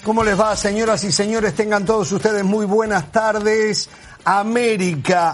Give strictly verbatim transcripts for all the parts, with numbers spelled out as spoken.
¿Cómo les va, señoras y señores? Tengan todos ustedes muy buenas tardes. América,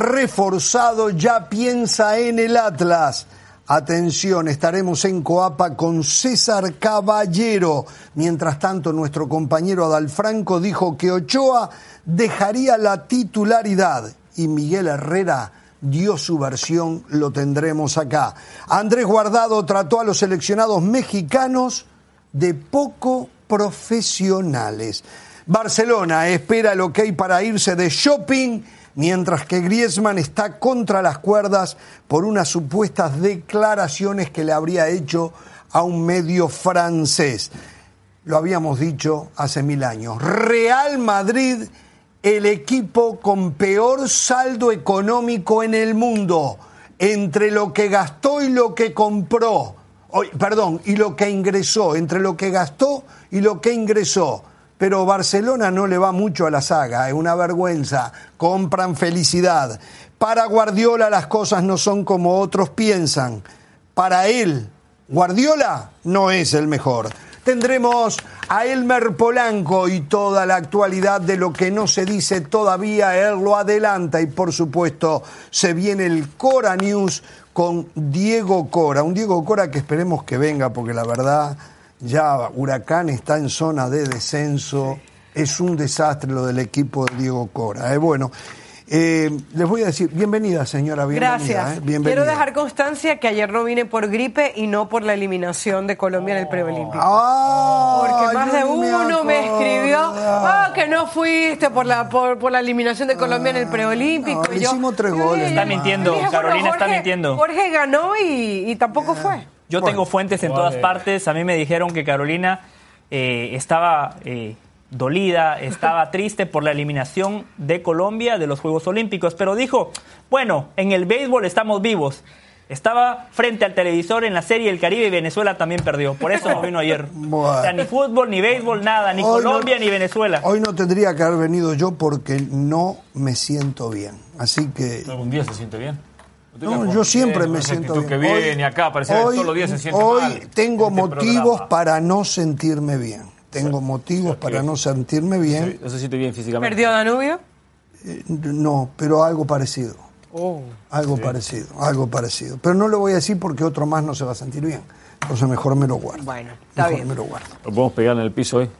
reforzado, ya piensa en el Atlas. Atención, estaremos en Coapa con César Caballero. Mientras tanto, nuestro compañero Adalfranco dijo que Ochoa dejaría la titularidad y Miguel Herrera dio su versión, lo tendremos acá. Andrés Guardado trató a los seleccionados mexicanos de poco profesionales. Barcelona espera el ok para irse de shopping, mientras que Griezmann está contra las cuerdas por unas supuestas declaraciones que le habría hecho a un medio francés. Lo habíamos dicho hace mil años. Real Madrid, el equipo con peor saldo económico en el mundo, entre lo que gastó y lo que compró, o, perdón, y lo que ingresó, entre lo que gastó y lo que ingresó. Pero Barcelona no le va mucho a la saga, es una vergüenza, compran felicidad. Para Guardiola las cosas no son como otros piensan. Para él, Guardiola no es el mejor. Tendremos a Elmer Polanco y toda la actualidad de lo que no se dice todavía, él lo adelanta y por supuesto se viene el Cora News con Diego Cora, un Diego Cora que esperemos que venga porque la verdad ya Huracán está en zona de descenso, es un desastre lo del equipo de Diego Cora. Eh, bueno, eh, les voy a decir, bienvenida señora, bienvenida. Gracias. Eh, bienvenida. Quiero dejar constancia que ayer no vine por gripe y no por la eliminación de Colombia en el preolímpico. Oh, Porque más de no uno me, me escribió, ah, que no fuiste por la por, por la eliminación de Colombia en el preolímpico. No, y yo, hicimos tres goles. Está mintiendo, dije, Carolina bueno, Jorge, está mintiendo. Jorge ganó y, y tampoco fue. Yo Bueno, tengo fuentes en todas partes. A mí me dijeron que Carolina eh, estaba eh, dolida, estaba triste por la eliminación de Colombia de los Juegos Olímpicos. Pero dijo, bueno, en el béisbol estamos vivos. Estaba frente al televisor en la serie El Caribe y Venezuela también perdió. Por eso no vino ayer. Bueno. O sea, ni fútbol, ni béisbol, nada. Ni Hoy Colombia, no, ni Venezuela. Hoy no tendría que haber venido yo porque no me siento bien. Así que... ¿Algún día se siente bien? No, yo siempre me siento bien. Que viene acá, parece que todos los días se siente hoy mal. tengo este motivos programa. para no sentirme bien. Tengo motivos para no sentirme bien. No se siente bien físicamente. ¿Perdió Danubio? Eh, no, pero algo parecido. Oh. Algo Sí. parecido, algo parecido. Pero no lo voy a decir porque otro más no se va a sentir bien. Entonces mejor me lo guardo. Bueno, está mejor bien. me lo guardo. ¿Lo podemos pegar en el piso hoy?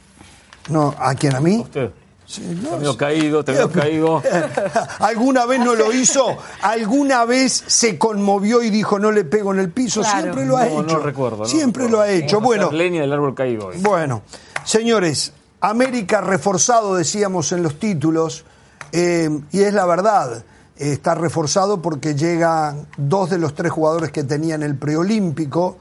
No, ¿a quién? ¿A mí? ¿A usted? Sí, Te no, veo sí. caído, te veo caído. ¿Alguna vez no lo hizo? ¿Alguna vez se conmovió y dijo no le pego en el piso? Claro. Siempre lo ha No, hecho. no recuerdo. no Siempre recuerdo. lo ha hecho. Vamos a Bueno, hacer leña del árbol caído hoy. bueno, señores, América reforzado, decíamos en los títulos, eh, y es la verdad, eh, está reforzado porque llegan dos de los tres jugadores que tenían el preolímpico,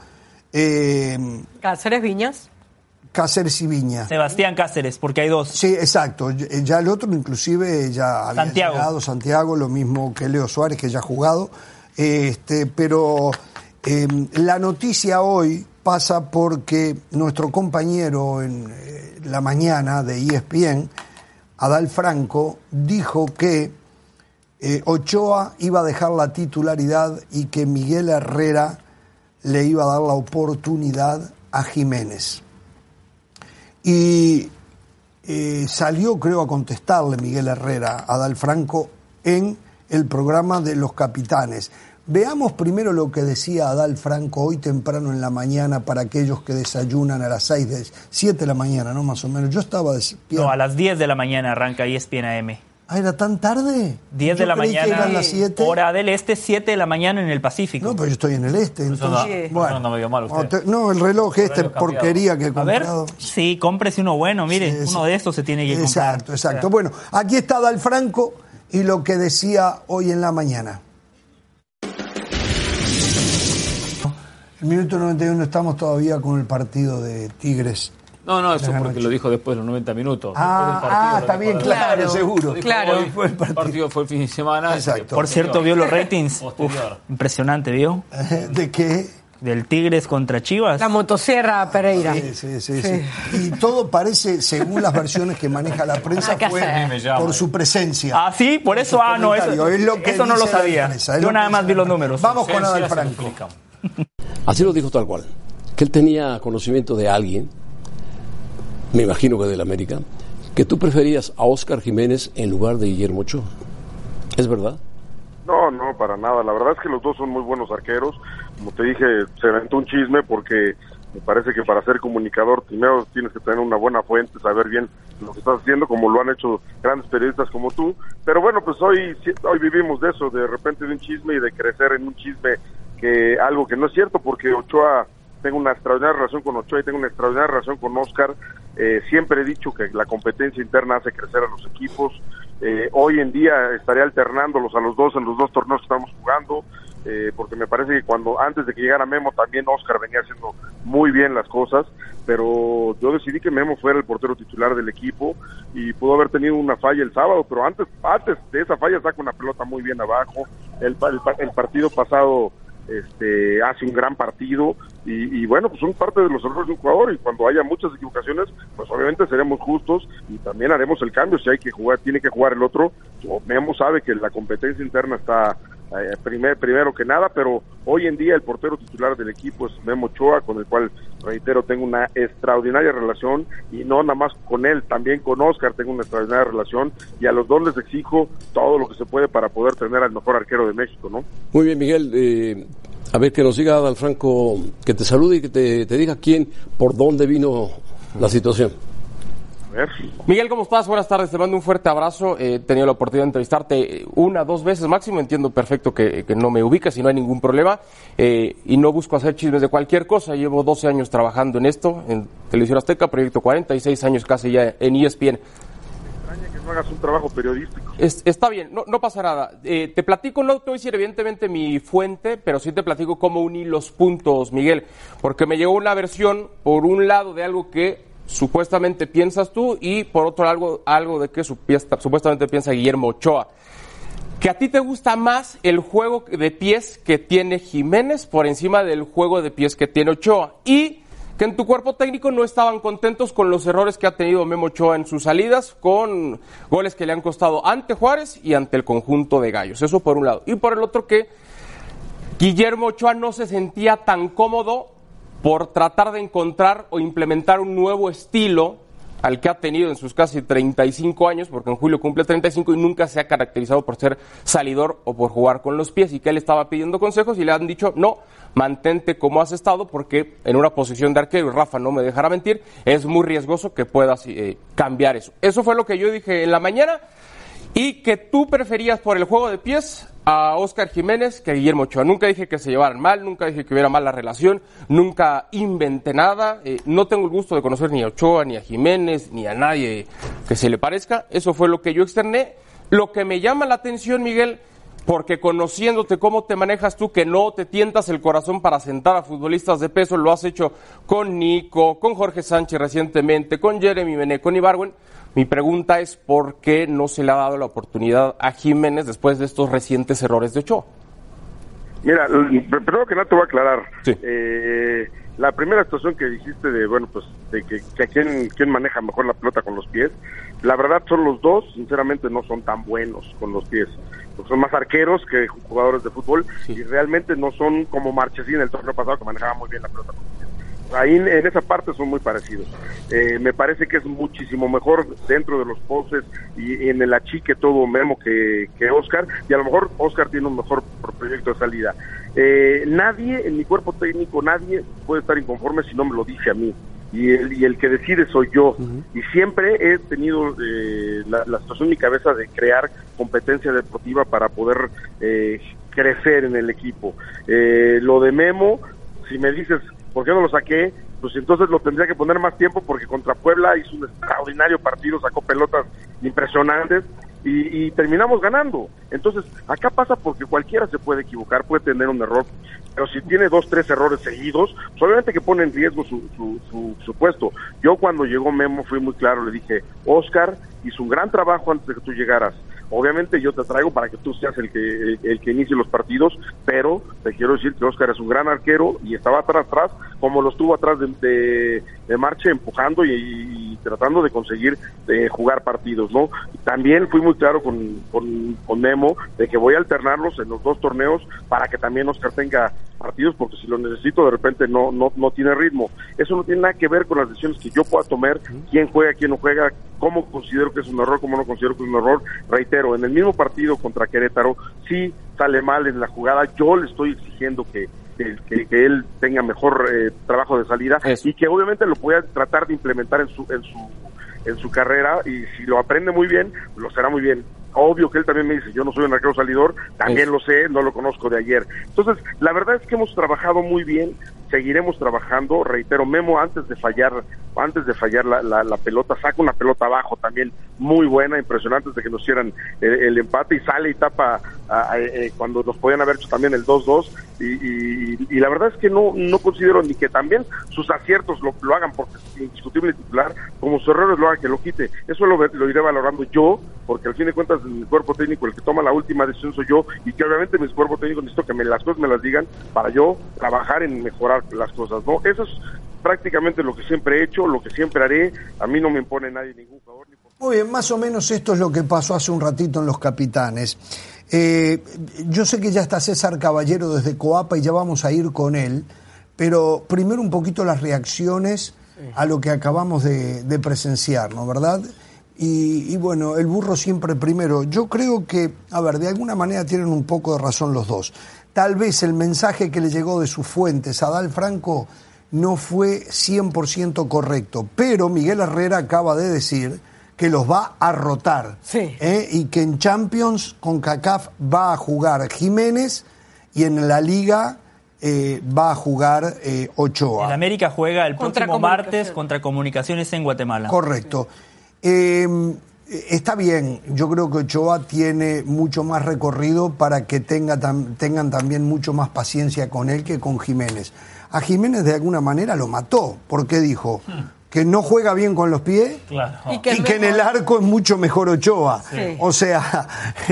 eh, Cáceres Viñas. Cáceres y Viña. Sebastián Cáceres, porque hay dos. Sí, exacto. Ya el otro inclusive ya había Santiago. llegado, Santiago, lo mismo que Leo Suárez, que ya ha jugado. Este, pero eh, la noticia hoy pasa porque nuestro compañero en eh, la mañana de E S P N, Adalfranco, dijo que eh, Ochoa iba a dejar la titularidad y que Miguel Herrera le iba a dar la oportunidad a Jiménez. Y eh, salió, creo, a contestarle Miguel Herrera a Adalfranco en el programa de los capitanes. Veamos primero lo que decía Adalfranco hoy temprano en la mañana para aquellos que desayunan a las seis, de siete de la mañana, ¿no? Más o menos. Yo estaba despierto. No, a las diez de la mañana arranca E S P N A M. Ah, ¿era tan tarde? diez Yo de la creí que mañana, eran las siete. hora del este, siete de la mañana en el Pacífico. No, pero yo estoy en el este, Eso entonces... no, Sí. bueno. eso anda medio mal usted. No, te- no, el reloj este, Horario porquería que he A ver, comprado. sí, cómprese uno bueno, mire, Sí, sí. uno de estos se tiene que comprar. Exacto, exacto. Bueno, aquí está Adalfranco y lo que decía hoy en la mañana. El minuto noventa y uno estamos todavía con el partido de Tigres. No, no, eso Buenas porque noches. lo dijo después de los noventa minutos. Ah, Después del partido ah, lo está dijo bien, después. claro, Claro, seguro. Lo dijo claro. hoy, Fue el el partido. partido fue el fin de semana. Exacto. Por cierto, vio los ratings. Posterior. Uf, impresionante, ¿vio? ¿De qué? Del Tigres contra Chivas. La motosierra Pereira. Sí, sí, sí, sí. Y todo parece, según las versiones que maneja la prensa, Acá fue está. Me llama. por su presencia. Ah, sí, por eso, ah, no, eso, Comentario, es lo que eso no lo dice la sabía. prensa, es Yo lo nada que más dice vi los la números. Vamos con Esencia, se lo Adalfranco. explicamos. Así lo dijo tal cual, que él tenía conocimiento de alguien me imagino que del América, que tú preferías a Óscar Jiménez en lugar de Guillermo Ochoa. ¿Es verdad? No, no, para nada. La verdad es que los dos son muy buenos arqueros. Como te dije, se aventó un chisme porque me parece que para ser comunicador primero tienes que tener una buena fuente, saber bien lo que estás haciendo, como lo han hecho grandes periodistas como tú. Pero bueno, pues hoy hoy vivimos de eso, de repente de un chisme y de crecer en un chisme, que algo que no es cierto, porque Ochoa, tengo una extraordinaria relación con Ochoa y tengo una extraordinaria relación con Óscar. Eh, siempre he dicho que la competencia interna hace crecer a los equipos. Eh, hoy en día estaré alternándolos a los dos en los dos torneos que estamos jugando, eh, porque me parece que cuando antes de que llegara Memo también Óscar venía haciendo muy bien las cosas, pero yo decidí que Memo fuera el portero titular del equipo y pudo haber tenido una falla el sábado, pero antes antes de esa falla saca una pelota muy bien abajo. El, el, el partido pasado este hace un gran partido y, y bueno, pues son parte de los errores de un jugador, y cuando haya muchas equivocaciones, pues obviamente seremos justos y también haremos el cambio. Si hay que jugar, tiene que jugar el otro. Memo sabe que la competencia interna está eh, primer, primero que nada, pero hoy en día el portero titular del equipo es Memo Ochoa, con el cual, reitero, tengo una extraordinaria relación, y no nada más con él, también con Óscar tengo una extraordinaria relación, y a los dos les exijo todo lo que se puede para poder tener al mejor arquero de México, ¿no? Muy bien, Miguel. Eh, a ver, que nos diga Adalfranco, que te salude y que te, te diga quién, por dónde vino la situación. A ver. Miguel, ¿cómo estás? Buenas tardes, te mando un fuerte abrazo. He tenido la oportunidad de entrevistarte una, dos veces máximo. Entiendo perfecto que, que no me ubicas y no hay ningún problema. Eh, y no busco hacer chismes de cualquier cosa. Llevo doce años trabajando en esto, en Televisión Azteca, Proyecto cuarenta y seis años casi ya en E S P N. Me extraña que no hagas un trabajo periodístico. Es, está bien, no, no pasa nada. Eh, te platico, no te voy a decir evidentemente mi fuente, pero sí te platico cómo uní los puntos, Miguel. Porque me llegó una versión, por un lado, de algo que supuestamente piensas tú, y por otro algo, algo de que supuestamente piensa Guillermo Ochoa. Que a ti te gusta más el juego de pies que tiene Jiménez por encima del juego de pies que tiene Ochoa, y que en tu cuerpo técnico no estaban contentos con los errores que ha tenido Memo Ochoa en sus salidas, con goles que le han costado ante Juárez y ante el conjunto de Gallos. Eso por un lado. Y por el otro, que Guillermo Ochoa no se sentía tan cómodo por tratar de encontrar o implementar un nuevo estilo al que ha tenido en sus casi treinta y cinco años, porque en julio cumple treinta y cinco y nunca se ha caracterizado por ser salidor o por jugar con los pies, y que él estaba pidiendo consejos y le han dicho, no, mantente como has estado, porque en una posición de arquero, y Rafa no me dejará mentir, es muy riesgoso que puedas eh, cambiar eso. Eso fue lo que yo dije en la mañana, y que tú preferías por el juego de pies a Óscar Jiménez que a Guillermo Ochoa. Nunca dije que se llevaran mal, nunca dije que hubiera mala relación, nunca inventé nada. Eh, no tengo el gusto de conocer ni a Ochoa, ni a Jiménez, ni a nadie que se le parezca. Eso fue lo que yo externé. Lo que me llama la atención, Miguel, porque conociéndote cómo te manejas tú, que no te tientas el corazón para sentar a futbolistas de peso, lo has hecho con Nico, con Jorge Sánchez recientemente, con Jeremy Bené, con Ibargüen. Mi pregunta es, ¿por qué no se le ha dado la oportunidad a Jiménez después de estos recientes errores de Ochoa? Mira, primero que nada te voy a aclarar. Sí. Eh, la primera situación que dijiste de, bueno, pues, de que, que quién, quién maneja mejor la pelota con los pies, la verdad son los dos, sinceramente no son tan buenos con los pies. Pues son más arqueros que jugadores de fútbol, sí. Y realmente no son como Marchesín el torneo pasado, que manejaba muy bien la pelota con los pies. Ahí en esa parte son muy parecidos. Eh, me parece que es muchísimo mejor dentro de los poses y, y en el achique todo Memo que, que Óscar, y a lo mejor Óscar tiene un mejor proyecto de salida. Eh, nadie en mi cuerpo técnico, nadie puede estar inconforme si no me lo dice a mí, y el, y el que decide soy yo. Uh-huh. Y siempre he tenido eh, la, la situación en mi cabeza de crear competencia deportiva para poder eh, crecer en el equipo. Eh, lo de Memo, si me dices ¿por qué no lo saqué? Pues entonces lo tendría que poner más tiempo, porque contra Puebla hizo un extraordinario partido, sacó pelotas impresionantes y, y terminamos ganando. Entonces, acá pasa porque cualquiera se puede equivocar, puede tener un error, pero si tiene dos, tres errores seguidos, pues obviamente que pone en riesgo su, su, su, su puesto. Yo cuando llegó Memo fui muy claro, le dije, Óscar hizo un gran trabajo antes de que tú llegaras. obviamente yo te traigo para que tú seas el que el, el que inicie los partidos, pero te quiero decir que Oscar es un gran arquero y estaba atrás, atrás, como lo estuvo atrás de, de, de Marche, empujando y, y tratando de conseguir de jugar partidos, ¿no? También fui muy claro con, con, con Memo de que voy a alternarlos en los dos torneos para que también Oscar tenga partidos, porque si lo necesito de repente no no no tiene ritmo. Eso no tiene nada que ver con las decisiones que yo pueda tomar, quién juega, quién no juega, cómo considero que es un error, cómo no considero que es un error. Reitero, en el mismo partido contra Querétaro, si sale mal en la jugada, yo le estoy exigiendo que Que, que, que él tenga mejor eh, trabajo de salida. Eso. Y que obviamente lo pueda tratar de implementar en su en su en su carrera, y si lo aprende muy bien, lo será muy bien. Obvio que él también me dice, yo no soy un arquero salidor, también Eso. lo sé, no lo conozco de ayer. Entonces, la verdad es que hemos trabajado muy bien, seguiremos trabajando. Reitero, Memo antes de fallar antes de fallar la, la, la pelota, saca una pelota abajo también muy buena, impresionante, antes de que nos hicieran el, el empate, y sale y tapa a, a, a, cuando nos podían haber hecho también el dos dos, y, y, y la verdad es que no no considero ni que también sus aciertos lo, lo hagan porque es indiscutible titular, como sus errores lo hagan que lo quite. Eso lo, lo iré valorando yo, porque al fin de cuentas mi cuerpo técnico, el que toma la última decisión soy yo, y que obviamente mi cuerpo técnico necesito que me, las cosas me las digan para yo trabajar en mejorar las cosas, ¿no? Eso es prácticamente lo que siempre he hecho, lo que siempre haré. A mí no me impone nadie ningún favor. Ni por... Muy bien, más o menos esto es lo que pasó hace un ratito en Los Capitanes. Eh, yo sé que ya está César Caballero desde Coapa y ya vamos a ir con él, pero primero un poquito las reacciones a lo que acabamos de, de presenciar, ¿no? ¿Verdad? Y, y bueno, el burro siempre primero. Yo creo que, a ver, de alguna manera tienen un poco de razón los dos. Tal vez el mensaje que le llegó de sus fuentes a Dal Franco no fue cien por ciento correcto, pero Miguel Herrera acaba de decir que los va a rotar, sí. ¿eh? Y que en Champions con CACAF va a jugar Jiménez y en la Liga eh, va a jugar eh, Ochoa. El América juega el Contra próximo martes contra Comunicaciones en Guatemala. Correcto. Eh, está bien, yo creo que Ochoa tiene mucho más recorrido para que tenga tam, tengan también mucho más paciencia con él que con Jiménez. A Jiménez de alguna manera lo mató, porque dijo hmm. que no juega bien con los pies, claro. y que, y que en el arco es mucho mejor Ochoa. Sí. O sea,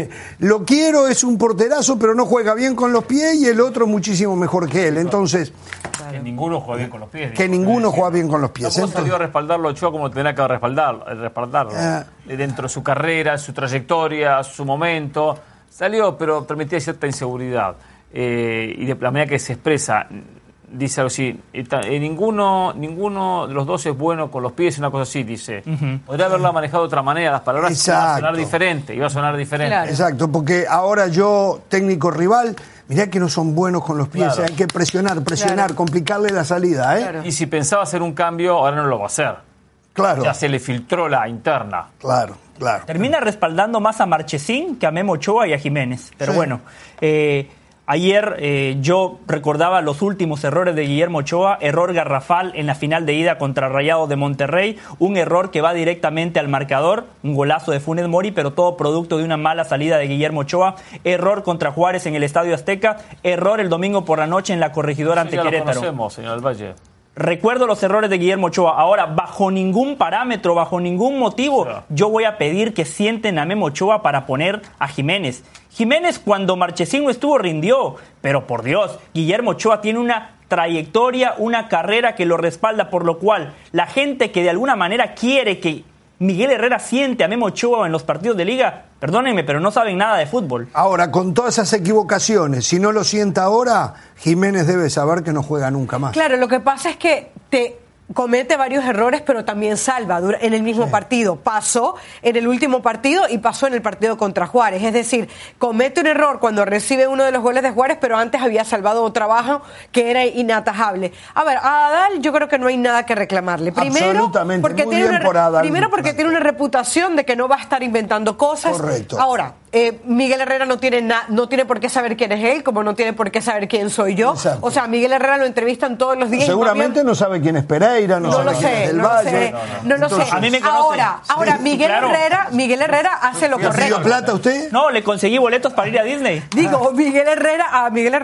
lo quiero, es un porterazo, pero no juega bien con los pies, y el otro muchísimo mejor que él. Entonces, claro. Que ninguno juega bien con los pies. Que digo, ninguno juega bien con los pies. ¿Cómo salió a respaldarlo Ochoa como tenía que respaldarlo? respaldarlo? Uh, Dentro de su carrera, su trayectoria, su momento. Salió, pero transmitía cierta inseguridad. Eh, y de la manera que se expresa... Dice algo así, eh, ninguno ninguno de los dos es bueno con los pies, una cosa así, dice. Uh-huh. Podría haberla manejado de otra manera, las palabras Exacto. iban a sonar diferente, iba a sonar diferente. Claro. Exacto, porque ahora yo, técnico rival, mirá que no son buenos con los pies, claro. Hay que presionar, presionar, claro. complicarle la salida, ¿eh? Claro. Y si pensaba hacer un cambio, ahora no lo va a hacer. Claro. Ya se le filtró la interna. Claro, claro. Termina respaldando más a Marchesín que a Memo Ochoa y a Jiménez, pero sí. bueno... Eh, Ayer eh, yo recordaba los últimos errores de Guillermo Ochoa, error garrafal en la final de ida contra Rayados de Monterrey, un error que va directamente al marcador, un golazo de Funes Mori, pero todo producto de una mala salida de Guillermo Ochoa, error contra Juárez en el Estadio Azteca, error el domingo por la noche en la Corregidora ante ya Querétaro. Lo conocemos, señor del Valle. Recuerdo los errores de Guillermo Ochoa. Ahora, bajo ningún parámetro, bajo ningún motivo, sí. yo voy a pedir que sienten a Memo Ochoa para poner a Jiménez. Jiménez, cuando Marchesín no estuvo, rindió. Pero, por Dios, Guillermo Ochoa tiene una trayectoria, una carrera que lo respalda, por lo cual la gente que de alguna manera quiere que Miguel Herrera siente a Memo Ochoa en los partidos de Liga, perdónenme, pero no saben nada de fútbol. Ahora, con todas esas equivocaciones, si no lo sienta ahora, Jiménez debe saber que no juega nunca más. Claro, lo que pasa es que te comete varios errores, pero también salva en el mismo sí. partido. Pasó en el último partido y pasó en el partido contra Juárez. Es decir, comete un error cuando recibe uno de los goles de Juárez, pero antes había salvado un trabajo que era inatajable. A ver, a Adal yo creo que no hay nada que reclamarle. Primero, porque, Muy tiene, bien una, por Adal. primero porque tiene una reputación de que no va a estar inventando cosas. Correcto. Ahora, eh, Miguel Herrera no tiene, na, no tiene por qué saber quién es él, como no tiene por qué saber quién soy yo. Exacto. O sea, Miguel Herrera lo entrevistan todos los días. Seguramente bien, no sabe quién es Pereira, no, no sabe lo quién sé, es del no Valle. Lo sé, no, no, no. no lo Entonces, sé. A mí me conoce. Ahora, ahora sí, Miguel claro. Herrera, Miguel Herrera hace lo ¿Le correcto. plata usted? No, le conseguí boletos para ir a Disney. Digo, Miguel Herrera, a Miguel Herrera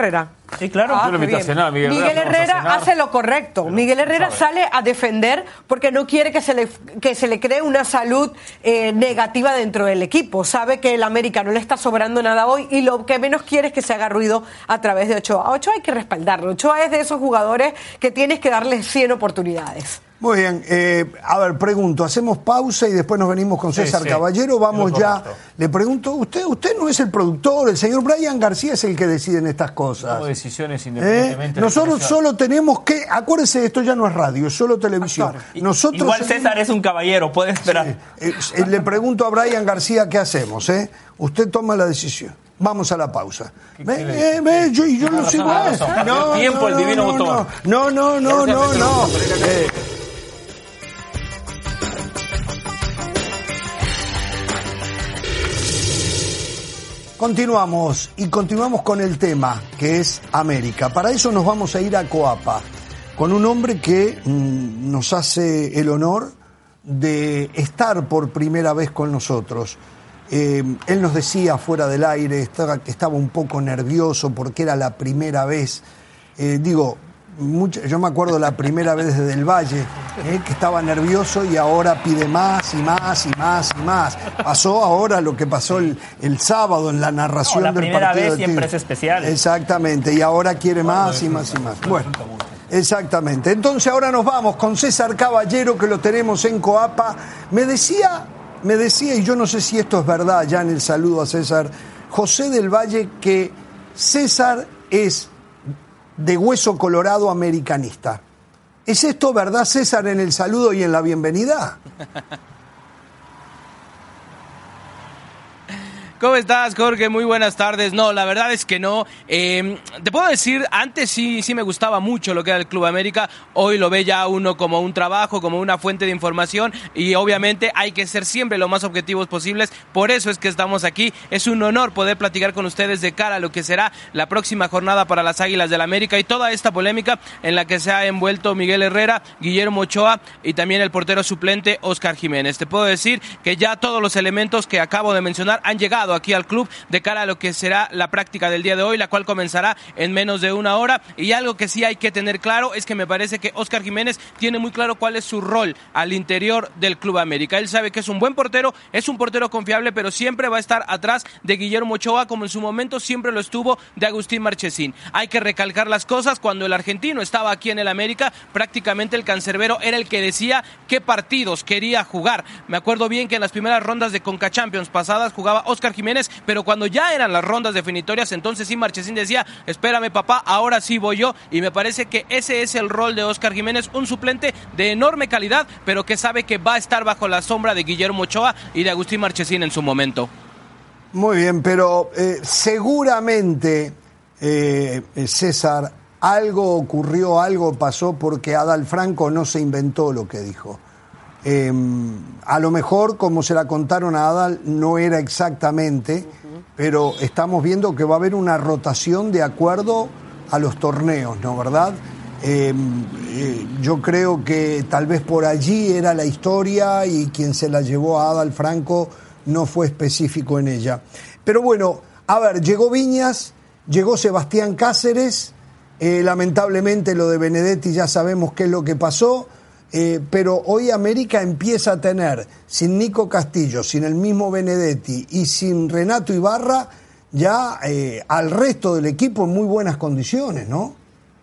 Sí, claro. Ah, Yo lo invito a bien. cenar, Miguel Miguel Herrera, vamos a Herrera cenar. hace lo correcto. Miguel Herrera sale a defender porque no quiere que se le, que se le cree una salud eh, negativa dentro del equipo. Sabe que el América no le está sobrando nada hoy y lo que menos quiere es que se haga ruido a través de Ochoa. A Ochoa hay que respaldarlo. Ochoa es de esos jugadores que tienes que darle cien oportunidades. Muy bien, eh, a ver, pregunto, hacemos pausa y después nos venimos con César sí, Caballero, vamos lo ya, correcto. le pregunto, usted usted no es el productor, el señor Brian García es el que decide en estas cosas. Tomo decisiones ¿Eh? independientemente. de Nosotros la solo tenemos que, acuérdese, esto ya no es radio, es solo televisión. Nosotros Igual seguimos- César es un caballero, puede esperar. Eh, eh, le pregunto a Brian García qué hacemos, ¿eh? Usted toma la decisión. Vamos a la pausa. Ve, eh, ve, yo, y yo lo sigo. razón, eh. razón. No, Tiempo, no, el no, divino no, botón. No, no, no, no, no. Eh, Continuamos y continuamos con el tema que es América. Para eso nos vamos a ir a Coapa con un hombre que mmm, nos hace el honor de estar por primera vez con nosotros. Eh, él nos decía fuera del aire estaba, que estaba un poco nervioso porque era la primera vez. Eh, digo, mucho, yo me acuerdo la primera vez desde el Valle, eh, que estaba nervioso y ahora pide más y más y más y más. Pasó ahora lo que pasó el, el sábado en la narración No, la del primera partido vez de siempre Tigre. es especial. Exactamente, y ahora quiere más y más y más. Bueno, exactamente. Entonces ahora nos vamos con César Caballero, que lo tenemos en Coapa. Me decía, me decía, y yo no sé si esto es verdad, ya en el saludo a César, José del Valle, que César es de hueso colorado americanista. ¿Es esto verdad, César, en el saludo y en la bienvenida? ¿Cómo estás, Jorge? Muy buenas tardes. No, la verdad es que no. Eh, te puedo decir, antes sí, sí me gustaba mucho lo que era el Club América. Hoy lo ve ya uno como un trabajo, como una fuente de información y obviamente hay que ser siempre lo más objetivos posibles. Por eso es que estamos aquí. Es un honor poder platicar con ustedes de cara a lo que será la próxima jornada para las Águilas del América y toda esta polémica en la que se ha envuelto Miguel Herrera, Guillermo Ochoa y también el portero suplente Óscar Jiménez. Te puedo decir que ya todos los elementos que acabo de mencionar han llegado aquí al club de cara a lo que será la práctica del día de hoy, la cual comenzará en menos de una hora. Y algo que sí hay que tener claro es que me parece que Óscar Jiménez tiene muy claro cuál es su rol al interior del Club América. Él sabe que es un buen portero, es un portero confiable, pero siempre va a estar atrás de Guillermo Ochoa, como en su momento siempre lo estuvo de Agustín Marchesín. Hay que recalcar las cosas. Cuando el argentino estaba aquí en el América, prácticamente el cancerbero era el que decía qué partidos quería jugar. Me acuerdo bien que en las primeras rondas de Conca Champions pasadas jugaba Óscar Jiménez, pero cuando ya eran las rondas definitorias, entonces sí Marchesín decía, espérame papá, ahora sí voy yo, y me parece que ese es el rol de Óscar Jiménez, un suplente de enorme calidad, pero que sabe que va a estar bajo la sombra de Guillermo Ochoa y de Agustín Marchesín en su momento. Muy bien, pero eh, seguramente, eh, César, algo ocurrió, algo pasó porque Adal Franco no se inventó lo que dijo. Eh, a lo mejor, como se la contaron a Adal, no era exactamente, uh-huh. pero estamos viendo que va a haber una rotación de acuerdo a los torneos, ¿no? ¿Verdad? Eh, eh, yo creo que tal vez por allí era la historia y quien se la llevó a Adal Franco no fue específico en ella. Pero bueno, a ver, llegó Viñas, llegó Sebastián Cáceres, eh, lamentablemente lo de Benedetti ya sabemos qué es lo que pasó. Eh, pero hoy América empieza a tener, sin Nico Castillo, sin el mismo Benedetti y sin Renato Ibarra, ya eh, al resto del equipo en muy buenas condiciones, ¿no?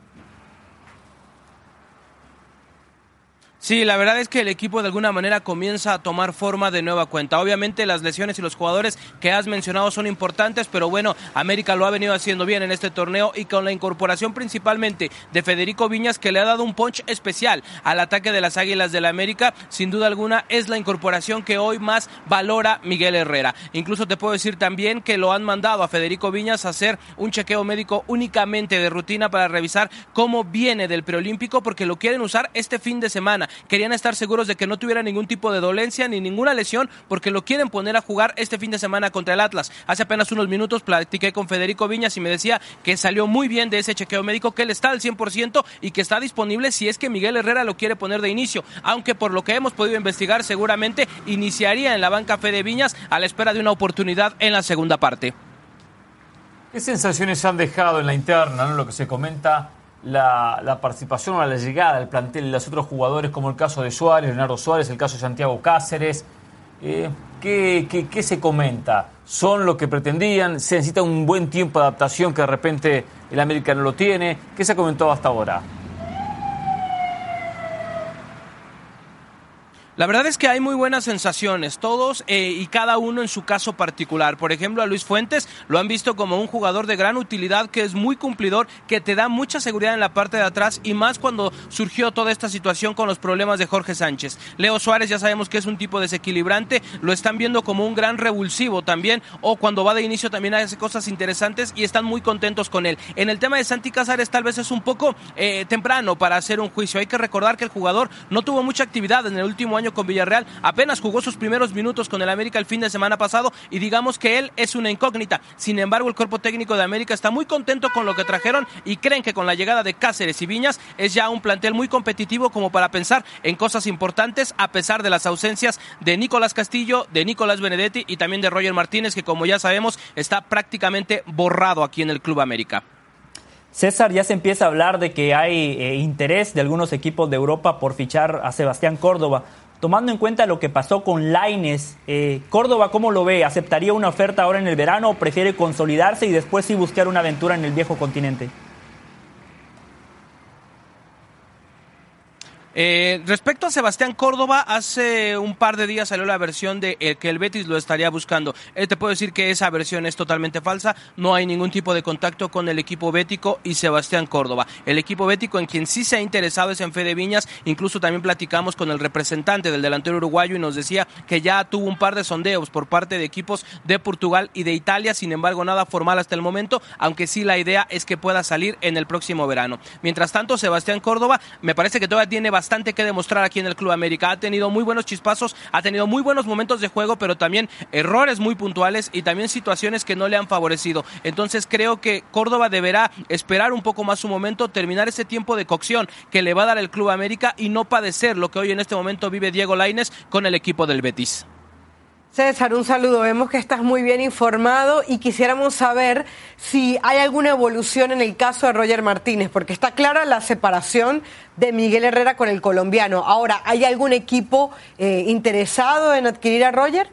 Sí, la verdad es que el equipo de alguna manera comienza a tomar forma de nueva cuenta. Obviamente las lesiones y los jugadores que has mencionado son importantes, pero bueno, América lo ha venido haciendo bien en este torneo y con la incorporación principalmente de Federico Viñas, que le ha dado un punch especial al ataque de las Águilas del América. Sin duda alguna es la incorporación que hoy más valora Miguel Herrera. Incluso te puedo decir también que lo han mandado a Federico Viñas a hacer un chequeo médico únicamente de rutina para revisar cómo viene del preolímpico, porque lo quieren usar este fin de semana. Querían estar seguros de que no tuviera ningún tipo de dolencia ni ninguna lesión, porque lo quieren poner a jugar este fin de semana contra el Atlas. Hace apenas unos minutos platiqué con Federico Viñas y me decía que salió muy bien de ese chequeo médico, que él está al cien por ciento y que está disponible si es que Miguel Herrera lo quiere poner de inicio, aunque por lo que hemos podido investigar seguramente iniciaría en la banca Fede Viñas a la espera de una oportunidad en la segunda parte. ¿Qué sensaciones han dejado en la interna, ¿no? Lo que se comenta, la, la participación o la llegada del plantel de los otros jugadores, como el caso de Suárez, Leonardo Suárez, el caso de Santiago Cáceres? Eh, ¿qué, qué, ¿Qué se comenta? ¿Son lo que pretendían? ¿Se necesita un buen tiempo de adaptación que de repente el América no lo tiene? ¿Qué se ha comentado hasta ahora? La verdad es que hay muy buenas sensaciones, todos eh, y cada uno en su caso particular. Por ejemplo, a Luis Fuentes lo han visto como un jugador de gran utilidad, que es muy cumplidor, que te da mucha seguridad en la parte de atrás, y más cuando surgió toda esta situación con los problemas de Jorge Sánchez. Leo Suárez ya sabemos que es un tipo desequilibrante, lo están viendo como un gran revulsivo también, o cuando va de inicio también hace cosas interesantes y están muy contentos con él. En el tema de Santi Cáceres tal vez es un poco eh, temprano para hacer un juicio. Hay que recordar que el jugador no tuvo mucha actividad en el último año con Villarreal, apenas jugó sus primeros minutos con el América el fin de semana pasado, y digamos que él es una incógnita. Sin embargo, el cuerpo técnico de América está muy contento con lo que trajeron y creen que con la llegada de Cáceres y Viñas es ya un plantel muy competitivo como para pensar en cosas importantes, a pesar de las ausencias de Nicolás Castillo, de Nicolás Benedetti y también de Roger Martínez, que como ya sabemos está prácticamente borrado aquí en el Club América. César, ya se empieza a hablar de que hay eh, interés de algunos equipos de Europa por fichar a Sebastián Córdoba. Tomando en cuenta lo que pasó con Lainez, eh, Córdoba, ¿cómo lo ve? ¿Aceptaría una oferta ahora en el verano o prefiere consolidarse y después sí buscar una aventura en el viejo continente? Eh, respecto a Sebastián Córdoba, hace un par de días salió la versión de eh, que el Betis lo estaría buscando. Eh, te puedo decir que esa versión es totalmente falsa. No hay ningún tipo de contacto con el equipo bético y Sebastián Córdoba. El equipo bético en quien sí se ha interesado es en Fede Viñas. Incluso también platicamos con el representante del delantero uruguayo y nos decía que ya tuvo un par de sondeos por parte de equipos de Portugal y de Italia. Sin embargo, nada formal hasta el momento, aunque sí la idea es que pueda salir en el próximo verano. Mientras tanto, Sebastián Córdoba me parece que todavía tiene bastante bastante que demostrar aquí en el Club América. Ha tenido muy buenos chispazos, ha tenido muy buenos momentos de juego, pero también errores muy puntuales y también situaciones que no le han favorecido. Entonces creo que Córdoba deberá esperar un poco más su momento, terminar ese tiempo de cocción que le va a dar el Club América y no padecer lo que hoy en este momento vive Diego Lainez con el equipo del Betis. César, un saludo. Vemos que estás muy bien informado y quisiéramos saber si hay alguna evolución en el caso de Roger Martínez, porque está clara la separación de Miguel Herrera con el colombiano. Ahora, ¿hay algún equipo eh, interesado en adquirir a Roger?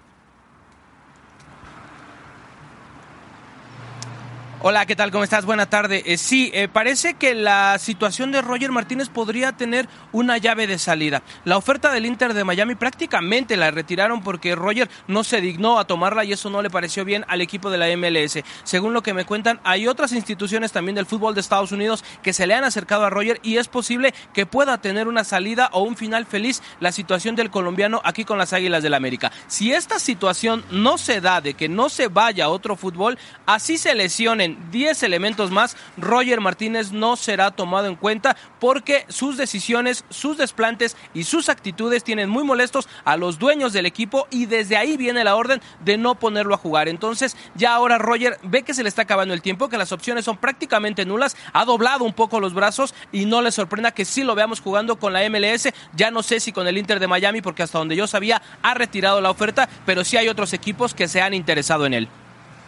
Hola, ¿qué tal? ¿Cómo estás? Buena tarde. Eh, sí, eh, parece que la situación de Roger Martínez podría tener una llave de salida. La oferta del Inter de Miami prácticamente la retiraron porque Roger no se dignó a tomarla y eso no le pareció bien al equipo de la M L S. Según lo que me cuentan, hay otras instituciones también del fútbol de Estados Unidos que se le han acercado a Roger y es posible que pueda tener una salida o un final feliz la situación del colombiano aquí con las Águilas del América. Si esta situación no se da de que no se vaya a otro fútbol, así se lesionen diez elementos más, Roger Martínez no será tomado en cuenta porque sus decisiones, sus desplantes y sus actitudes tienen muy molestos a los dueños del equipo y desde ahí viene la orden de no ponerlo a jugar. Entonces ya ahora Roger ve que se le está acabando el tiempo, que las opciones son prácticamente nulas, ha doblado un poco los brazos y no le sorprenda que sí lo veamos jugando con la M L S, ya no sé si con el Inter de Miami porque hasta donde yo sabía ha retirado la oferta, pero sí hay otros equipos que se han interesado en él.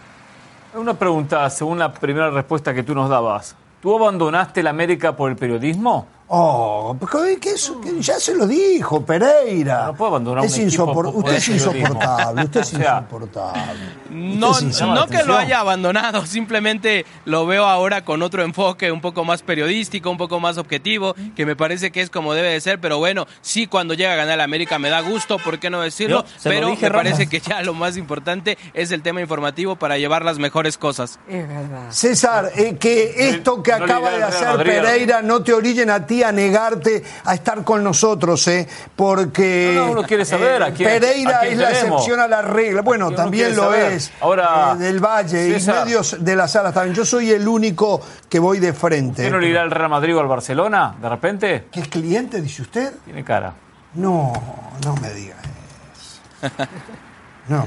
Una pregunta, según la primera respuesta que tú nos dabas. ¿Tú abandonaste la América por el periodismo? Oh, que eso, que ya se lo dijo Pereira. No puedo abandonar es un equipo insopor- por Usted es insoportable, usted es O sea, insoportable. No, Usted es no que lo atención. haya abandonado, simplemente lo veo ahora con otro enfoque, un poco más periodístico, un poco más objetivo, que me parece que es como debe de ser, pero bueno, sí cuando llega a ganar la América me da gusto, ¿por qué no decirlo? Yo se lo Pero dije, me Rafa. parece que ya lo más importante es el tema informativo para llevar las mejores cosas. Es verdad. César, eh, que esto que no le acaba irá de el Real hacer Madrid, Pereira no te orillen a ti a negarte a estar con nosotros, ¿eh? Porque No, no, uno quiere saber a quién- Pereira a quién es la tenemos. excepción a la regla. Bueno, Uno también quiere lo saber. es. Ahora, eh, del Valle César, y medios de la sala también. Yo soy el único que voy de frente. ¿Usted no le irá al Real Madrid o al Barcelona, de repente? ¿Qué es cliente, dice usted? Tiene cara. No, no me diga eso. No me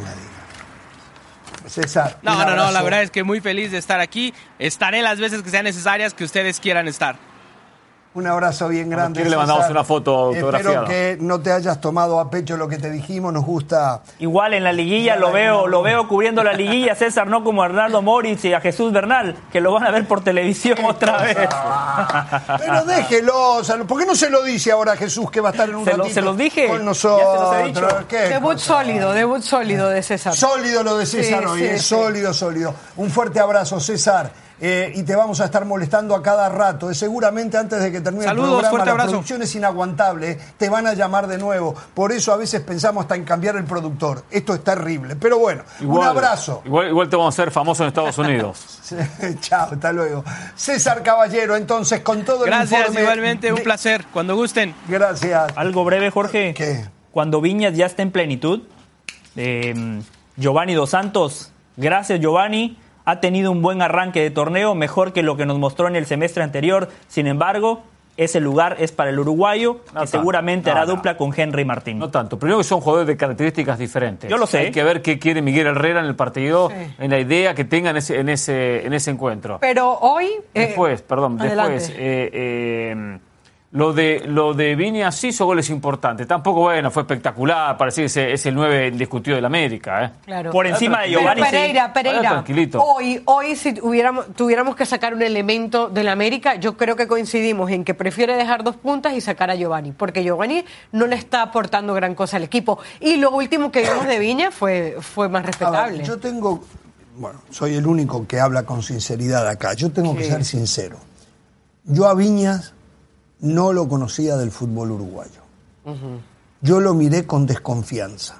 diga. César. No, un no, no, abrazo. la verdad es que muy feliz de estar aquí, estaré las veces que sean necesarias que ustedes quieran estar. Un abrazo bien grande. Quiere le mandamos una foto autografiada. Espero que no te hayas tomado a pecho lo que te dijimos, nos gusta. Igual en la liguilla lo veo, lo veo cubriendo la liguilla, César, no como a Arnaldo Moritz y a Jesús Bernal, que lo van a ver por televisión otra vez. Pero déjelo, ¿por qué no se lo dice ahora a Jesús que va a estar en un se lo, ratito se los dije, con nosotros? Ya se los he dicho. ¿Qué debut cosa? sólido, debut sólido de César. Sólido lo de César Sí, hoy, sí, es sí. sólido, sólido. Un fuerte abrazo, César. Eh, y te vamos a estar molestando a cada rato. Eh, seguramente antes de que termine Saludos, el programa, fuerte la abrazo. producción es inaguantable. Eh. Te van a llamar de nuevo. Por eso a veces pensamos hasta en cambiar el productor. Esto es terrible. Pero bueno, Igual, un abrazo. Igual, igual te vamos a hacer famoso en Estados Unidos. Chao, hasta luego. César Caballero, entonces, con todo el Gracias, informe. igualmente, un de- placer. Cuando gusten. Gracias. Algo breve, Jorge. ¿Qué? Cuando Viñas ya esté en plenitud, eh, Giovanni Dos Santos, gracias Giovanni, ha tenido un buen arranque de torneo, mejor que lo que nos mostró en el semestre anterior. Sin embargo, ese lugar es para el uruguayo, No que está. seguramente No, hará no. dupla con Henry Martín. No tanto. Primero que son jugadores de características diferentes. Yo lo sé. Hay que ver qué quiere Miguel Herrera en el partido, Sí. en la idea que tenga en ese, en ese, en ese encuentro. Pero hoy... eh, Después, perdón, adelante. después, eh, eh, lo de lo de Viñas sí hizo goles importantes. Tampoco, bueno, fue espectacular, parecía que ese- es el nueve indiscutido del América. ¿eh? Claro. Por encima de Pero Giovanni, sí. Pereira, Ahora Pereira, tranquilito. hoy, hoy si tuviéramos, tuviéramos que sacar un elemento del América, yo creo que coincidimos en que prefiere dejar dos puntas y sacar a Giovanni, porque Giovanni no le está aportando gran cosa al equipo. Y lo último que vimos de Viña fue, fue más A ver, respetable. yo tengo, bueno, soy el único que habla con sinceridad acá. Yo tengo que Sí. ser sincero. Yo a Viñas no lo conocía del fútbol uruguayo. Yo lo miré con desconfianza.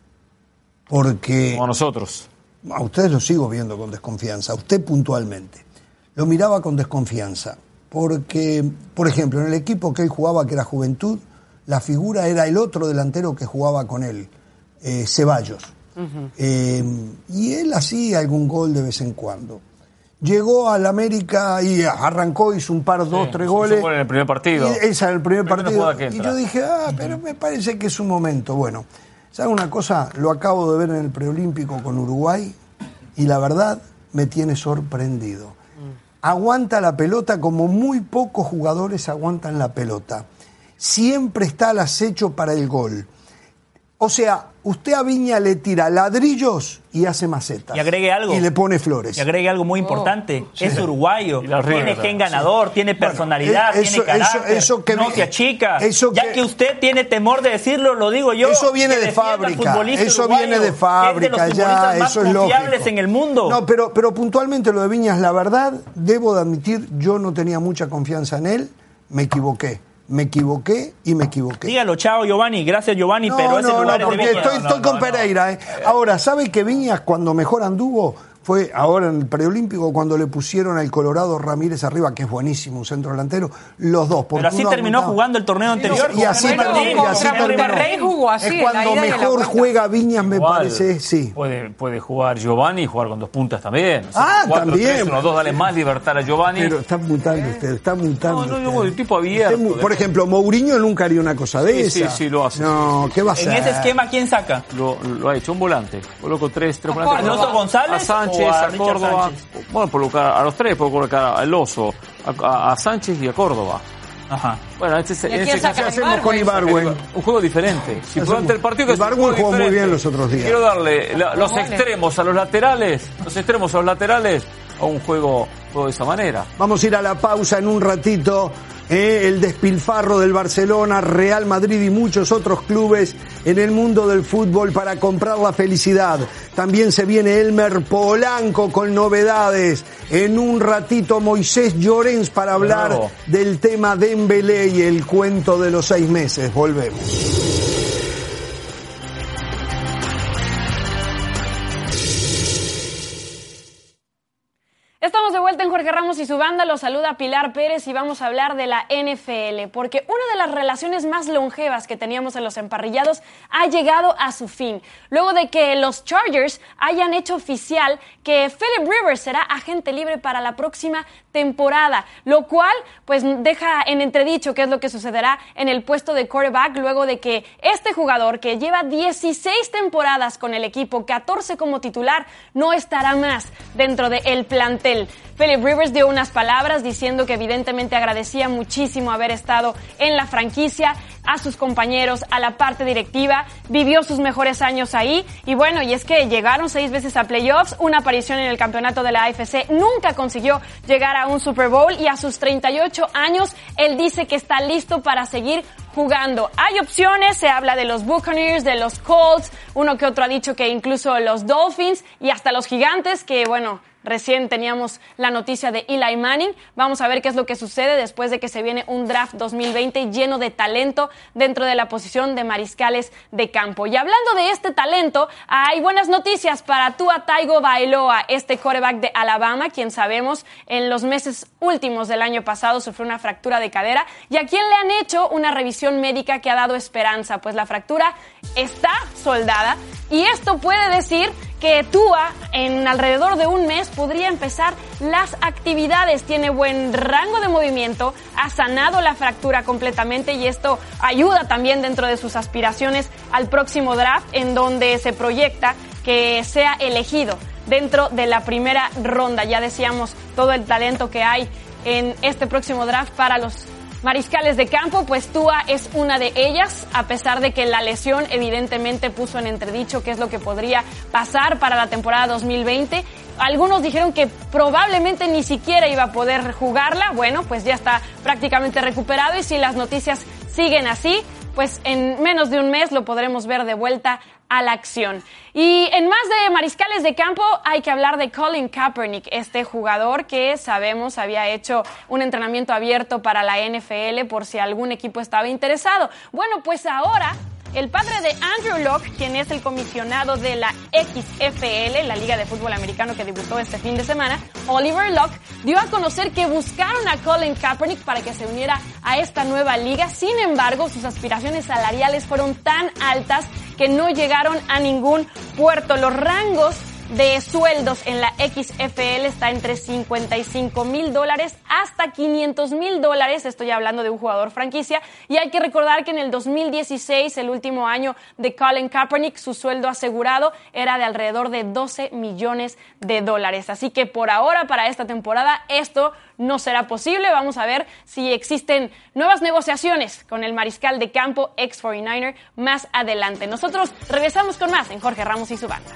Porque Como nosotros. a ustedes lo sigo viendo con desconfianza, a usted puntualmente. Lo miraba con desconfianza. Porque, por ejemplo, en el equipo que él jugaba, que era Juventud, la figura era el otro delantero que jugaba con él, eh, Ceballos. Eh, y él hacía algún gol de vez en cuando. Llegó al América y arrancó, hizo un par, dos, Sí, tres hizo goles. un gol en el primer partido. Y ese era el primer Primera partido. jugada que Y entra. yo dije, ah, pero me parece que es un momento. Bueno, ¿sabe una cosa? Lo acabo de ver en el preolímpico con Uruguay y la verdad me tiene sorprendido. Aguanta la pelota como muy pocos jugadores aguantan la pelota. Siempre está al acecho para el gol. O sea, usted a Viña le tira ladrillos y hace macetas. Y agregue algo. Y le pone flores. Y agregue algo muy importante, es uruguayo, Y la tiene riega, gen ganador, tiene personalidad, eh, eso- tiene eso- carácter, eso que no vi- se achica. eso ya que- que usted tiene temor de decirlo, lo digo yo. Eso viene que de defienda al fábrica, futbolista eso uruguayo, viene de que fábrica, es de los ya, futbolistas más eso es confiables lógico. en el mundo. No, pero, pero puntualmente lo de Viñas, la verdad, debo de admitir, yo no tenía mucha confianza en él, me equivoqué, me equivoqué y me equivoqué. Dígalo, chao Giovanni, gracias Giovanni, No, pero ese no, lugar no, es de porque Viñas. estoy, estoy con Pereira. ¿eh? Ahora, ¿sabe que Viñas cuando mejor anduvo fue ahora en el preolímpico cuando le pusieron al Colorado Ramírez arriba, que es buenísimo, un centro delantero, los dos? porque Pero así uno terminó aguantaba. jugando el torneo anterior. Y así con Bueno, Martín, terminó, y así contra con terminó. Monterrey jugó así, Es en la cuando ida y en la mejor vuelta. juega Viñas, me Igual, parece, sí. Puede, puede jugar Giovanni y jugar con dos puntas también. O sea, Ah, cuatro, también. tres, uno, dos, dale más libertad a Giovanni. Pero está mutando usted, está mutando. No, no, usted. no, el tipo abierto. Usted mu- por ejemplo, Mourinho nunca haría una cosa de Sí, sí, esa. sí, lo hace. No, ¿qué va a En hacer? ese esquema, ¿quién saca? Lo, lo ha hecho un volante. Coloco tres, tres volantes. ¿Alonso González A Sánchez, o a a, Richard Córdoba. Sánchez? Bueno, por colocar a los tres, puedo colocar al Oso, a, a- a Sánchez y a Córdoba. Ajá. Bueno, este, es- ¿Y a en quién este saca caso a hacemos con Ibargüen? un juego diferente. Si durante el partido que es un Ibargüen juego jugó muy diferente. bien los otros días. Quiero darle la- los goles. extremos a los laterales, los extremos a los laterales a un juego, juego de esa manera. Vamos a ir a la pausa en un ratito. eh, el despilfarro del Barcelona, Real Madrid y muchos otros clubes en el mundo del fútbol para comprar la felicidad. También se viene Elmer Polanco con novedades. En un ratito Moisés Llorens para hablar Bravo. del tema Dembélé y el cuento de los seis meses. Volvemos. Estamos de vuelta en Jorge Ramos y su banda. Los saluda Pilar Pérez y vamos a hablar de la N F L, porque una de las relaciones más longevas que teníamos en los emparrillados ha llegado a su fin, luego de que los Chargers hayan hecho oficial que Philip Rivers será agente libre para la próxima temporada, lo cual pues deja en entredicho qué es lo que sucederá en el puesto de quarterback luego de que este jugador, que lleva dieciséis temporadas con el equipo, catorce como titular, no estará más dentro del plantel. Philip Rivers dio unas palabras diciendo que evidentemente agradecía muchísimo haber estado en la franquicia, a sus compañeros, a la parte directiva, vivió sus mejores años ahí y bueno, y es que llegaron seis veces a playoffs, una aparición en el campeonato de la A F C, nunca consiguió llegar a un Super Bowl y a sus treinta y ocho años él dice que está listo para seguir jugando. Hay opciones, se habla de los Buccaneers, de los Colts, uno que otro ha dicho que incluso los Dolphins y hasta los Gigantes, que bueno, recién teníamos la noticia de Eli Manning. Vamos a ver qué es lo que sucede después de que se viene un draft dos mil veinte lleno de talento dentro de la posición de mariscales de campo. Y hablando de este talento, hay buenas noticias para Tua Tagovailoa, este quarterback de Alabama, quien sabemos en los meses últimos del año pasado sufrió una fractura de cadera y a quien le han hecho una revisión médica que ha dado esperanza, pues la fractura está soldada y esto puede decir que Tua en alrededor de un mes podría empezar las actividades. Tiene buen rango de movimiento, ha sanado la fractura completamente y esto ayuda también dentro de sus aspiraciones al próximo draft, en donde se proyecta que sea elegido dentro de la primera ronda. Ya decíamos todo el talento que hay en este próximo draft para los mariscales de campo, pues Tua es una de ellas, a pesar de que la lesión evidentemente puso en entredicho qué es lo que podría pasar para la temporada dos mil veinte. Algunos dijeron que probablemente ni siquiera iba a poder jugarla. Bueno, pues ya está prácticamente recuperado y si las noticias siguen así, pues en menos de un mes lo podremos ver de vuelta a la acción. Y en más de mariscales de campo hay que hablar de Colin Kaepernick, este jugador que sabemos había hecho un entrenamiento abierto para la N F L por si algún equipo estaba interesado. Bueno, pues ahora el padre de Andrew Luck, quien es el comisionado de la X F L, la Liga de Fútbol Americano que debutó este fin de semana, Oliver Luck, dio a conocer que buscaron a Colin Kaepernick para que se uniera a esta nueva liga. Sin embargo, sus aspiraciones salariales fueron tan altas que no llegaron a ningún puerto. Los rangos de sueldos en la X F L está entre cincuenta y cinco mil dólares hasta quinientos mil dólares. Estoy hablando de un jugador franquicia. Y hay que recordar que en el dos mil dieciséis, el último año de Colin Kaepernick, su sueldo asegurado era de alrededor de doce millones de dólares. Así que por ahora, para esta temporada, esto no será posible. Vamos a ver si existen nuevas negociaciones con el mariscal de campo ex cuarenta y nueve er más adelante. Nosotros regresamos con más en Jorge Ramos y su banda.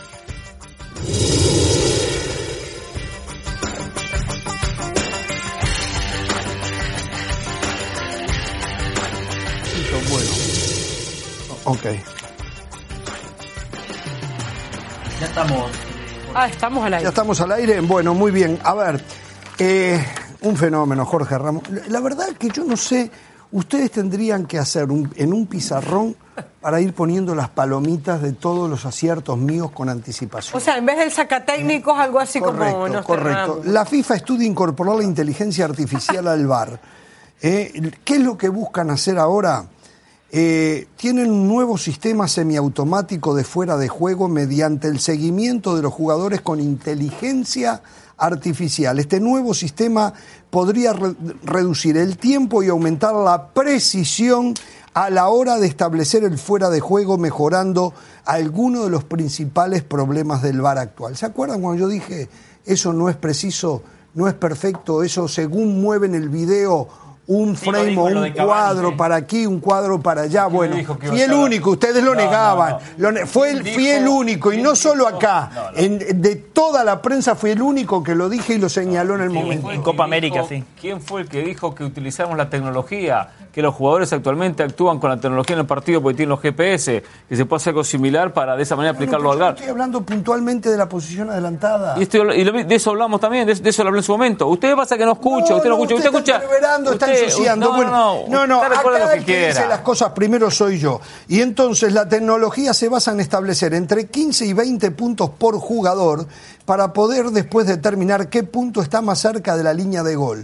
Bueno, ok. Ya estamos. Ah, estamos al aire. Ya estamos al aire. Bueno, muy bien. A ver, eh, un fenómeno, Jorge Ramos. La verdad es que yo no sé, ustedes tendrían que hacer un, en un pizarrón para ir poniendo las palomitas de todos los aciertos míos con anticipación. O sea, en vez del sacatécnicos, algo así correcto, como... Nos correcto. cerramos. La FIFA estudia incorporar la inteligencia artificial al V A R. Eh, ¿Qué es lo que buscan hacer ahora? Eh, tienen un nuevo sistema semiautomático de fuera de juego mediante el seguimiento de los jugadores con inteligencia artificial. Este nuevo sistema podría re- reducir el tiempo y aumentar la precisión a la hora de establecer el fuera de juego, mejorando algunos de los principales problemas del V A R actual. ¿Se acuerdan cuando yo dije eso no es preciso, no es perfecto, eso según mueven el video un Sí, lo frame dijo o lo un de Cavani, cuadro sí. para aquí, un cuadro para allá? Bueno, dijo que iba fui a el estar- único, ustedes lo No, negaban. no, no. Lo ne- fue el, ¿Quién fui el dijo? único, y ¿Quién no solo dijo? acá. No, no. En- de toda la prensa fui el único que lo dije y lo señaló en el ¿Quién momento. fue el En que Copa América, dijo- sí. ¿Quién fue el que dijo que utilizamos la tecnología? Que los jugadores actualmente actúan con la tecnología en el partido porque tienen los G P S, que se puede hacer algo similar para de esa manera aplicarlo No, al pero yo G A R. estoy hablando puntualmente de la posición adelantada. Y, esto- y lo- de eso hablamos también, de, de eso lo hablé en su momento. Usted pasa que no escucha, usted no, escucha, usted, escucha. Está entreverando, está usted- ensuciando. No, Bueno, no, no, no, usted recuerda acá lo que el que dice quiera. las cosas primero soy yo. Y entonces la tecnología se basa en establecer entre quince y veinte puntos por jugador para poder después determinar qué punto está más cerca de la línea de gol.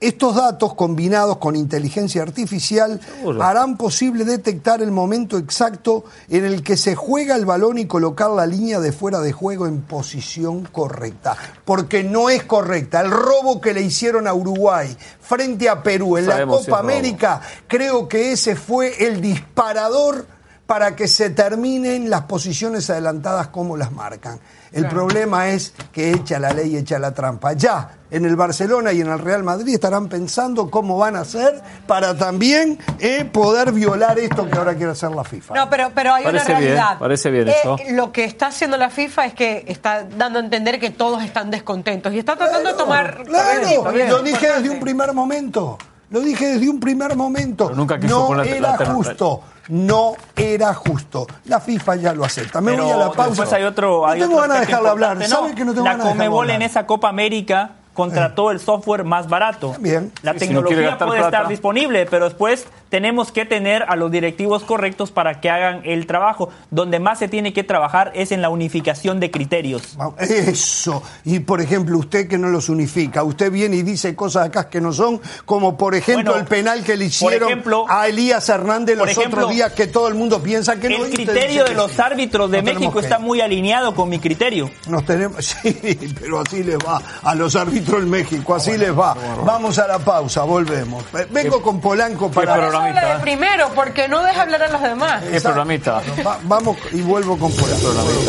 Estos datos, combinados con inteligencia artificial, Seguro. harán posible detectar el momento exacto en el que se juega el balón y colocar la línea de fuera de juego en posición correcta. Porque no es correcta. El robo que le hicieron a Uruguay frente a Perú en Sabemos la si Copa es robo. América, creo que ese fue el disparador para que se terminen las posiciones adelantadas como las marcan. El claro. problema es que echa la ley, echa la trampa. Ya en el Barcelona y en el Real Madrid estarán pensando cómo van a hacer para también eh, poder violar esto que ahora quiere hacer la FIFA. No, pero, pero hay parece una realidad. Bien, parece bien eh, eso. Lo que está haciendo la FIFA es que está dando a entender que todos están descontentos y está tratando Claro, de tomar... Claro, bien, lo dije desde un primer momento. Lo dije desde un primer momento. Pero nunca quiso no poner la- era la- justo. No era justo. La FIFA ya lo acepta. Me Pero voy a la pausa. después hay otro, hay no tengo otro ganas de aspecto dejarla hablar. importante, ¿Sabe ¿no? que no tengo La ganas de dejarla Conmebol hablar? en esa Copa América contrató el software más barato. Bien. La Sí, si no quiere tecnología gastar puede plata. estar disponible, pero después tenemos que tener a los directivos correctos para que hagan el trabajo. Donde más se tiene que trabajar es en la unificación de criterios. Eso. Y por ejemplo, usted que no los unifica, usted viene y dice cosas acá que no son, como por ejemplo Bueno, el penal que le hicieron por ejemplo, a Elías Hernández los por ejemplo, otros días que todo el mundo piensa que no. El y usted criterio dice de que los sí. árbitros de No tenemos México que- está muy alineado con mi criterio. Nos tenemos, sí, pero así les va a los árbitros en México, así les va. Vamos a la pausa, volvemos. Vengo con Polanco para... Por eso habla de primero, porque no deja hablar a los demás. ¿Qué programita? Va- vamos y vuelvo con Polanco.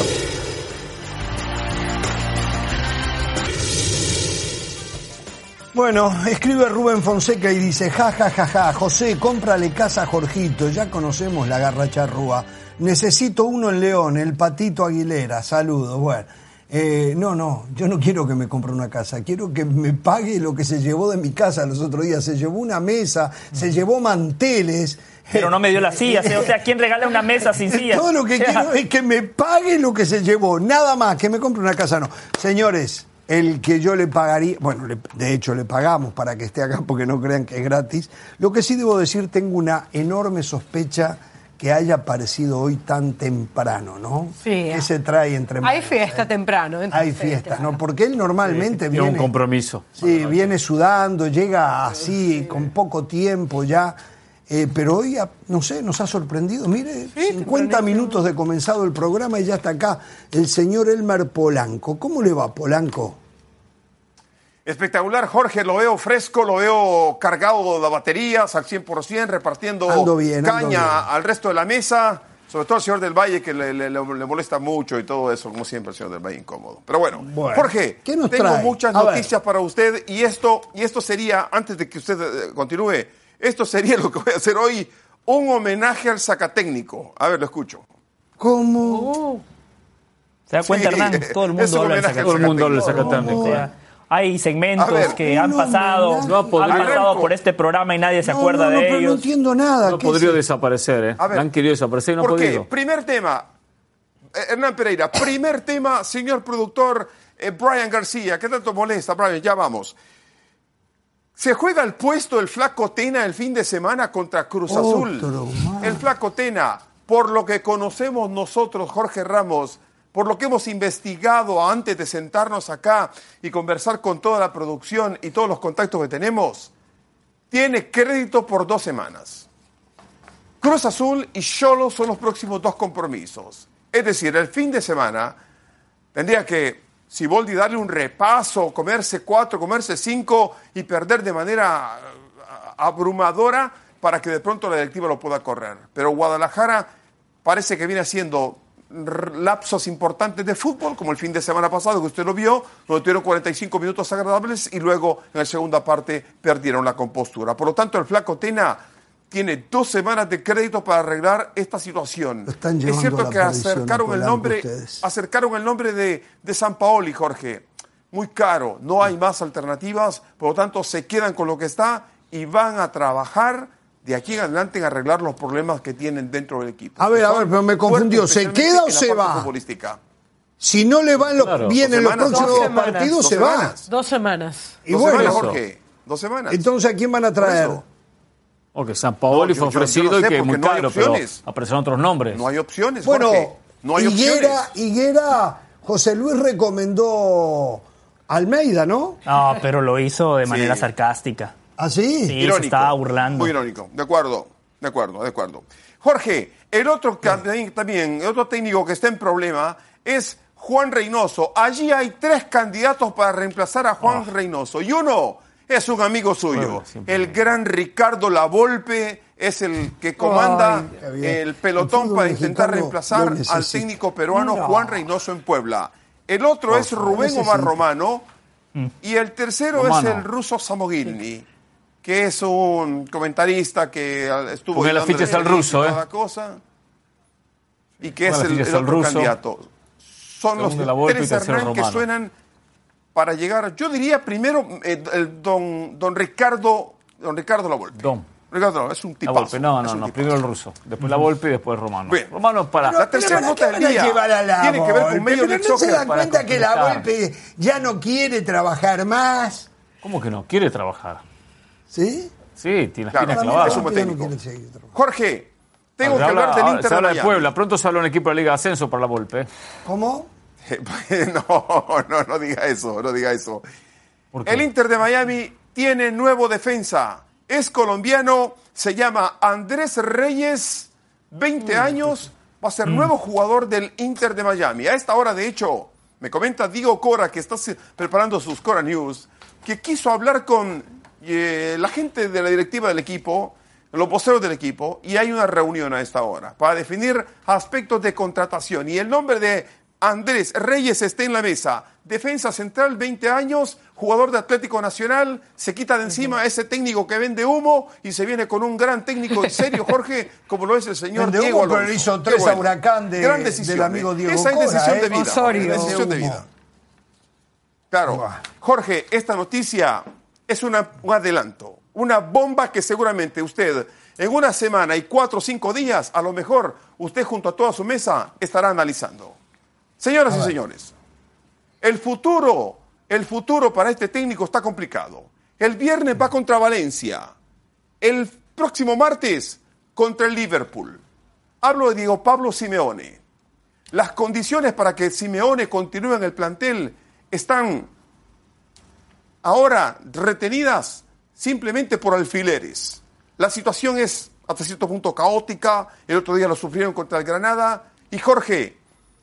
Bueno, escribe Rubén Fonseca y dice, ja, ja, ja, ja, José, cómprale casa a Jorgito, ya conocemos la garra charrúa. Necesito uno en León, el Patito Aguilera, saludos. Bueno, eh, no, no, yo no quiero que me compre una casa, quiero que me pague lo que se llevó de mi casa los otros días. Se llevó una mesa, se llevó manteles. Pero no me dio la silla. O sea, ¿quién regala una mesa sin silla? Todo lo que O sea, quiero es que me pague lo que se llevó, nada más, que me compre una casa, no. Señores, el que yo le pagaría, bueno, le- de hecho le pagamos para que esté acá porque no crean que es gratis. Lo que sí debo decir, tengo una enorme sospecha que haya aparecido hoy tan temprano, ¿no? Sí. ¿Qué se trae entre Hay manos? fiesta temprano. Hay entonces, fiesta, ¿no? Porque él normalmente Tiene un viene... compromiso. Sí, viene sudando, llega así, con poco tiempo ya. Eh, pero hoy, ha- no sé, nos ha sorprendido. Mire, cincuenta minutos de comenzado el programa y ya está acá el señor Elmer Polanco. ¿Cómo le va, Polanco? Espectacular, Jorge, lo veo fresco, lo veo cargado de baterías al cien por ciento, repartiendo Ando bien, ando caña bien. al resto de la mesa, sobre todo al señor del Valle, que le, le- le molesta mucho y todo eso, como siempre el señor del Valle incómodo. Pero bueno, Bueno, Jorge, ¿qué nos tengo trae? muchas A ver. noticias para usted y esto, y esto sería, antes de que usted eh, continúe, esto sería lo que voy a hacer hoy, un homenaje al Zacatécnico. A ver, lo escucho. ¿Cómo? ¿Se da cuenta, Sí, Hernán? Todo el es mundo un habla del homenaje al Zacateco. Todo el mundo habla del Zacateco. Zacateco. O sea, hay segmentos A ver, que un han pasado, homenaje. No, podría- han pasado Arranco. por este programa y nadie se No, acuerda no, no, de pero no ellos. entiendo nada. No ¿Qué podría es? desaparecer, ¿eh? A ver, Han querido desaparecer y no han ¿Por qué? podido. Primer tema, eh, Hernán Pereira. Primer tema, señor productor eh, Brian García. ¿Qué tanto molesta, Brian? Ya vamos. Se juega el puesto el Flaco Tena el fin de semana contra Cruz Azul. Otro más. El Flaco Tena, por lo que conocemos nosotros, Jorge Ramos, por lo que hemos investigado antes de sentarnos acá y conversar con toda la producción y todos los contactos que tenemos, tiene crédito por dos semanas. Cruz Azul y Xolo son los próximos dos compromisos. Es decir, el fin de semana tendría que Siboldi darle un repaso, comerse cuatro, comerse cinco y perder de manera eh, abrumadora para que de pronto la directiva lo pueda correr. Pero Guadalajara parece que viene haciendo r- lapsos importantes de fútbol, como el fin de semana pasado, que usted lo vio, donde tuvieron cuarenta y cinco minutos agradables y luego en la segunda parte perdieron la compostura. Por lo tanto, el Flaco Tena tiene dos semanas de crédito para arreglar esta situación. Lo están Es llevando cierto a la que perdición acercaron a el Polanco nombre, ustedes. acercaron el nombre de, de Sampaoli, Jorge. Muy caro, no hay más alternativas, por lo tanto se quedan con lo que está y van a trabajar de aquí en adelante en arreglar los problemas que tienen dentro del equipo. A ver, Que a son ver, pero me fuertes, confundió. ¿Se especialmente queda o en la se parte va? futbolística. Si no le van los, Claro, bien dos en los semanas, próximos dos dos semanas, partidos, dos se va. semanas. Dos semanas. Y Dos bueno, semanas, Jorge. Dos semanas. entonces, ¿a quién van a traer? Por eso. O que San Paoli No, yo- fue yo- yo ofrecido no sé, y que es porque muy no hay caro, pero opciones. aparecieron otros nombres. No hay opciones, Bueno, Jorge. No hay Higuera, opciones. Higuera, José Luis recomendó Almeida, ¿no? No, pero lo hizo de manera Sí. sarcástica. ¿Ah, sí? Sí, Irónico. se estaba burlando. Muy irónico. De acuerdo, de acuerdo, de acuerdo. Jorge, el otro también, también, el otro técnico que está en problema es Juan Reynoso. Allí hay tres candidatos para reemplazar a Juan oh. Reynoso. Y uno es un amigo suyo. Bueno, el gran Ricardo Lavolpe es el que comanda Ay, el pelotón el para intentar reemplazar al técnico peruano no. Juan Reynoso en Puebla. El otro oh, es Rubén Omar Romano. Mm. Y el tercero Romano. es el ruso Samogilny, que es un comentarista que estuvo Ponga las fichas al ruso, ¿eh? cosa, y que Ponga es el, el otro ruso. candidato. Son Segundo los tres Hernán que suenan para llegar. Yo diría primero eh, el don, don Ricardo, don Ricardo Lavolpe. Don. Ricardo, es un tipazo. No, no, no, primero el ruso, después Lavolpe y después Romano. Bien. Romano para pero, la tercera pero, nota del día. Tiene que ver con medio de choque. ¿No se dan cuenta que Lavolpe ya no quiere trabajar más? ¿Cómo que no? Quiere trabajar. ¿Sí? Sí, tiene las piernas clavadas. Es un buen técnico. Jorge, tengo que hablar del Inter se habla de de Puebla. Pronto se habla un equipo de la Liga de Ascenso para Lavolpe. ¿Cómo? No, no, no diga eso, no diga eso. El Inter de Miami tiene nuevo defensa. Es colombiano, se llama Andrés Reyes, veinte años, va a ser mm. nuevo jugador del Inter de Miami. A esta hora, de hecho, me comenta Diego Cora, que está preparando sus Cora News, que quiso hablar con eh, la gente de la directiva del equipo, los voceros del equipo, y hay una reunión a esta hora para definir aspectos de contratación. Y el nombre de Andrés Reyes está en la mesa. Defensa central, veinte años, jugador de Atlético Nacional, se quita de encima a ese técnico que vende humo y se viene con un gran técnico en serio, Jorge, como lo es el señor vende Diego humo, Alonso. Pero le hizo tres bueno. a Huracán de, gran decisión, del amigo Diego Esa es Cora, decisión ¿eh? de vida. Osorio. Es decisión de vida. Claro. Jorge, esta noticia es una, un adelanto, una bomba que seguramente usted en una semana y cuatro o cinco días, a lo mejor usted junto a toda su mesa estará analizando. Señoras y señores, el futuro, el futuro para este técnico está complicado. El viernes va contra Valencia. El próximo martes contra el Liverpool. Hablo de Diego Pablo Simeone. Las condiciones para que Simeone continúe en el plantel están ahora retenidas simplemente por alfileres. La situación es hasta cierto punto caótica. El otro día lo sufrieron contra el Granada. Y Jorge,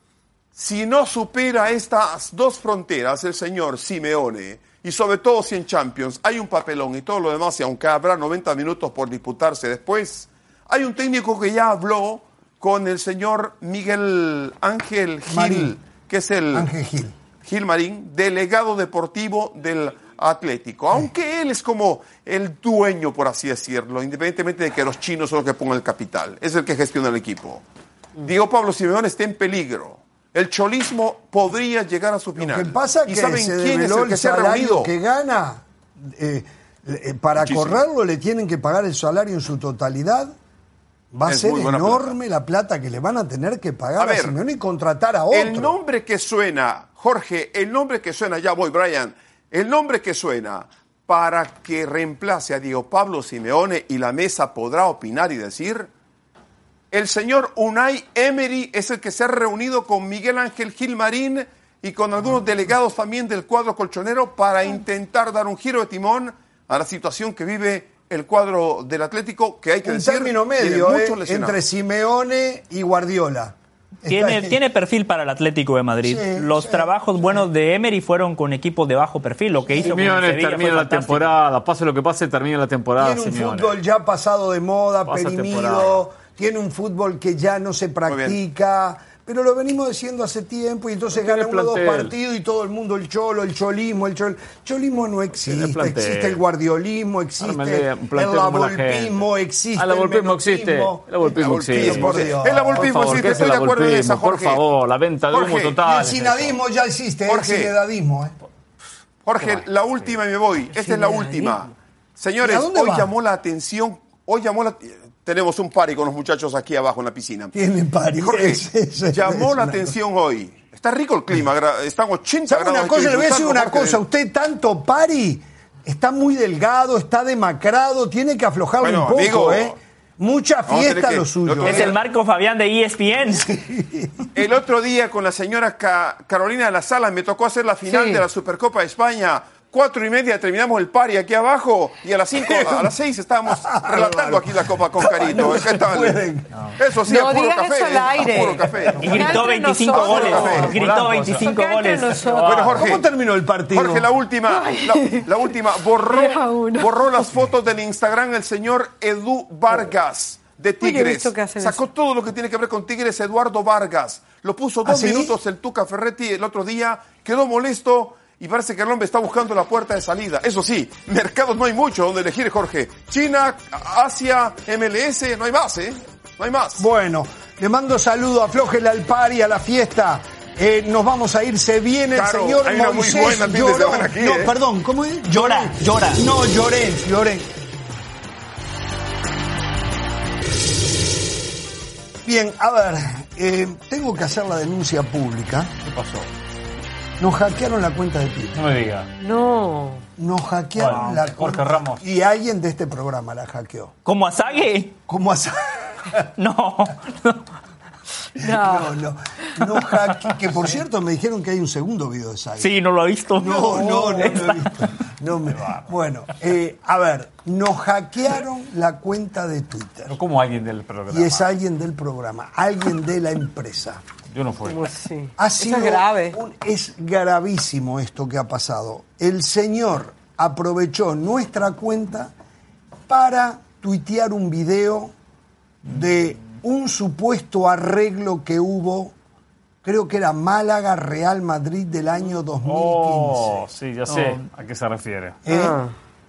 si no supera estas dos fronteras el señor Simeone, y sobre todo si en Champions hay un papelón y todo lo demás, y aunque habrá noventa minutos por disputarse después, hay un técnico que ya habló con el señor Miguel Ángel Gil, Marín. que es el Ángel Gil. Gil Marín, delegado deportivo del Atlético, aunque él es como el dueño, por así decirlo, independientemente de que los chinos son los que pongan el capital, es el que gestiona el equipo. Diego Pablo Simeone está en peligro. El cholismo podría llegar a su final. Lo que pasa ¿Y que saben se quién es el que el se ha salario reunido? que gana. Eh, eh, para Muchísimo. correrlo le tienen que pagar el salario en su totalidad. Va a es ser enorme plata. la plata que le van a tener que pagar a, ver, a Simeone y contratar a otro. El nombre que suena, Jorge, el nombre que suena, ya voy, Brian, el nombre que suena para que reemplace a Diego Pablo Simeone y la mesa podrá opinar y decir, el señor Unai Emery es el que se ha reunido con Miguel Ángel Gil Marín y con algunos delegados también del cuadro colchonero para intentar dar un giro de timón a la situación que vive el cuadro del Atlético, que hay que un decir, término medio eh, entre entre Simeone y Guardiola. Tiene, tiene perfil para el Atlético de Madrid. Sí, Los sí, trabajos sí. buenos de Emery fueron con equipos de bajo perfil. Lo que hizo Simeone con Sevilla termina la temporada, pase lo que pase, termina la temporada. Tiene un Simeone. fútbol ya pasado de moda, Pasa perimido. temporada. Tiene un fútbol que ya no se practica. Pero lo venimos diciendo hace tiempo y entonces gana uno o dos partidos y todo el mundo el cholo, el cholismo, el chol... cholismo no existe, existe el guardiolismo, existe el lavolpismo, existe el lavolpismo existe, el lavolpismo existe. El lavolpismo existe, estoy de acuerdo en esa, Jorge. Por favor, la venta de humo total. Y el sinadismo ya existe, el sinedadismo. ¿eh? Jorge, la última y me voy, esta es la última. Señores, hoy va? llamó la atención, hoy llamó la... Tenemos un party con los muchachos aquí abajo en la piscina. Tienen party. Jorge, es, es, es, llamó es, la atención hoy. Está rico el clima, están ochenta grados. Una cosa, le voy a decir una cosa. Usted tanto party, está muy delgado, está demacrado, tiene que aflojarlo bueno, un poco, amigo, ¿eh? Mucha fiesta que, lo suyo. Es el Marco Fabián de E S P N. El otro día con la señora Ca Carolina de la Sala me tocó hacer la final sí. de la Supercopa de España. Cuatro y media terminamos el party aquí abajo y a las cinco, a las seis estábamos relatando aquí la Copa con Carito. ¿Qué tal? Eso sí, no a puro digas café. eso al aire. A puro café. Y gritó veinticinco goles. Gritó veinticinco goles. Bueno, Jorge, ¿cómo terminó el partido? Jorge, la última, la, la última, borró, borró las fotos del Instagram el señor Edu Vargas de Tigres. Sacó eso. Todo lo que tiene que ver con Tigres, Eduardo Vargas. Lo puso dos ¿Ah, sí? minutos el Tuca Ferretti el otro día, quedó molesto y parece que el hombre está buscando la puerta de salida. Eso sí, mercados no hay mucho donde elegir, Jorge. China, Asia, M L S, no hay más, ¿eh? No hay más. Bueno, le mando saludo, aflójele al party, a la fiesta. Eh, nos vamos a ir, se viene claro, el señor Moisés Lloró. Aquí, no, ¿eh? Perdón, ¿cómo es? Llora, llora. No, lloré, lloré. Bien, a ver, eh, tengo que hacer la denuncia pública. ¿Qué pasó? Nos hackearon la cuenta de Twitter. No me diga. No. Nos hackearon bueno, la Jorge cuenta. Ramos. Y alguien de este programa la hackeó. ¿Como Azague? ¿Cómo Azague? No, no. No, no. no hacke... Que por cierto me dijeron que hay un segundo video de Azague. Sí, no lo he visto. No, no, no, no lo he visto. No me... Bueno, eh, a ver, nos hackearon la cuenta de Twitter. ¿Cómo alguien del programa? Y es alguien del programa, alguien de la empresa. Yo no fui. Pues sí. Ha sido es grave. Un, es gravísimo esto que ha pasado. El señor aprovechó nuestra cuenta para tuitear un video de un supuesto arreglo que hubo, creo que era Málaga Real Madrid del año dos mil quince. Oh, sí, ya sé oh. a qué se refiere. ¿Eh? Ah.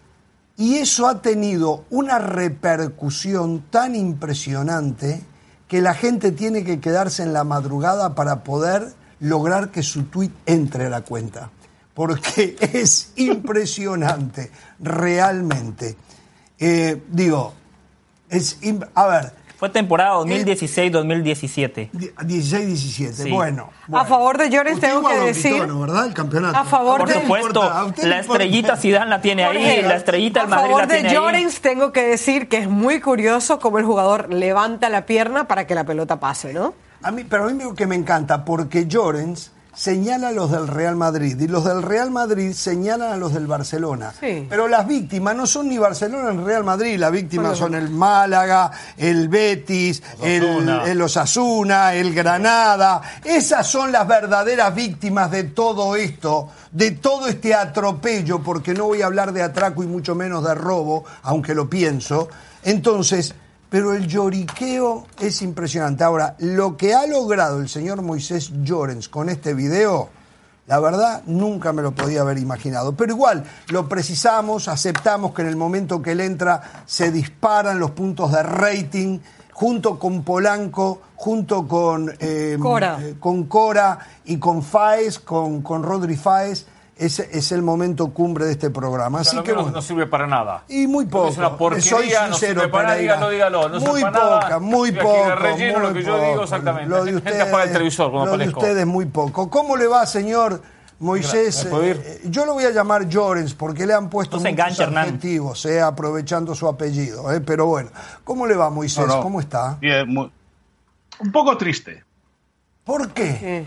Y eso ha tenido una repercusión tan impresionante que la gente tiene que quedarse en la madrugada para poder lograr que su tuit entre a la cuenta. Porque es impresionante, realmente. Eh, digo, es... A ver... Fue temporada dos mil dieciséis dos mil diecisiete. dieciséis diecisiete, sí. bueno, bueno. A favor de Llorens tengo que decir... Gritó, ¿no, verdad? El campeonato. A favor Por de... supuesto, la estrellita Zidane la tiene ahí, Jorge, la estrellita del Madrid la tiene ahí. A favor de Llorens tengo que decir que es muy curioso cómo el jugador levanta la pierna para que la pelota pase, ¿no? A mí, pero a mí que me encanta, porque Llorens señala a los del Real Madrid y los del Real Madrid señalan a los del Barcelona. Sí. Pero las víctimas no son ni Barcelona ni Real Madrid, las víctimas son el Málaga, el Betis, Osasuna. el, el Osasuna, el Granada. Esas son las verdaderas víctimas de todo esto, de todo este atropello, porque no voy a hablar de atraco y mucho menos de robo, aunque lo pienso. Entonces... Pero el lloriqueo es impresionante. Ahora, lo que ha logrado el señor Moisés Llorens con este video, la verdad, nunca me lo podía haber imaginado. Pero igual, lo precisamos, aceptamos que en el momento que él entra se disparan los puntos de rating, junto con Polanco, junto con, eh, Cora. Eh, con Cora y con Fáez, con, con Rodri Fáez. Ese es el momento cumbre de este programa. Así que bueno, no sirve para nada. Y muy poco. Es una porquería, Soy sincero, no sirve para nada, dígalo, dígalo. No muy sirve poca, nada. muy poco. Relleno muy lo que poco. yo digo exactamente. Lo de ustedes, apaga el televisor cuando lo de aparezco. ustedes muy poco. ¿Cómo le va, señor Moisés? Eh, yo lo voy a llamar Llorens porque le han puesto no muchos adjetivos, eh, aprovechando su apellido. Eh, pero bueno, ¿cómo le va, Moisés? No, no. ¿Cómo está? Bien, muy... un poco triste. ¿Por qué?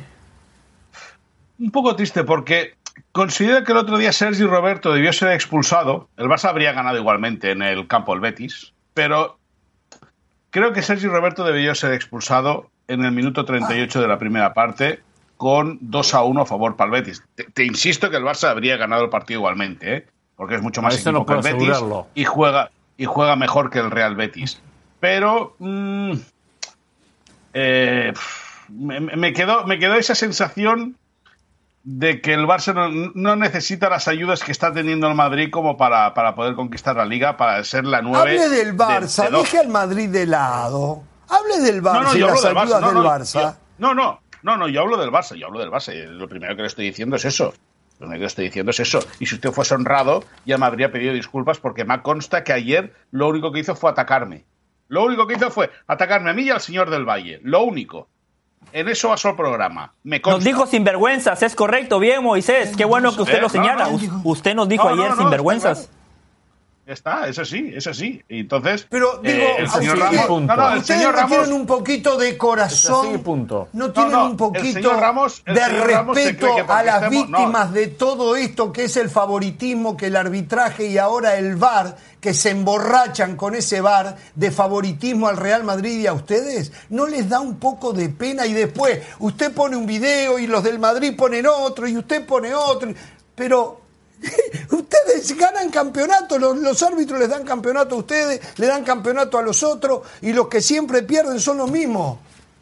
Un poco triste porque considero que el otro día Sergi Roberto debió ser expulsado. El Barça habría ganado igualmente en el campo del Betis, pero creo que Sergi Roberto debió ser expulsado en el minuto treinta y ocho de la primera parte con dos a uno a favor para el Betis. Te, te insisto que el Barça habría ganado el partido igualmente, ¿eh? Porque es mucho más equipo no que el Betis asegurarlo. y juega, y juega mejor que el Real Betis. Pero mmm, eh, me, me, quedó, me quedó esa sensación de que el Barça no, no necesita las ayudas que está teniendo el Madrid como para, para poder conquistar la Liga, para ser la nueve. Hable del Barça, de, de deje al Madrid de lado. Hable del Barça no, no, y las del ayudas Barça. No, del no, Barça. Yo, no, no, no, no, yo hablo del Barça, yo hablo del Barça. Lo primero que le estoy diciendo es eso. Lo primero que le estoy diciendo es eso. Y si usted fuese honrado, ya me habría pedido disculpas porque me consta que ayer lo único que hizo fue atacarme. Lo único que hizo fue atacarme a mí y al señor del Valle. Lo único. En eso basó el programa. Me consta. Nos dijo sinvergüenzas, es correcto. Bien, Moisés. Qué bueno que usted eh, lo señala. No, no. Usted nos dijo no, ayer no, no, sinvergüenzas. Ya está, es así, es así. Y entonces, pero digo, eh, el señor ustedes, Ramos, no, no, el ustedes señor no Ramos tienen un poquito de corazón, así, punto. no tienen No, no, un poquito el señor Ramos- el de señor Ramos se respeto cree que porque a las estemos- víctimas no. de todo esto que es el favoritismo, que el arbitraje y ahora el V A R, que se emborrachan con ese V A R de favoritismo al Real Madrid y a ustedes. ¿No les da un poco de pena? Y después usted pone un video y los del Madrid ponen otro y usted pone otro, pero ustedes ganan campeonato, los, los árbitros les dan campeonato a ustedes, le dan campeonato a los otros y los que siempre pierden son los mismos.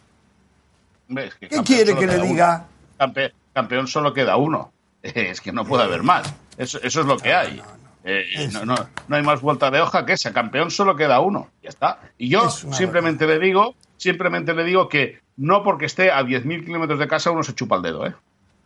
¿Ves? Que ¿Qué campeón quiere solo que le queda diga? uno. Campe- campeón solo queda uno. Es que no puede haber más. Eso, eso es lo que hay. Eh, no, no, no hay más vuelta de hoja que esa. Campeón solo queda uno. Ya está. Y yo simplemente le digo, simplemente le digo que no porque esté a diez mil kilómetros de casa uno se chupa el dedo, ¿eh?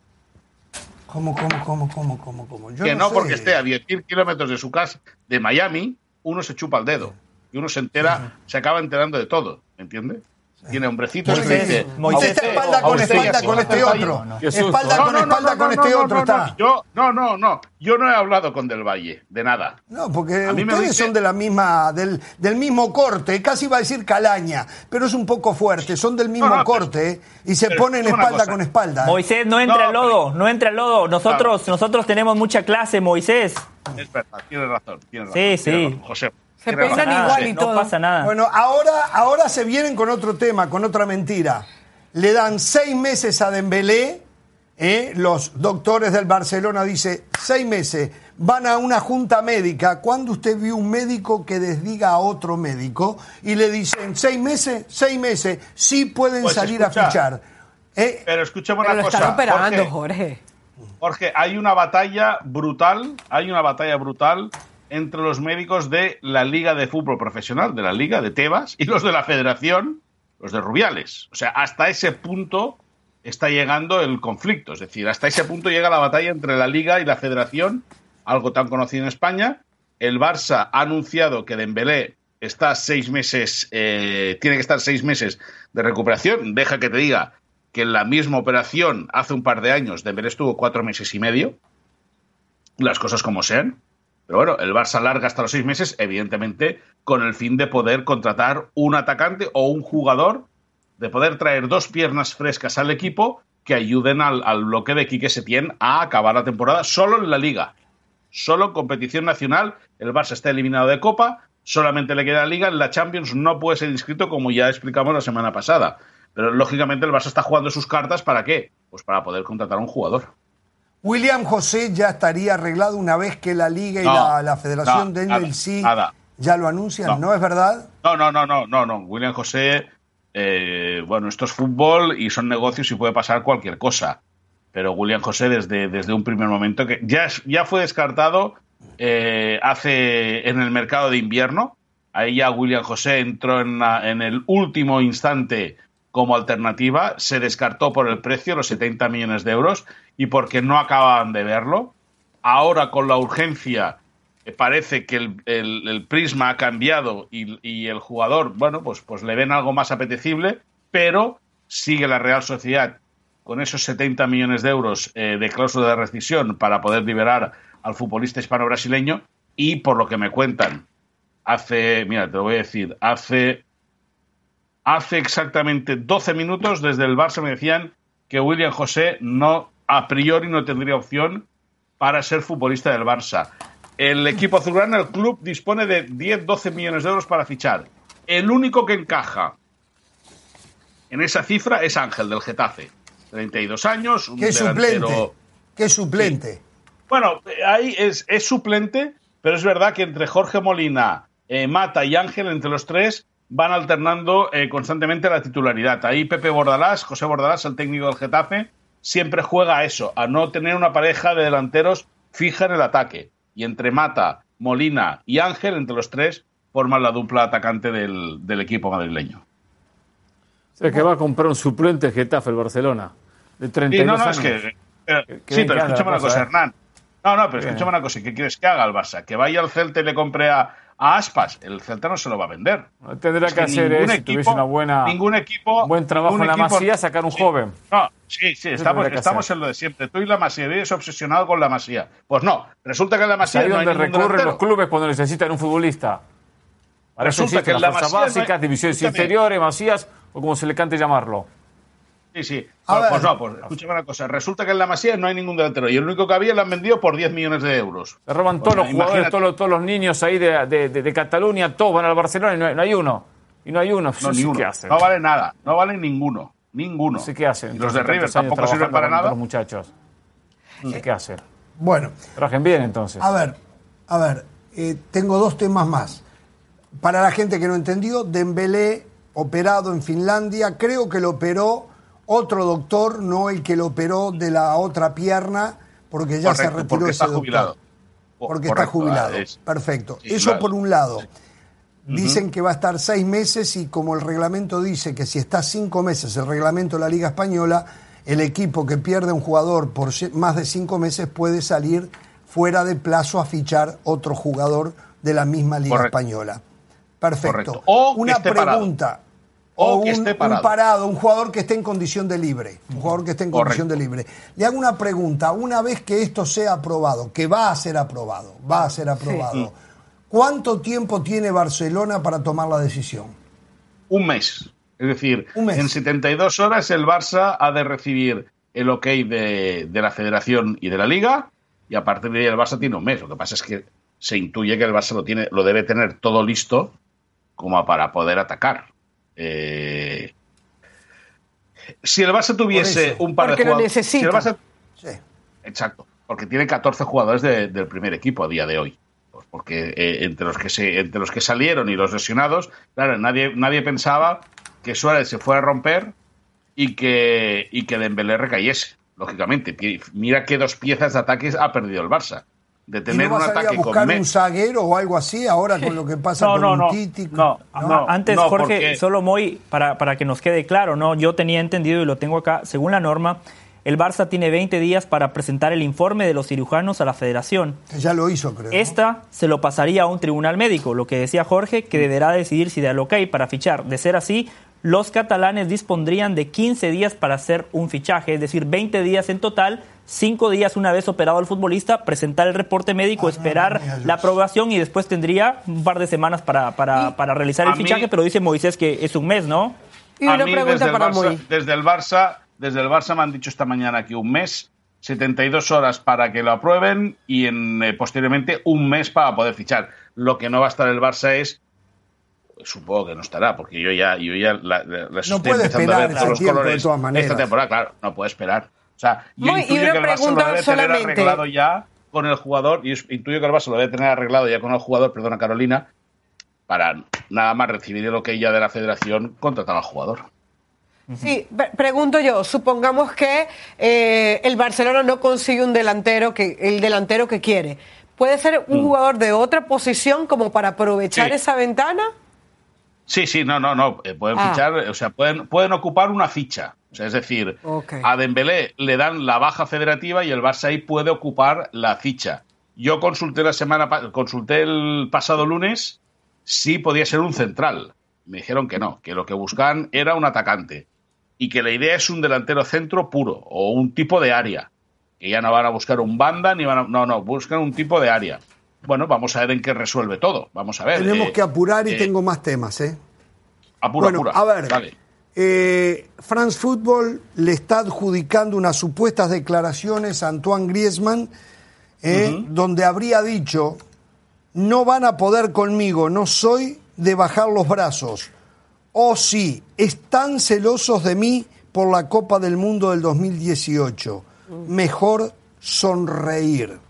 ¿Cómo, cómo, cómo, cómo, cómo, cómo? Yo que no, sé. porque esté a diez mil kilómetros de su casa, de Miami, uno se chupa el dedo. Y uno se entera, se acaba enterando de todo, ¿me entiende? Tiene hombrecitos que dice... Usted está espalda con espalda con este otro. Espalda con espalda con este otro está. Yo, no, no, no. Yo no he hablado con Del Valle, de nada. No, porque A mí me ustedes dice- son de la misma, del, del mismo corte, casi iba a decir calaña, pero es un poco fuerte, son del mismo No, no, pero- corte ¿eh? y se pero ponen escucha una espalda cosa. con espalda. ¿eh? Moisés, no entra No, al lodo, no entra al lodo. Nosotros, nosotros tenemos mucha clase, Moisés. Es verdad, tiene razón, tiene razón. Sí, tiene sí. razón, José. Se tiene peinan razón. igual y No todo. pasa nada. Bueno, ahora, ahora se vienen con otro tema, con otra mentira. Le dan seis meses a Dembélé, ¿eh? Los doctores del Barcelona dicen seis meses. Van a una junta médica. ¿Cuándo usted vio un médico que desdiga a otro médico y le dicen seis meses, seis meses, sí pueden Pues salir escucha, a fichar? ¿Eh? Pero escúchame Pero una lo cosa. están operando, Jorge. Jorge. Jorge, hay una batalla brutal, hay una batalla brutal entre los médicos de la Liga de Fútbol Profesional, de la Liga de Tebas, y los de la Federación, los de Rubiales. O sea, hasta ese punto está llegando el conflicto. Es decir, hasta ese punto llega la batalla entre la Liga y la Federación, algo tan conocido en España. El Barça ha anunciado que Dembélé está seis meses, eh, tiene que estar seis meses de recuperación. Deja que te diga que en la misma operación hace un par de años Dembélé estuvo cuatro meses y medio. Las cosas como sean. Pero bueno, el Barça larga hasta los seis meses, evidentemente, con el fin de poder contratar un atacante o un jugador, de poder traer dos piernas frescas al equipo que ayuden al, al bloque de Quique Setién a acabar la temporada solo en la Liga. Solo en competición nacional, el Barça está eliminado de Copa, solamente le queda la Liga, en la Champions no puede ser inscrito, como ya explicamos la semana pasada. Pero lógicamente el Barça está jugando sus cartas, ¿para qué? Pues para poder contratar a un jugador. William José ya estaría arreglado una vez que la Liga y No, la, la Federación no, den nada, el sí. nada. Ya lo anuncian, ¿no? No. ¿Es verdad? No, no, no, no, no, no. William José, eh, bueno, esto es fútbol y son negocios y puede pasar cualquier cosa. Pero William José desde, desde un primer momento que ya, es- ya fue descartado eh, hace en el mercado de invierno. Ahí ya William José entró en, la- en el último instante como alternativa. Se descartó por el precio, los setenta millones de euros, y porque no acababan de verlo. Ahora con la urgencia eh, parece que el, el- el prisma ha cambiado y, y el jugador, bueno, pues, pues le ven algo más apetecible, pero sigue la Real Sociedad con esos setenta millones de euros eh, de cláusula de rescisión para poder liberar al futbolista hispano-brasileño. Y por lo que me cuentan, hace, mira, te lo voy a decir, hace, hace exactamente doce minutos desde el Barça me decían que William José no, a priori no tendría opción para ser futbolista del Barça. El equipo azulgrana, el club, dispone de diez doce millones de euros para fichar. El único que encaja en esa cifra es Ángel, del Getafe. treinta y dos años, un ¿Qué delantero... suplente? ¿Qué suplente? Bueno, ahí es, es suplente, pero es verdad que entre Jorge Molina, eh, Mata y Ángel, entre los tres, van alternando eh, constantemente la titularidad. Ahí Pepe Bordalás, José Bordalás, el técnico del Getafe, siempre juega a eso, a no tener una pareja de delanteros fija en el ataque. Y entre Mata, Molina y Ángel, entre los tres, forman la dupla atacante del, del equipo madrileño. O sea, que va a comprar un suplente Getafe, el Barcelona, de treinta y Y no, dos no, años. es que... eh, Que- que sí, bien pero que anda escúchame la una cosa, cosa, ¿eh? Hernán. No, no, pero Bien. escúchame una cosa. ¿Qué quieres que haga el Barça? ¿Que vaya al Celta y le compre a, a Aspas, el Celta no se lo va a vender. Tendrá es que, que hacer eso, si tuviese una buena, ningún equipo, un buen trabajo en la equipo, Masía, sacar un sí, joven. No, sí, sí, estamos, estamos en lo de siempre. Tú y la Masía, eres obsesionado con la Masía. Pues no, resulta que en la Masía ahí no hay donde ningún recurren delantero. los clubes cuando necesitan un futbolista. Para eso Resulta que en las la fuerzas Masía básicas, no hay, divisiones escúchame. inferiores, Masías, o como se le cante llamarlo. Sí, sí. A No, ver. pues no, pues escúchame una cosa. Resulta que en la Masía no hay ningún delantero. Y el único que había lo han vendido por diez millones de euros. Se roban Pues todos no, los jugadores, imagínate. todos los, todos los niños ahí de, de, de, de Cataluña, todos van al Barcelona y no hay, no hay uno. Y no hay uno. No, No ni sé uno. qué hacen. No vale nada. No vale ninguno. Ninguno. No sé qué hacen. Y los de River Tantos años tampoco sirven trabajando para con nada. Los muchachos. No sé qué hacen. Bueno, Trabajen bien entonces. a ver, a ver, eh, tengo dos temas más. Para la gente que no entendió, Dembélé operado en Finlandia, creo que lo operó otro doctor, no el que lo operó de la otra pierna, porque ya Correcto, se retiró porque ese está doctor. jubilado. Porque Correcto, está jubilado. es- Perfecto. Sí, Eso claro. por un lado. Dicen que va a estar seis meses y como el reglamento dice que si está cinco meses el reglamento de la Liga Española, el equipo que pierde un jugador por ci- más de cinco meses puede salir fuera de plazo a fichar otro jugador de la misma Liga Correcto. Española. Perfecto. Correcto. O que Una esté parado. pregunta. O O que un, esté un parado. parado, un jugador que esté en condición de libre. Un jugador que esté en condición Correcto. de libre. Le hago una pregunta. Una vez que esto sea aprobado, que va a ser aprobado, va a ser aprobado, ¿cuánto tiempo tiene Barcelona para tomar la decisión? Un mes. Es decir, Un mes. en setenta y dos horas el Barça ha de recibir el ok de, de la Federación y de la Liga, y a partir de ahí el Barça tiene un mes. Lo que pasa es que se intuye que el Barça lo, tiene, lo debe tener todo listo como para poder atacar. Eh, si el Barça tuviese Por eso. un par Porque de lo jugadores... si el necesita. Barça- Sí. Exacto, porque tiene catorce jugadores de- del primer equipo a día de hoy. Pues porque eh, entre los que se entre los que salieron y los lesionados, claro, nadie nadie pensaba que Suárez se fuera a romper y que y que Dembélé recayese. Lógicamente, Pi- mira qué dos piezas de ataques ha perdido el Barça. De ¿Y tener no va un a salir ataque a buscar con un Me- zaguero o algo así ahora con lo que pasa No, con no, no. Umtiti? No, no. Antes, no, Jorge, porque- solo Moy, para, para que nos quede claro, ¿no? Yo tenía entendido y lo tengo acá, según la norma, el Barça tiene veinte días para presentar el informe de los cirujanos a la federación. Que ya lo hizo, creo. ¿no? Esta se lo pasaría a un tribunal médico, lo que decía Jorge, que deberá decidir si da el ok para fichar. De ser así, los catalanes dispondrían de quince días para hacer un fichaje, es decir, veinte días en total, cinco días una vez operado el futbolista, presentar el reporte médico, Ah, esperar mía, Dios. la aprobación y después tendría un par de semanas para, para, Y- para realizar a el fichaje, mí- pero dice Moisés que es un mes, ¿no? Y A una mí, pregunta desde el para Barça- Moy. Desde el Barça, desde el Barça me han dicho esta mañana que un mes, setenta y dos horas para que lo aprueben y en, eh, posteriormente un mes para poder fichar. Lo que no va a estar el Barça es, supongo que no estará, porque yo ya, yo ya la, la- la estoy puede empezando esperar a ver ese todos los tiempo, de colores todas maneras. esta temporada, claro, no puede esperar. O sea, yo Moy, y intuyo una que el Barça lo pregunta debe tener solamente. arreglado ya con el jugador, y intuyo que el Barça lo debe tener arreglado ya con el jugador, perdona Carolina, para nada más recibir el ok ya de la federación, contratar al jugador. Sí, pre- pregunto yo, supongamos que eh, el Barcelona no consigue un delantero, que el delantero que quiere. ¿Puede ser un jugador de otra posición como para aprovechar Sí. esa ventana? Sí, sí, no, no, no. eh, pueden Ah. fichar, o sea, pueden, pueden ocupar una ficha. O sea, es decir, Ok. a Dembélé le dan la baja federativa y el Barça ahí puede ocupar la ficha. Yo consulté la semana, pa- consulté el pasado lunes si podía ser un central. Me dijeron que no, que lo que buscaban era un atacante y que la idea es un delantero centro puro o un tipo de área. Que ya no van a buscar un banda ni van a, no, no, buscan un tipo de área. Bueno, vamos a ver en qué resuelve todo. Vamos a ver. Tenemos eh, que apurar y eh, tengo más temas, ¿eh? Apura, bueno, apura. a ver, Dale. eh, France Football le está adjudicando unas supuestas declaraciones a Antoine Griezmann, eh, donde habría dicho, no van a poder conmigo, no soy de bajar los brazos. O sí, están celosos de mí por la Copa del Mundo del dos mil dieciocho. Mejor sonreír.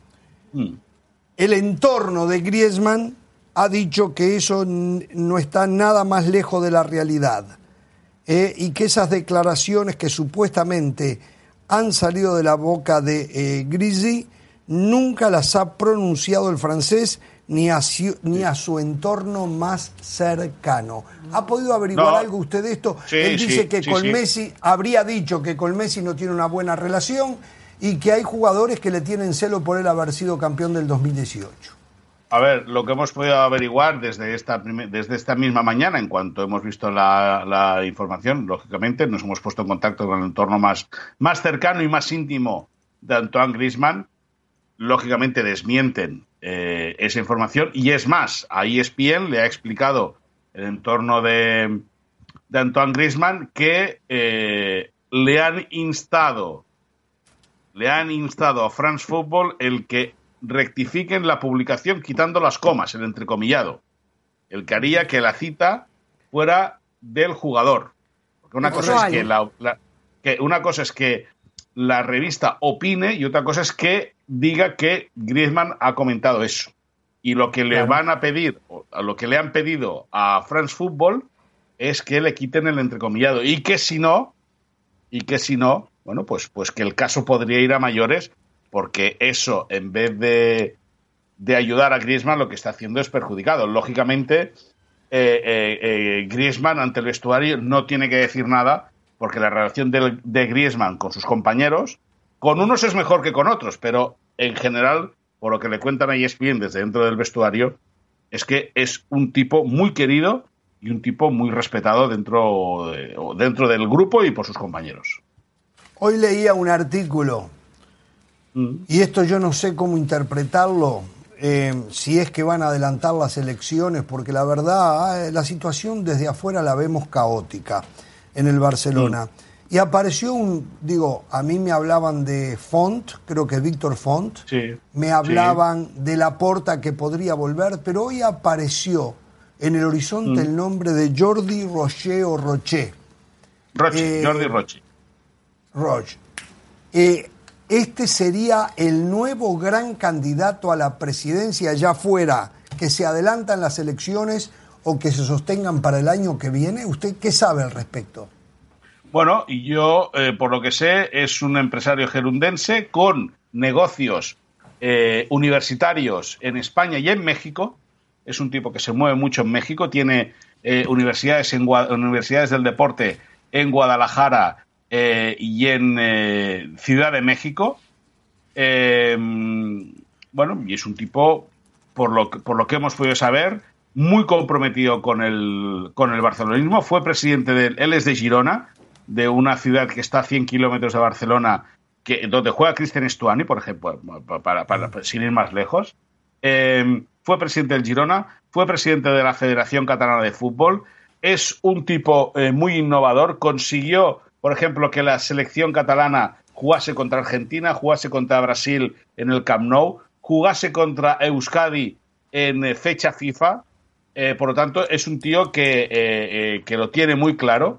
Mm. El entorno de Griezmann ha dicho que eso n- no está nada más lejos de la realidad, eh, y que esas declaraciones que supuestamente han salido de la boca de eh, Grisi nunca las ha pronunciado el francés ni a, su, ni a su entorno más cercano. ¿Ha podido averiguar No. algo usted de esto? Sí, Él dice sí, que sí, con sí. Messi, habría dicho que con Messi no tiene una buena relación y que hay jugadores que le tienen celo por él haber sido campeón del dos mil dieciocho. A ver, lo que hemos podido averiguar desde esta, desde esta misma mañana, en cuanto hemos visto la, la información, lógicamente nos hemos puesto en contacto con el entorno más, más cercano y más íntimo de Antoine Griezmann. Lógicamente desmienten eh, esa información, y es más, a E S P N le ha explicado el entorno de, de Antoine Griezmann que eh, le han instado le han instado a France Football el que rectifiquen la publicación quitando las comas, el entrecomillado, el que haría que la cita fuera del jugador. Porque una cosa es que la, la que una cosa es que la revista opine y otra cosa es que diga que Griezmann ha comentado eso. Y lo que le claro. van a pedir, o lo que le han pedido a France Football es que le quiten el entrecomillado y que si no, y que si no, bueno, pues, pues que el caso podría ir a mayores, porque eso, en vez de, de ayudar a Griezmann, lo que está haciendo es perjudicado. Lógicamente, eh, eh, eh, Griezmann ante el vestuario no tiene que decir nada, porque la relación de, de Griezmann con sus compañeros, con unos es mejor que con otros, pero en general, por lo que le cuentan a E S P N desde dentro del vestuario, es que es un tipo muy querido y un tipo muy respetado dentro, de, dentro del grupo y por sus compañeros. Hoy leía un artículo, mm. y esto yo no sé cómo interpretarlo, eh, si es que van a adelantar las elecciones, porque la verdad, eh, la situación desde afuera la vemos caótica en el Barcelona. Mm. Y apareció un, digo, a mí me hablaban de Font, creo que Víctor Font, sí, me hablaban sí. de Laporta que podría volver, pero hoy apareció en el horizonte mm. el nombre de Jordi Rocher o Rocher. Roche, eh, Jordi Roche. Roche. Eh, este sería el nuevo gran candidato a la presidencia, ya fuera que se adelantan las elecciones o que se sostengan para el año que viene. ¿Usted qué sabe al respecto? Bueno, y yo, eh, por lo que sé, es un empresario gerundense con negocios eh, universitarios en España y en México. Es un tipo que se mueve mucho en México, tiene eh, universidades, en, universidades del deporte en Guadalajara eh, y en eh, Ciudad de México. Eh, bueno, y es un tipo, por lo, que, por lo que hemos podido saber, muy comprometido con el, con el barcelonismo. Fue presidente de, él es de Girona, de una ciudad que está a cien kilómetros de Barcelona, que, donde juega Cristian Estuani, por ejemplo, para, para, para, sin ir más lejos. Eh, fue presidente del Girona, fue presidente de la Federación Catalana de Fútbol, es un tipo eh, muy innovador, consiguió, por ejemplo, que la selección catalana jugase contra Argentina, jugase contra Brasil en el Camp Nou, jugase contra Euskadi en eh, fecha FIFA, eh, por lo tanto es un tío que, eh, eh, que lo tiene muy claro,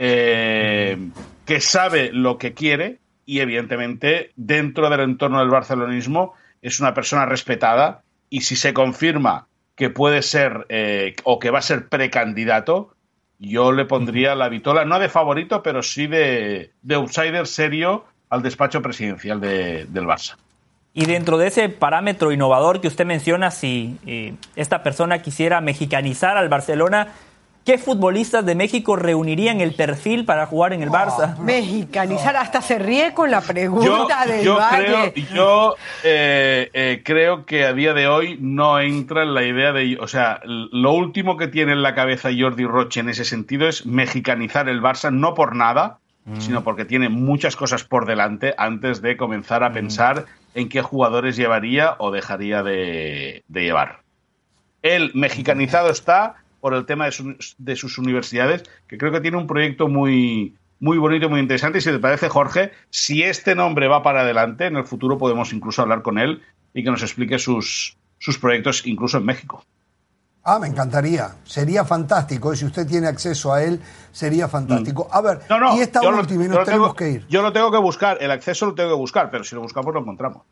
Eh, que sabe lo que quiere y evidentemente dentro del entorno del barcelonismo es una persona respetada, y si se confirma que puede ser eh, o que va a ser precandidato, yo le pondría la vitola, no de favorito, pero sí de, de outsider serio al despacho presidencial de, del Barça. Y dentro de ese parámetro innovador que usted menciona, si eh, esta persona quisiera mexicanizar al Barcelona, ¿qué futbolistas de México reunirían el perfil para jugar en el Barça? Oh, mexicanizar, hasta se ríe con la pregunta yo, del yo Valle. Creo, yo eh, eh, creo que a día de hoy no entra en la idea de... O sea, lo último que tiene en la cabeza Jordi Roche en ese sentido es mexicanizar el Barça, no por nada, mm. sino porque tiene muchas cosas por delante antes de comenzar a mm. pensar en qué jugadores llevaría o dejaría de, de llevar. El mexicanizado está por el tema de, su, de sus universidades, que creo que tiene un proyecto muy, muy bonito y muy interesante. Y si te parece, Jorge, si este nombre va para adelante, en el futuro podemos incluso hablar con él y que nos explique sus, sus proyectos incluso en México. Ah, me encantaría. Sería fantástico. Si usted tiene acceso a él, sería fantástico. A ver, no, no, y esta última, y nos tenemos tengo, que ir. Yo lo tengo que buscar, el acceso lo tengo que buscar, pero si lo buscamos lo encontramos.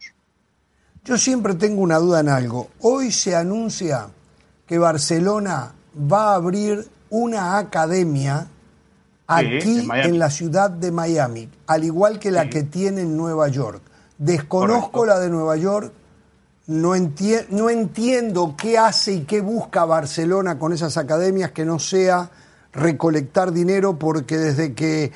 Yo siempre tengo una duda en algo. Hoy se anuncia que Barcelona va a abrir una academia aquí sí, en, en la ciudad de Miami, al igual que la sí. que tiene en Nueva York. Desconozco Correcto. la de Nueva York, no, enti- no entiendo qué hace y qué busca Barcelona con esas academias que no sea recolectar dinero, porque desde que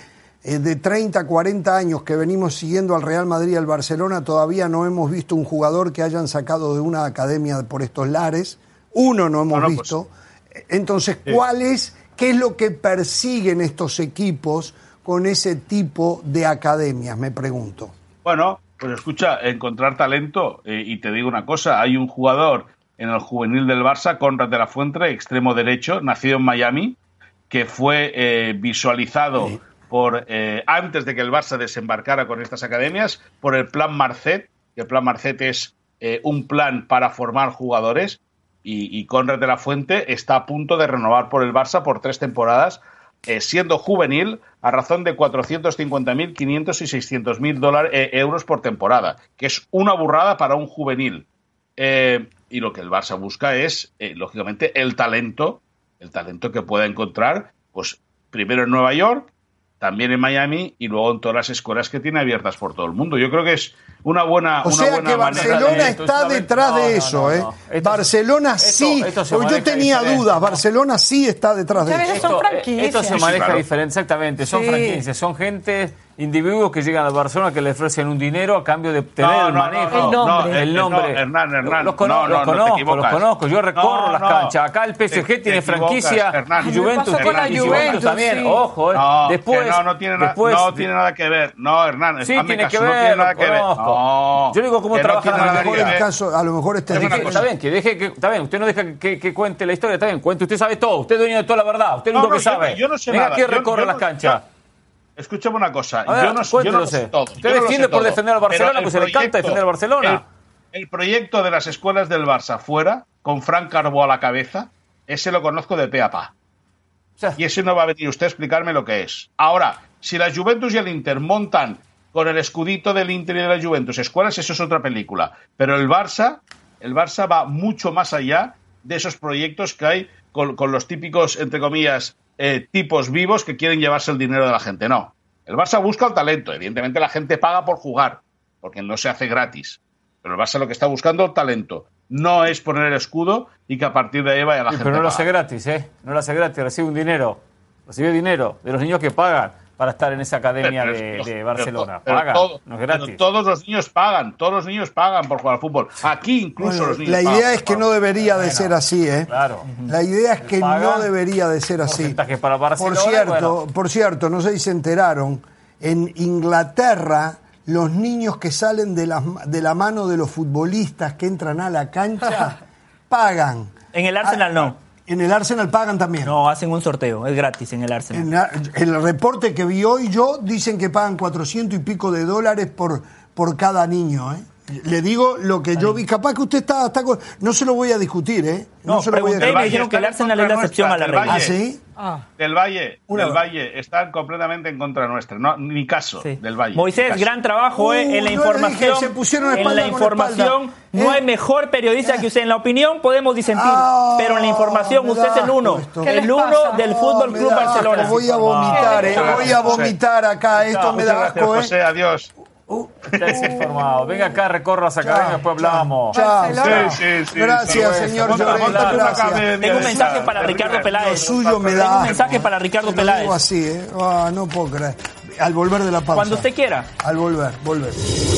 eh, de treinta, cuarenta años que venimos siguiendo al Real Madrid y al Barcelona, todavía no hemos visto un jugador que hayan sacado de una academia por estos lares. Uno no hemos no, no, visto. Pues, Entonces, ¿cuál es, qué es lo que persiguen estos equipos con ese tipo de academias, me pregunto? Bueno, pues escucha, encontrar talento, eh, y te digo una cosa, hay un jugador en el juvenil del Barça, Conrad de la Fuente, extremo derecho, nacido en Miami, que fue eh, visualizado sí. por eh, antes de que el Barça desembarcara con estas academias, por el Plan Marcet, que el Plan Marcet es eh, un plan para formar jugadores, y, y Conrad de la Fuente está a punto de renovar por el Barça por tres temporadas, Eh, siendo juvenil, a razón de cuatrocientos cincuenta mil, quinientos y seiscientos mil dólares, eh, euros por temporada, que es una burrada para un juvenil. Eh, y lo que el Barça busca es, eh, lógicamente, el talento, el talento que pueda encontrar, pues primero en Nueva York, también en Miami y luego en todas las escuelas que tiene abiertas por todo el mundo. Yo creo que es una buena, o una sea buena que Barcelona está detrás no, de no, eso, no, no. ¿eh? Esto, Barcelona sí, esto, esto yo tenía diferente. dudas, Barcelona sí está detrás de eso. Esto, son franquicias. Esto se maneja sí, claro. diferente, exactamente, son sí. franquicias, son gente, individuos que llegan a Barcelona que le ofrecen un dinero a cambio de tener no, el no, manejo. No, no, el nombre. El nombre. No, Hernán, Hernán. Los, cono no, no, los conozco, no los conozco, yo recorro no, las no. canchas. Acá el P S G te, tiene te franquicia, Hernán. y Juventus, con la y Juventus, Juventus también, sí. ojo, eh. No, después, no, no tiene, después, no tiene nada que ver. No, Hernán, sí, tiene caso, que ver, no tiene nada lo que ver. conozco. No, yo digo cómo trabaja no a lo mejor el caso, a lo mejor este deje, está bien, que deje que está bien, usted no deja que, que, que cuente la historia, está bien, cuente, usted sabe todo, usted es dueño de toda la verdad, usted es no, lo único no, que sabe. Yo, yo no sé Venga nada. aquí recorre las canchas. Escúchame una cosa, ver, yo no, yo no lo sé todo. Usted defiende por defender al Barcelona, pues se le encanta defender al Barcelona. El, el proyecto de las escuelas del Barça fuera, con Frank Carbó a la cabeza, ese lo conozco de pe a pa. O sea, y ese no va a venir usted a explicarme lo que es. Ahora, si la Juventus y el Inter montan con el escudito del Inter y de la Juventus escuelas, eso es otra película. Pero el Barça, el Barça va mucho más allá de esos proyectos que hay con, con los típicos, entre comillas, eh, tipos vivos que quieren llevarse el dinero de la gente. No. El Barça busca el talento. Evidentemente la gente paga por jugar, porque no se hace gratis. Pero el Barça lo que está buscando es el talento. No es poner el escudo y que a partir de ahí vaya la sí, gente. Pero no paga. lo hace gratis, ¿eh? No lo hace gratis, recibe un dinero. Recibe dinero de los niños que pagan para estar en esa academia pero, de, pero, de Barcelona. Pero, pagan, todo, no es gratis. Pero todos los niños pagan, todos los niños pagan por jugar al fútbol. Aquí incluso bueno, los niños La idea pagan, es que no debería de ser así, ¿eh? Claro. La idea es que pagan, no debería de ser así. Para Barcelona, por cierto, bueno. por cierto, no sé si se enteraron, en Inglaterra los niños que salen de la, de la mano de los futbolistas que entran a la cancha pagan. En el Arsenal no. En el Arsenal pagan también. No, hacen un sorteo, es gratis en el Arsenal. En el reporte que vi hoy yo dicen que pagan cuatrocientos y pico de dólares por, por cada niño, ¿eh? Le digo lo que yo vi. Capaz que usted está, está con... No se lo voy a discutir, ¿eh? No, no se lo voy a discutir. Me dijeron que el Arsenal es la excepción a la regla. ¿Ah, sí? Ah. Del Valle, Una del Valle están completamente en contra nuestra. No, ni caso sí. del Valle. Moisés, gran trabajo uh, eh, en la información. Se pusieron en la información no ¿Eh? hay mejor periodista eh. que usted. En la opinión podemos disentir, oh, pero en la información usted es el uno. El uno del Fútbol Club Barcelona. Voy a vomitar, eh. Voy a vomitar acá. Esto me da asco, eh. José, adiós. Uh, está desinformado. Venga acá, recorra esa academia, después hablamos. Chao. Sí, sí, sí, gracias, sí, señor Llorente. Gracias. Tengo un mensaje para Ricardo Peláez. Lo suyo me da. Tengo un mensaje para Ricardo Peláez. Lo digo así, ¿eh? Oh, no puedo creer. Al volver de la pausa. Cuando usted quiera. Al volver, volver.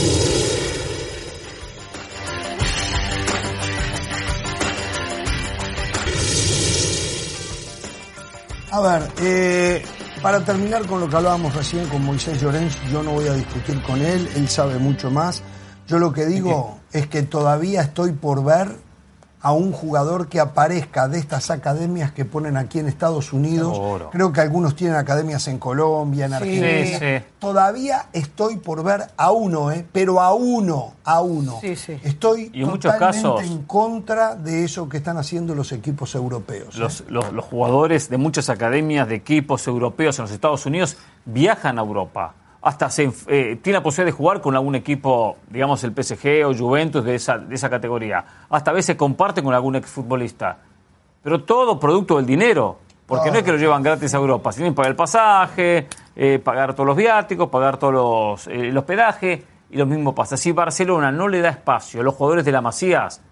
A ver, eh... para terminar con lo que hablábamos recién con Moisés Llorens, yo no voy a discutir con él, él sabe mucho más. Yo lo que digo es que todavía estoy por ver a un jugador que aparezca de estas academias que ponen aquí en Estados Unidos. Seguro. Creo que algunos tienen academias en Colombia, en Argentina. Sí, sí. Todavía estoy por ver a uno, ¿eh? Pero a uno, a uno. Sí, sí. Estoy y en totalmente muchos casos, en contra de eso que están haciendo los equipos europeos. ¿eh? Los, los, los jugadores de muchas academias de equipos europeos en los Estados Unidos viajan a Europa. Hasta se, eh, tiene la posibilidad de jugar con algún equipo, digamos el P S G o Juventus de esa, de esa categoría. Hasta a veces comparten con algún exfutbolista. Pero todo producto del dinero. Porque oh. no es que lo llevan gratis a Europa. Tienen que pagar el pasaje, eh, pagar todos los viáticos, pagar todos los, eh, el hospedaje. Y lo mismo pasa. Si Barcelona no le da espacio a los jugadores de la Masías,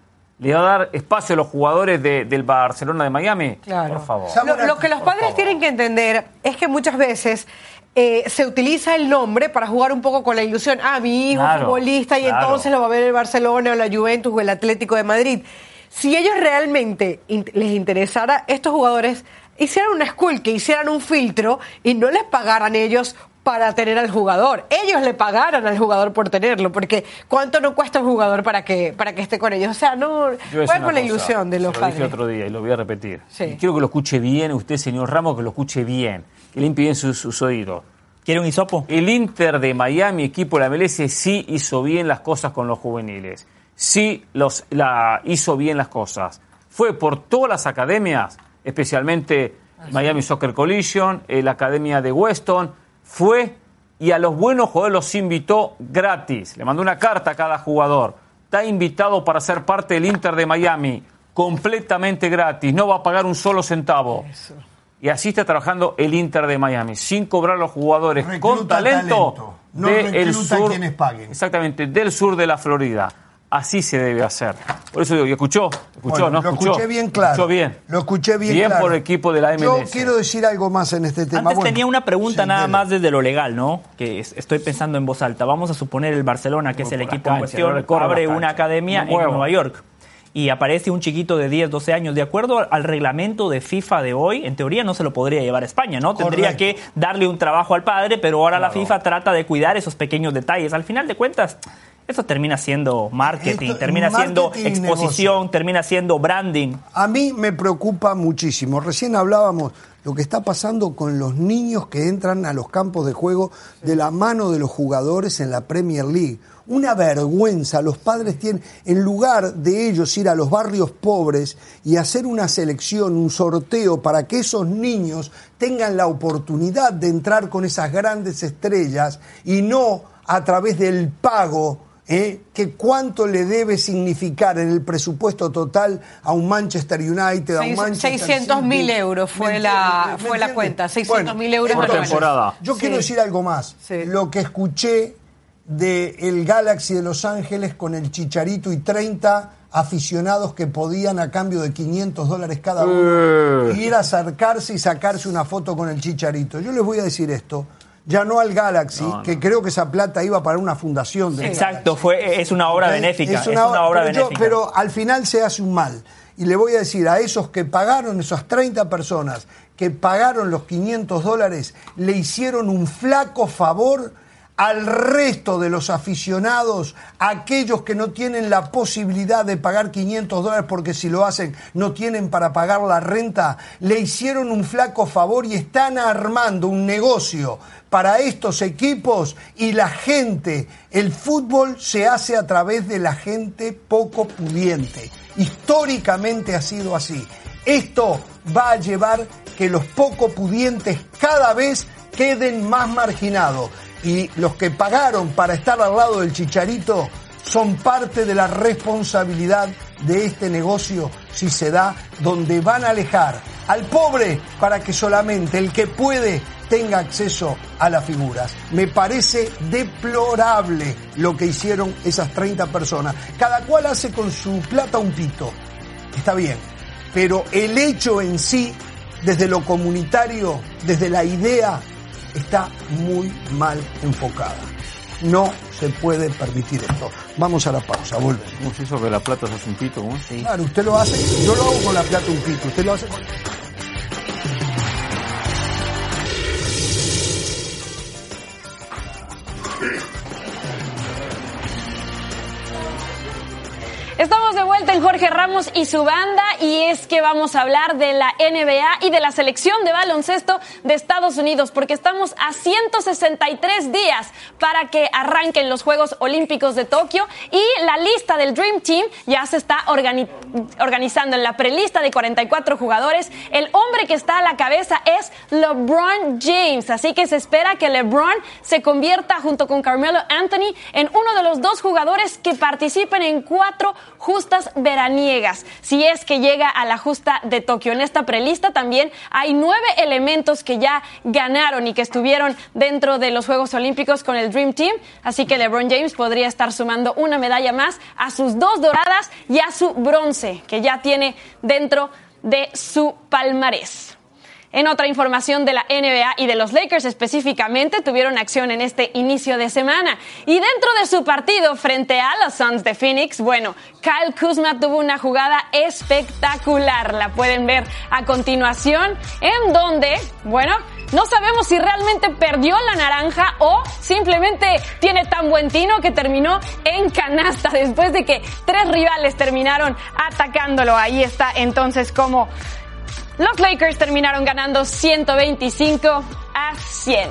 ¿Le va a dar espacio a los jugadores de, del Barcelona de Miami? Claro. Por favor. Lo, lo que los padres tienen que entender es que muchas veces eh, se utiliza el nombre para jugar un poco con la ilusión. Ah, mi hijo Claro, futbolista y claro. entonces lo va a ver el Barcelona o la Juventus o el Atlético de Madrid. Si ellos realmente in- les interesara, estos jugadores hicieran una school, que hicieran un filtro y no les pagaran ellos para tener al jugador. Ellos le pagaran al jugador por tenerlo, porque ¿cuánto no cuesta un jugador para que para que esté con ellos? O sea, no juegan con la ilusión de los se lo padres. dije otro día y lo voy a repetir. Sí. Y quiero que lo escuche bien usted, señor Ramos, que lo escuche bien, que limpie bien sus, sus oídos. ¿Quiere un hisopo? El Inter de Miami, equipo de la M L S, sí hizo bien las cosas con los juveniles. Sí los, la, hizo bien las cosas. Fue por todas las academias, especialmente Miami Soccer Collision, eh, la academia de Weston, fue y a los buenos jugadores los invitó gratis. Le mandó una carta a cada jugador. Está invitado para ser parte del Inter de Miami, completamente gratis. No va a pagar un solo centavo. Eso. Y así está trabajando el Inter de Miami, sin cobrar a los jugadores, Recluta con talento, talento. No del recluta sur, quienes paguen. Exactamente, del sur de la Florida. Así se debe hacer. Por eso digo, ¿y escuchó? ¿Escuchó? Bueno, ¿No lo escuchó? escuché bien claro. Escuchó bien. Lo escuché bien, bien claro. por el equipo de la M L S. Yo quiero decir algo más en este tema. Antes Bueno, tenía una pregunta sí, nada dele. más desde lo legal, ¿no? Que es- estoy pensando en voz alta. Vamos a suponer el Barcelona, que es el Por la equipo en cancha, cuestión, no recorre abre la cancha. una academia No en muevo. Nueva York y aparece un chiquito de diez, doce años. De acuerdo al reglamento de FIFA de hoy, en teoría no se lo podría llevar a España, ¿no? Tendría Correcto. que darle un trabajo al padre, pero ahora la Claro. FIFA trata de cuidar esos pequeños detalles. Al final de cuentas, eso termina siendo marketing, Esto- termina siendo marketing y exposición, negocio. termina siendo branding. A mí me preocupa muchísimo. Recién hablábamos lo que está pasando con los niños que entran a los campos de juego de la mano de los jugadores en la Premier League. Una vergüenza. Los padres tienen, en lugar de ellos ir a los barrios pobres y hacer una selección, un sorteo para que esos niños tengan la oportunidad de entrar con esas grandes estrellas y no a través del pago. ¿Eh? Que cuánto le debe significar en el presupuesto total a un Manchester United, a un Manchester seiscientos mil City. euros fue ¿Me la, entiendes? ¿Me fue la entiendes? cuenta, seiscientos mil euros por anuales. temporada. Yo Sí. quiero decir algo más. Sí. Lo que escuché de el Galaxy de Los Ángeles con el Chicharito y treinta aficionados que podían a cambio de quinientos dólares cada uno Eh. ir a acercarse y sacarse una foto con el Chicharito. Yo les voy a decir esto. Ya no al Galaxy, No, no. que creo que esa plata iba para una fundación. del Exacto, Galaxy. fue, es una obra ¿Ok? benéfica. Es una, obra pero, yo- benéfica. pero al final se hace un mal. Y le voy a decir a esos que pagaron, esas treinta personas que pagaron los quinientos dólares, le hicieron un flaco favor al resto de los aficionados, aquellos que no tienen la posibilidad de pagar quinientos dólares porque si lo hacen no tienen para pagar la renta, le hicieron un flaco favor y están armando un negocio para estos equipos y la gente, el fútbol se hace a través de la gente poco pudiente. Históricamente ha sido así. Esto va a llevar que los poco pudientes cada vez queden más marginados. Y los que pagaron para estar al lado del Chicharito son parte de la responsabilidad de este negocio si se da, donde van a alejar al pobre para que solamente el que puede tenga acceso a las figuras. Me parece deplorable lo que hicieron esas treinta personas. Cada cual hace con su plata un pito. Está bien. Pero el hecho en sí, desde lo comunitario, desde la idea, está muy mal enfocada. No se puede permitir esto. Vamos a la pausa, volvemos. ¿Cómo se hizo que la plata se hace un pito? ¿Cómo? Sí. Claro, usted lo hace, yo lo hago con la plata un pito, usted lo hace con... Estamos de vuelta en Jorge Ramos y su banda y es que vamos a hablar de la N B A y de la selección de baloncesto de Estados Unidos porque estamos a ciento sesenta y tres días para que arranquen los Juegos Olímpicos de Tokio y la lista del Dream Team ya se está organi- organizando en la prelista de cuarenta y cuatro jugadores. El hombre que está a la cabeza es LeBron James, así que se espera que LeBron se convierta junto con Carmelo Anthony en uno de los dos jugadores que participen en cuatro justas veraniegas, si es que llega a la justa de Tokio. En esta prelista también hay nueve elementos que ya ganaron y que estuvieron dentro de los Juegos Olímpicos con el Dream Team, así que LeBron James podría estar sumando una medalla más a sus dos doradas y a su bronce, que ya tiene dentro de su palmarés. En otra información de la N B A y de los Lakers específicamente, tuvieron acción en este inicio de semana. Y dentro de su partido frente a los Suns de Phoenix, bueno, Kyle Kuzma tuvo una jugada espectacular. La pueden ver a continuación, en donde, bueno, no sabemos si realmente perdió la naranja o simplemente tiene tan buen tino que terminó en canasta después de que tres rivales terminaron atacándolo. Ahí está entonces como los Lakers terminaron ganando ciento veinticinco a cien.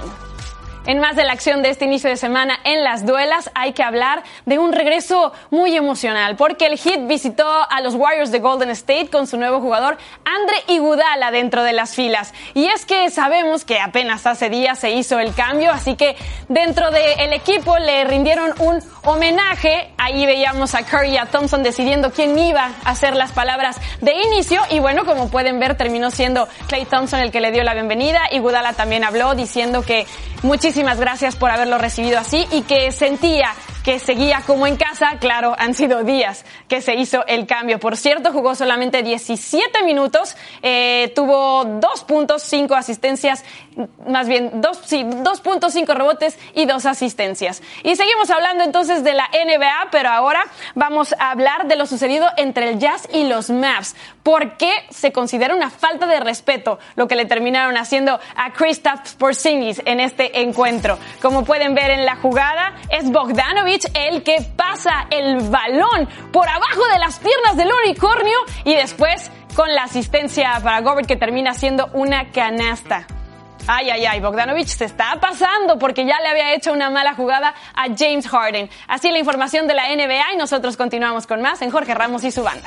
En más de la acción de este inicio de semana en las duelas, hay que hablar de un regreso muy emocional, porque el Heat visitó a los Warriors de Golden State con su nuevo jugador Andre Iguodala dentro de las filas. Y es que sabemos que apenas hace días se hizo el cambio, así que dentro del equipo le rindieron un homenaje. Ahí veíamos a Curry y a Thompson decidiendo quién iba a hacer las palabras de inicio, y bueno, como pueden ver, terminó siendo Klay Thompson el que le dio la bienvenida. Iguodala también habló diciendo que muchísimas gracias por haberlo recibido así y que sentía que seguía como en casa. Claro, han sido días que se hizo el cambio. Por cierto, jugó solamente diecisiete minutos, eh, tuvo dos puntos, cinco asistencias, más bien dos, sí, dos puntos, cinco rebotes y dos asistencias. Y seguimos hablando entonces de la N B A, pero ahora vamos a hablar de lo sucedido entre el Jazz y los Mavs. ¿Por qué se considera una falta de respeto lo que le terminaron haciendo a Kristaps Porzingis en este encuentro? Como pueden ver en la jugada, es Bogdanović el que pasa el balón por abajo de las piernas del unicornio y después con la asistencia para Gobert, que termina siendo una canasta. Ay, ay, ay, Bogdanović se está pasando porque ya le había hecho una mala jugada a James Harden. Así la información de la N B A, y nosotros continuamos con más en Jorge Ramos y su banda.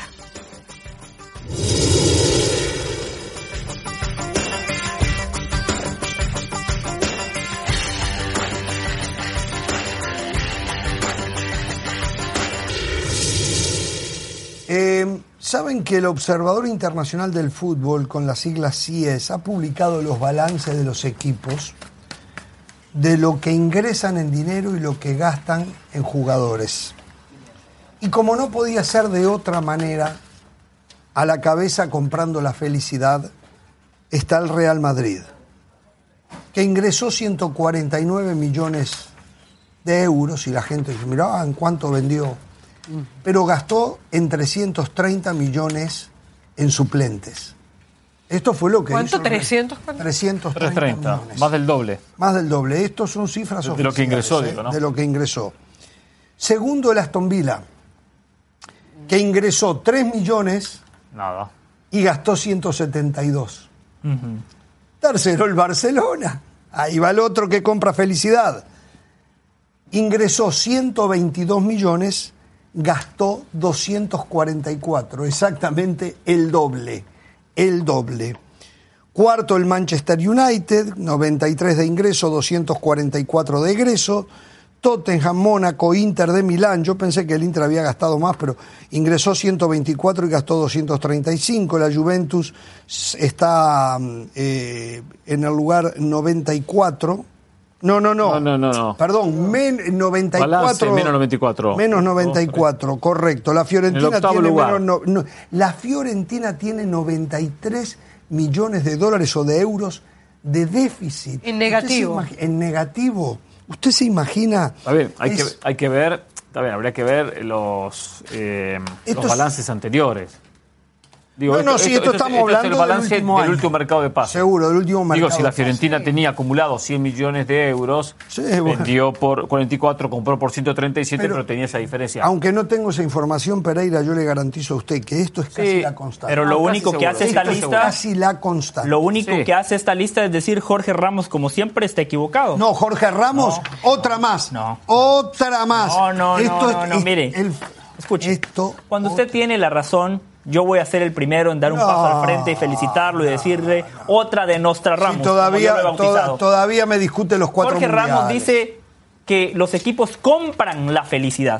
Eh, Saben que el Observador Internacional del Fútbol, con las siglas C I E S, ha publicado los balances de los equipos, de lo que ingresan en dinero y lo que gastan en jugadores. Y como no podía ser de otra manera, a la cabeza comprando la felicidad está el Real Madrid, que ingresó ciento cuarenta y nueve millones de euros, y la gente dice, mirá, ¿en cuánto vendió? Pero gastó en trescientos treinta millones en suplentes. Esto fue lo que ¿Cuánto? hizo. ¿trescientos? trescientos treinta millones. Más del doble. Más del doble. Estos son cifras de, oficiales. de lo que ingresó, ¿eh? digo, ¿no? De lo que ingresó. Segundo, el Aston Villa, que ingresó tres millones Nada. y gastó ciento setenta y dos. Uh-huh. Tercero, el Barcelona. Ahí va el otro que compra felicidad. Ingresó ciento veintidós millones, gastó doscientos cuarenta y cuatro, exactamente el doble, el doble. Cuarto, el Manchester United, noventa y tres de ingreso, doscientos cuarenta y cuatro de egreso. Tottenham, Mónaco, Inter de Milán, yo pensé que el Inter había gastado más, pero ingresó ciento veinticuatro y gastó doscientos treinta y cinco. La Juventus está eh, en el lugar noventa y cuatro. No, no, no. No, no, no. no. Perdón, men, noventa y cuatro. Balance, menos noventa y cuatro. Menos noventa y cuatro, correcto. La Fiorentina tiene lugar. menos. No, no, la Fiorentina tiene noventa y tres millones de dólares o de euros de déficit. En negativo. Imag- en negativo. ¿Usted se imagina? Está bien, hay, es, que, hay que ver, está bien, habría que ver los, eh, los balances anteriores. Digo, no, no, esto, sí, esto, esto estamos esto hablando es el balance del último, del último mercado de pases. Seguro, del último mercado. Digo, si la Fiorentina tenía acumulado cien millones de euros, sí, bueno. vendió por cuarenta y cuatro, compró por ciento treinta y siete, pero, pero tenía esa diferencia. Aunque no tengo esa información, Pereira, yo le garantizo a usted que esto es casi sí, la constante. Pero lo no, único que hace esta lista... Casi la constante. Lo único sí. que hace esta lista es decir, Jorge Ramos, como siempre, está equivocado. No, Jorge Ramos, no, otra más. No. Otra más. No, no, esto no, es, no, no, es, mire. El, escuche, esto, cuando usted otra. tiene la razón... Yo voy a ser el primero en dar un no, paso al frente y felicitarlo y decirle no, no. otra de Nostra Ramos. Sí, todavía, toda, todavía me discute los cuatro Jorge mundiales. Ramos dice que los equipos compran la felicidad.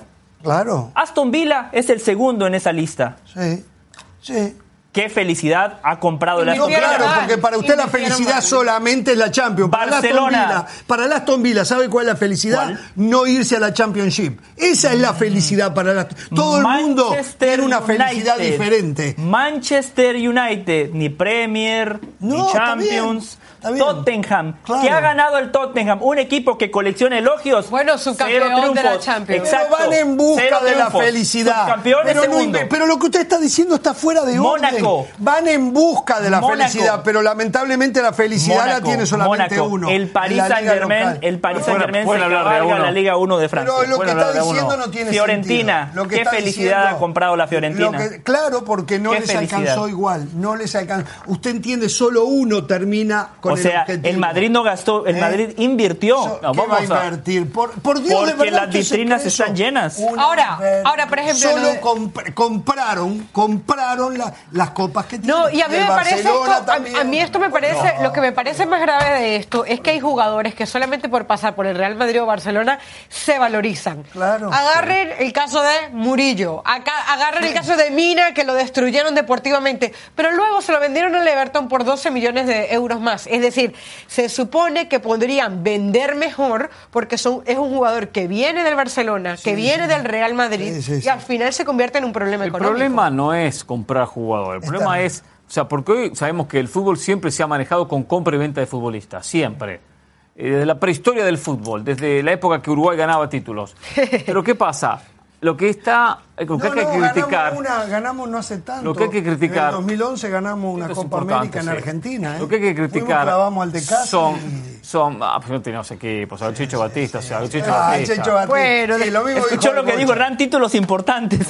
Claro. Aston Villa es el segundo en esa lista. Sí, sí. ¿Qué felicidad ha comprado el No, Aston Villa? claro, porque para usted la felicidad solamente es la Champions. Para el Aston Barcelona. Villa, para el Aston Villa, ¿sabe cuál es la felicidad? ¿Cuál? No irse a la Championship. Esa es la felicidad para el Aston. Todo el mundo Manchester tiene una felicidad United. diferente. Manchester United, ni Premier, No, ni está Champions. bien, está bien. Tottenham, Claro. que ha ganado el Tottenham, un equipo que colecciona elogios. Bueno, subcampeón cero de la triunfos. Champions. Exacto. Pero van en busca Cero de la triunfos. felicidad. Subcampeón pero, es no- segundo. pero lo que usted está diciendo está fuera de Mónaco. orden. Van en busca de la Mónaco. felicidad, pero lamentablemente la felicidad la Mónaco, tiene solamente Mónaco. uno. El Paris en la liga Saint-Germain, local. el Paris Pueden- Saint-Germain se pueden hablar de cabalga uno. la Liga uno de Francia. Pero lo que Pueden está hablar de diciendo uno. no tiene Fiorentina. sentido. Lo que ¿Qué está felicidad diciendo- ha comprado la Fiorentina? lo que- claro, porque no Qué les felicidad. alcanzó igual. No les alcanzó. Usted entiende, solo uno termina con O el sea, objetivo. el Madrid no gastó, el ¿Eh? Madrid invirtió. So- No, ¿Qué va a vamos a- invertir? Por, por Dios, de Porque verdad las que se vitrinas cree están eso. llenas. Una Ahora, ver- ahora, por ejemplo, Solo lo de- comp- compraron, compraron la- las copas que tienen. No, y a mí El me parece esto, Barcelona a, también. a mí esto me parece, No. lo que me parece más grave de esto es que hay jugadores que solamente por pasar por el Real Madrid o Barcelona se valorizan. Claro. Agarren el caso de Murillo, acá, agarren el caso de Mina, que lo destruyeron deportivamente, pero luego se lo vendieron al Everton por doce millones de euros más. Es decir, se supone que podrían vender mejor porque son, es un jugador que viene del Barcelona, que viene del Real Madrid, Sí, sí, y sí. al final se convierte en un problema El económico. problema no es comprar jugadores, el Está problema bien. es, o sea, porque hoy sabemos que el fútbol siempre se ha manejado con compra y venta de futbolistas, siempre. Eh, Desde la prehistoria del fútbol, desde la época que Uruguay ganaba títulos. Pero ¿qué pasa? Lo que está, lo que No, hay que no, criticar... ganamos, una, ganamos no hace tanto. Lo que hay que criticar- En el dos mil once ganamos una Esto es Copa importante, América en sí. Argentina. ¿eh? Lo que hay que Fuimos, criticar clavamos al Tecate son, y- son ah, pues no teníamos equipos, o sea, el Chicho Batista, o sea, el Chicho Ah, Batista. Checho Batista. Bueno, Sí, lo mismo Escuchó dijo lo que el dijo, Bocha. eran títulos importantes.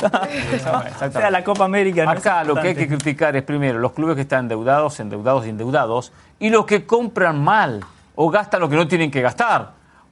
O sea, la Copa América. no es Acá lo que hay que importante. criticar es primero los clubes que están endeudados, endeudados y endeudados, y los que compran mal o gastan lo que no tienen que gastar.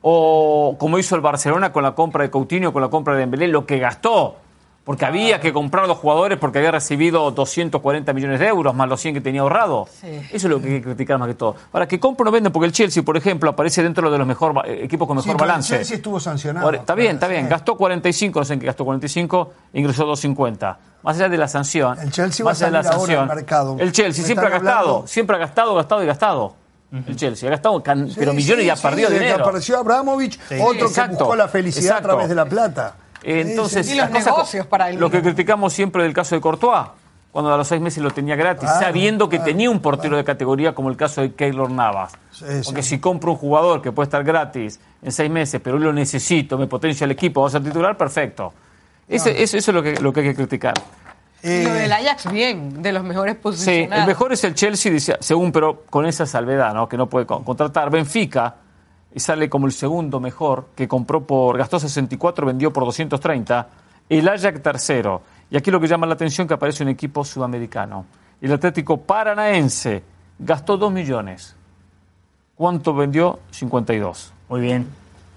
O como hizo el Barcelona con la compra de Coutinho, con la compra de Dembélé, lo que gastó. Porque había que comprar a los jugadores porque había recibido doscientos cuarenta millones de euros más los cien que tenía ahorrado. Sí. Eso es lo que hay que criticar más que todo. Para que compren o venden, porque el Chelsea, por ejemplo, aparece dentro de los mejor, eh, equipos con Sí, mejor pero el balance. Chelsea estuvo sancionado. Ahora, está bien, está bien. Sí. Gastó cuarenta y cinco, no sé en qué gastó cuarenta y cinco, ingresó doscientos cincuenta. Más allá de la sanción. El Chelsea va más a allá de la salir ahora sanción, al mercado. El Chelsea Me siempre ha están gastado, hablando- siempre ha gastado, gastado y gastado. El Chelsea ha gastado, can- Sí, pero millones sí, y ha sí, perdido desde dinero. que apareció Abramovich, otro Exacto, que buscó la felicidad exacto. a través de la plata. Entonces, Y los las cosas- negocios para él lo que mismo. criticamos siempre del caso de Courtois, cuando a los seis meses lo tenía gratis, Claro, sabiendo que claro, tenía un portero de categoría como el caso de Keylor Navas. Sí, Porque sí. si compro un jugador que puede estar gratis en seis meses, pero hoy lo necesito, me potencia el equipo, va a ser titular, perfecto. Ese- Eso, eso es lo que, lo que hay que criticar. Y lo del Ajax, bien, de los mejores Sí, posicionados. el mejor es el Chelsea, dice- según, pero con esa salvedad, ¿no? Que no puede con- contratar. Benfica y sale como el segundo mejor, que compró por, gastó sesenta y cuatro, vendió por doscientos treinta. El Ajax tercero. Y aquí lo que llama la atención que aparece un equipo sudamericano. El Atlético Paranaense gastó dos millones. ¿Cuánto vendió? cincuenta y dos. Muy bien.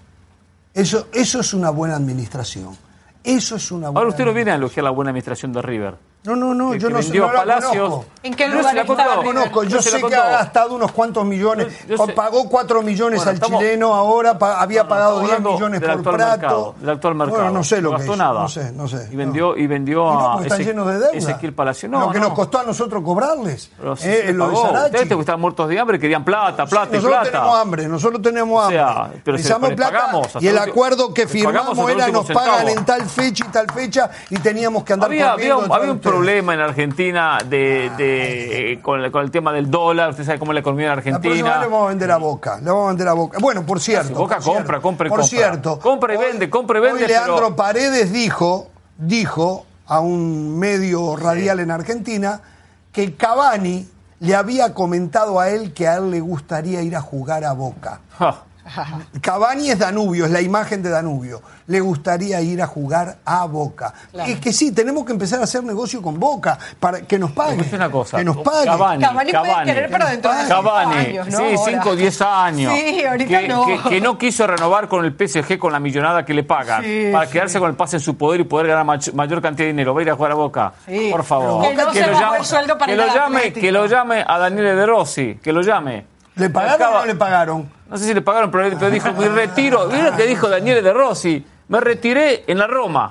Eso, eso es una buena administración. Eso es una buena Ahora usted no viene a administración. elogiar la buena administración de River. No, no, no, que- yo que no sé, vendió no la Palacios. conozco. ¿En qué No lugar se la está contó. No la River? conozco, yo No se la sé que contó. ha gastado unos cuantos millones, Yo- yo sé. pagó cuatro millones Bueno, al estamos- chileno, ahora pa- había No, no, pagado estamos diez hablando millones del por actual Prato. mercado, del actual mercado. Bueno, no sé lo No que gastó hizo, nada. no sé, no sé. Y vendió, y vendió Y no, a porque están Eze- llenos de deuda. Ezequiel Palacio. lo No, que no. nos costó a nosotros cobrarles. Pero sí, eh, se lo de pagó. Sarachi. Ustedes que están muertos de hambre querían plata, plata y Nosotros plata. tenemos hambre, nosotros tenemos O sea, hambre. pero se- Necesitamos pero plata pagamos hasta y el el último- acuerdo que pagamos firmamos hasta el era último nos pagan centavo. en tal fecha y tal fecha y teníamos que andar Había, había, corriendo un, detrás había de un ustedes. problema en Argentina de, de, eh, con, el- con el tema del dólar. Usted sabe cómo es la economía en La próxima vez Argentina. le vamos a vender a Boca. Le vamos a vender a Boca. Bueno, por cierto. Si Boca por cierto, compra, compra y Por compra. cierto. Compra y hoy- vende, compra y vende, Hoy Leandro pero- Paredes dijo, dijo a un medio radial en Argentina que Cavani le había comentado a él que a él le gustaría ir a jugar a Boca. Ja. Cavani es Danubio, es la imagen de Danubio. Le gustaría ir a jugar a Boca. Claro. Es que sí, tenemos que empezar a hacer negocio con Boca para que nos pague. Escuche una cosa. Que nos pague. Cavani, Cavani puede querer, pero dentro de cinco Cavani, años, ¿no? sí, Ahora. cinco o diez años. Sí, ahorita que, no. Que, que no quiso renovar con el P S G con la millonada que le pagan Sí, para sí. quedarse con el pase en su poder y poder ganar mach- mayor cantidad de dinero. Va a ir a jugar a Boca. Sí. Por favor. Que no se lo bajó el sueldo para que ir lo al llame, Atlético. que lo llame a Daniele De Rossi, que lo llame. ¿Le pagaron Acaba- o no le pagaron? No sé si le pagaron, pero, pero dijo, me retiro. Mira lo que dijo Daniele De Rossi. Me retiré en la Roma.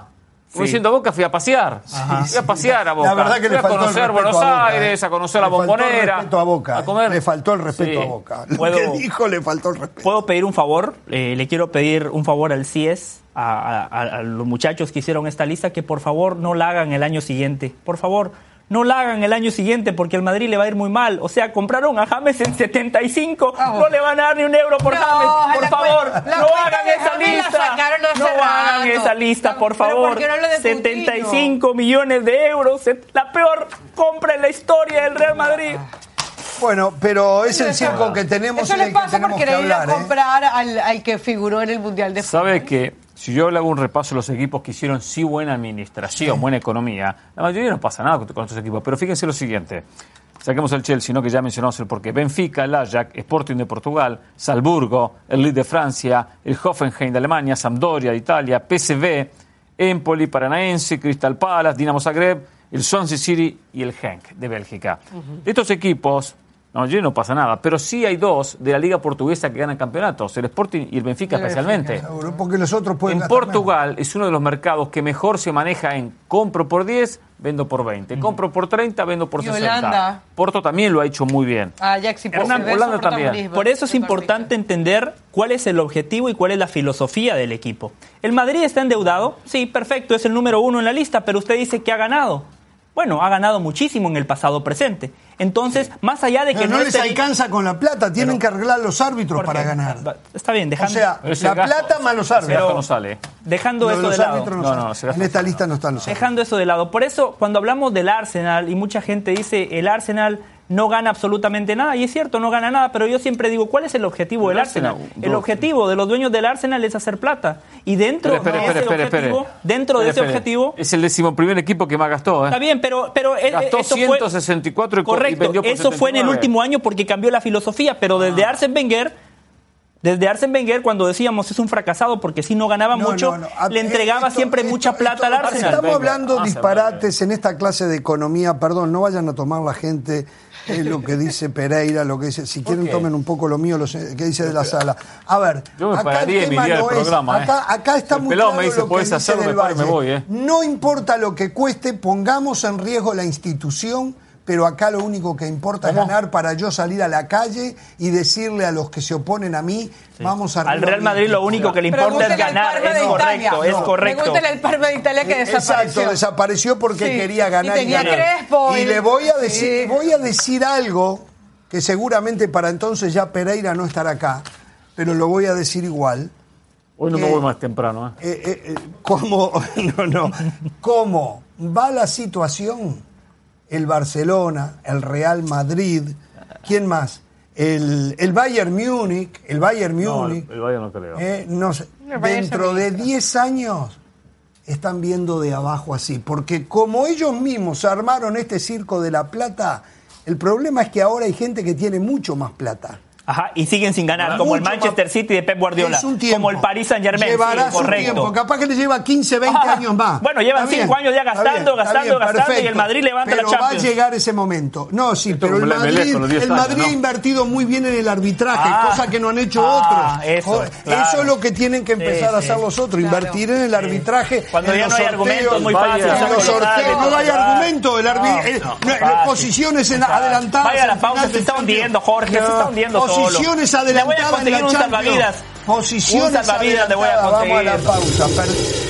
Como diciendo, a Boca fui a pasear. Ajá. Fui a pasear a Boca. La verdad que fui le a faltó conocer el respeto Buenos a Boca, Aires, eh. a conocer la Le faltó el Bombonera. respeto a Boca. A comer. Le faltó el respeto Sí. a Boca. Lo ¿Puedo- que dijo le faltó el respeto. ¿Puedo pedir un favor? Eh, le quiero pedir un favor al C I E S, a, a- a los muchachos que hicieron esta lista, que por favor no la hagan el año siguiente. Por favor, no la hagan el año siguiente porque al Madrid le va a ir muy mal. O sea, compraron a James en setenta y cinco, Oh. no le van a dar ni un euro por No, James. Por la favor, cuenta- la no cuenta hagan de esa James la lista. sacaron hace No hagan rato. esa lista, por Pero favor. ¿por qué no hablo de setenta y cinco millones de euros, la peor compra en la historia del Real Madrid. Bueno, pero es el circo que tenemos Eso y les del que pasa tenemos porque que le iba a hablar. ¿eh? comprar al, al que figuró en el Mundial de Fútbol. ¿Sabe que si yo le hago un repaso de los equipos que hicieron sí buena administración, buena economía, la mayoría no pasa nada con, con estos equipos? Pero fíjense lo siguiente. Saquemos el Chelsea, ¿no? Que ya mencionamos el porqué. Benfica, el Ajax, Sporting de Portugal, Salzburgo, el Lille de Francia, el Hoffenheim de Alemania, Sampdoria de Italia, P S V, Empoli, Paranaense, Crystal Palace, Dinamo Zagreb, el Swansea City y el Genk de Bélgica. De estos equipos, no, yo no pasa nada, pero sí hay dos de la Liga Portuguesa que ganan campeonatos, el Sporting y el Benfica especialmente. Seguro, porque los otros pueden En gastar Portugal es uno de los mercados que mejor se maneja en compro por diez, vendo por veinte. Compro por treinta, vendo por Y sesenta. Holanda. Porto también lo ha hecho muy bien. Ajax y P S V, Hernán, su Holanda también. protagonismo. Por eso es importante entender cuál es el objetivo y cuál es la filosofía del equipo. ¿El Madrid está endeudado? Sí, perfecto, es el número uno en la lista, pero usted dice que ha ganado. Bueno, ha ganado muchísimo en el pasado presente. Entonces, más allá de que Pero no, no les esté- alcanza con la plata, tienen que arreglar los árbitros ¿Por para qué? ganar. Está bien, O dejando, sea, Pero ese la gasto- plata más los ese gasto árbitros. no sale. dejando Lo de eso de los lado. árbitros no No, sale. no, se gasta en esta lista no están los árbitros. Dejando eso de lado. Por eso, cuando hablamos del Arsenal, y mucha gente dice, el Arsenal no gana absolutamente nada, y es cierto, no gana nada, pero yo siempre digo, ¿cuál es el objetivo del El Arsenal? Arsenal, El dos. objetivo de los dueños del Arsenal es hacer plata. Y dentro Espere, espere, de ese espere, espere, objetivo, espere. dentro de ese Espere, espere. objetivo, Es el decimoprimer equipo que más gastó, ¿eh? está bien, pero, pero eh, Gastó eso fue- ciento sesenta y cuatro y co- y correcto, vendió por eso fue en el setenta y nueve. último año porque cambió la filosofía, pero desde Arsene Wenger, desde Arsene Wenger, cuando decíamos es un fracasado porque si no ganaba No, mucho, no, no. A- le entregaba esto- siempre esto- mucha plata esto- al Arsenal. Estamos Venga, hablando ah, se disparates en esta clase de economía. Perdón, no vayan a tomar la gente eh, lo que dice Pereira, lo que dice. Si quieren, qué? tomen un poco lo mío, lo sé- que dice de la sala. A ver, Yo me acá pararía el en mi tema día del no es- programa, ¿eh? acá, acá está El muy pelado claro me dice, lo que "Podés dice hacerlo, del me paro y me Valle. voy, ¿eh?". No importa lo que cueste, pongamos en riesgo la institución. Pero acá lo único que importa es ganar para yo salir a la calle y decirle a los que se oponen a mí, vamos a Al Real Madrid lo único que le importa es Pregúntele al ganar, Parma es de correcto, Italia. es No. correcto. Pregúntele al Parma de Italia que desapareció. Exacto, desapareció porque Sí, quería ganar y tenía ganar. Crespo, Y y- le voy a decir, sí. voy a decir algo que seguramente para entonces ya Pereira no estará acá, pero lo voy a decir igual. Hoy no me que- voy más temprano, ¿eh? Eh, eh, eh, ¿Cómo, no, no, cómo va la situación? El Barcelona, el Real Madrid, ¿quién más? El, el Bayern Múnich, el Bayern No, Múnich. el, el Bayern no creo. Eh, no sé, El Bayern dentro se de ministra. diez años están viendo de abajo así, porque como ellos mismos armaron este circo de la plata, el problema es que ahora hay gente que tiene mucho más plata. Ajá, y siguen sin ganar, como el Mucho Manchester más. City de Pep Guardiola, Es un tiempo. como el Paris Saint Germain, Llevará sí, su correcto. tiempo, capaz que le lleva quince, veinte Ah, años más. bueno, llevan Está bien, cinco años ya está gastando, bien, está gastando, bien, gastando, y el perfecto. Madrid levanta la pero Champions. va a llegar ese momento. No, sí, Esto pero el como la Madrid, Melec con los diez el años, Madrid ha ¿no? invertido muy bien en el arbitraje, Ah, cosa que no han hecho ah, otros. eso, Jo- claro. Eso es lo que tienen que empezar Sí, a hacer sí. los otros, Claro. invertir en el arbitraje. Cuando en ya los no hay sorteos, argumentos, muy vaya, fácil. en sacan los los sorteos, árbitros, no hay claro. argumento, el arbi- No, eh, no, no, fácil. posiciones en- adelantadas. Vaya a la al pausa, final se está del hundiendo, Jorge, se No, está hundiendo solo. Posiciones Le voy a adelantadas en conseguir la un Champions. salvavidas. Posiciones Un salvavidas le voy a adelantadas. Vamos a la conseguir. pausa.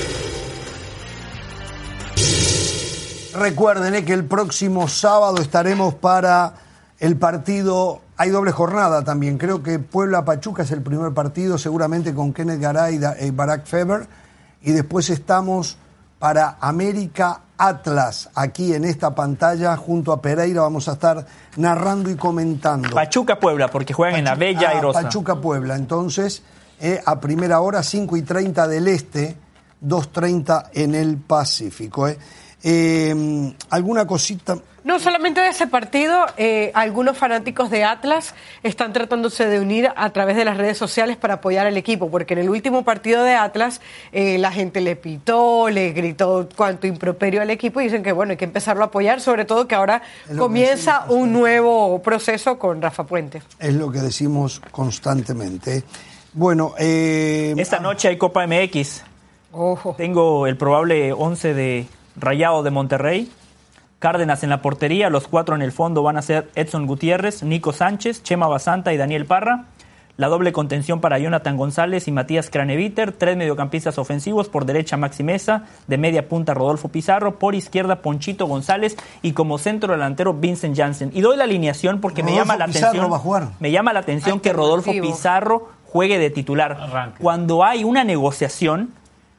Per- Recuerden eh, que el próximo sábado estaremos para el partido. Hay doble jornada también. Creo que Puebla-Pachuca es el primer partido, seguramente con Kenneth Garay y Da- y Barack Feber. Y después estamos para América-Atlas. Aquí en esta pantalla, junto a Pereira, vamos a estar narrando y comentando. Pachuca-Puebla, porque juegan en la Bella Ah, Airosa. Pachuca-Puebla. Entonces, eh, a primera hora, cinco y treinta del Este, dos treinta en el Pacífico. Eh. Eh, ¿Alguna cosita? No solamente de ese partido, eh, algunos fanáticos de Atlas están tratándose de unir a través de las redes sociales para apoyar al equipo, porque en el último partido de Atlas eh, la gente le pitó, le gritó cuanto improperio al equipo y dicen que bueno, hay que empezarlo a apoyar, sobre todo que ahora Es lo que comienza decimos un nuevo proceso con Rafa Puente. Es lo que decimos constantemente. Bueno, eh, Esta noche hay Copa M X. Ojo. Tengo el probable once de Rayado de Monterrey. Cárdenas en la portería, los cuatro en el fondo van a ser Edson Gutiérrez, Nico Sánchez, Chema Basanta y Daniel Parra. La doble contención para Jonathan González y Matías Craneviter. Tres mediocampistas ofensivos, por derecha Maxi Meza, de media punta Rodolfo Pizarro, por izquierda Ponchito González y como centro delantero Vincent Janssen. Y doy la alineación porque Rodolfo me llama la Pizarro atención. va a jugar. Me llama la atención que Rodolfo Pizarro juegue de titular. Arranque. Cuando hay una negociación,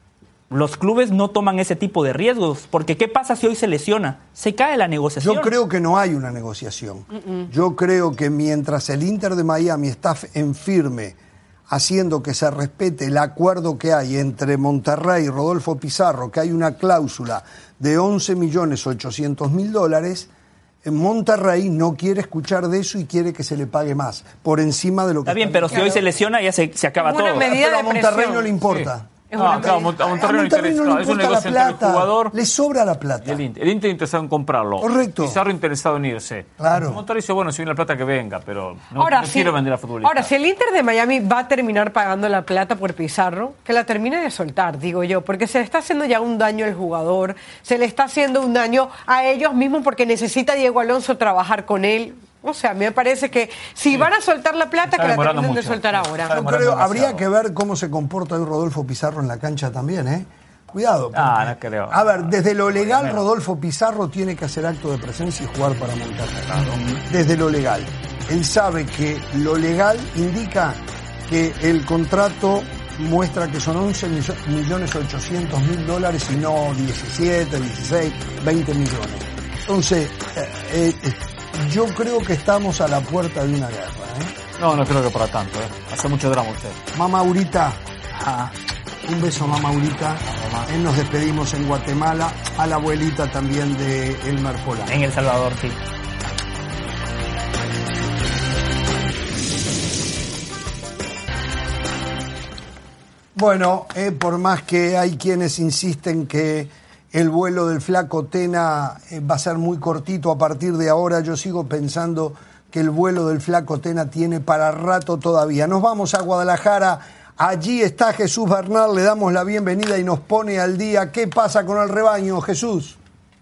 los clubes no toman ese tipo de riesgos, porque ¿qué pasa si hoy se lesiona? Se cae la negociación. Yo creo que no hay una negociación. Uh-uh. Yo creo que mientras el Inter de Miami está en firme, haciendo que se respete el acuerdo que hay entre Monterrey y Rodolfo Pizarro, que hay una cláusula de once millones ochocientos mil dólares, Monterrey no quiere escuchar de eso y quiere que se le pague más, por encima de lo que... Está bien, pero claro. si hoy se lesiona ya se, se acaba todo. Pero a Monterrey no le importa. Sí. No, claro, a Monterrey, a Monterrey no le es un importa negocio la entre el plata, jugador le sobra la plata. y el Inter. El Inter interesado en comprarlo. Correcto. Pizarro interesado en irse. Claro. Monterrey dice, bueno, si viene la plata que venga, pero no, ahora, no si, quiero vender a futbolistas. Ahora, si el Inter de Miami va a terminar pagando la plata por Pizarro, que la termine de soltar, digo yo, porque se le está haciendo ya un daño al jugador, se le está haciendo un daño a ellos mismos porque necesita Diego Alonso trabajar con él. O sea, a mí me parece que si sí. van a soltar la plata, está que la terminen mucho. de soltar ahora. Yo creo, habría que ver cómo se comporta hoy Rodolfo Pizarro en la cancha también, ¿eh? Cuidado. Porque, ah, no creo. A ver, desde lo legal, Rodolfo Pizarro tiene que hacer acto de presencia y jugar para Monterrey. Claro. Desde lo legal. Él sabe que lo legal indica que el contrato muestra que son once millones ochocientos mil dólares y no diecisiete, dieciséis, veinte millones. Entonces, eh, eh, yo creo que estamos a la puerta de una guerra. ¿eh? No, no creo que para tanto. ¿eh? Hace mucho drama usted. Mamá Aurita. Ah. Un beso a mamá Aurita. Eh, nos despedimos en Guatemala. A la abuelita también de Elmer Polanco. En El Salvador, sí. Bueno, eh, por más que hay quienes insisten que el vuelo del Flaco Tena eh, va a ser muy cortito a partir de ahora, yo sigo pensando que el vuelo del Flaco Tena tiene para rato todavía. Nos vamos a Guadalajara. Allí está Jesús Bernal, le damos la bienvenida y nos pone al día. ¿Qué pasa con el rebaño, Jesús?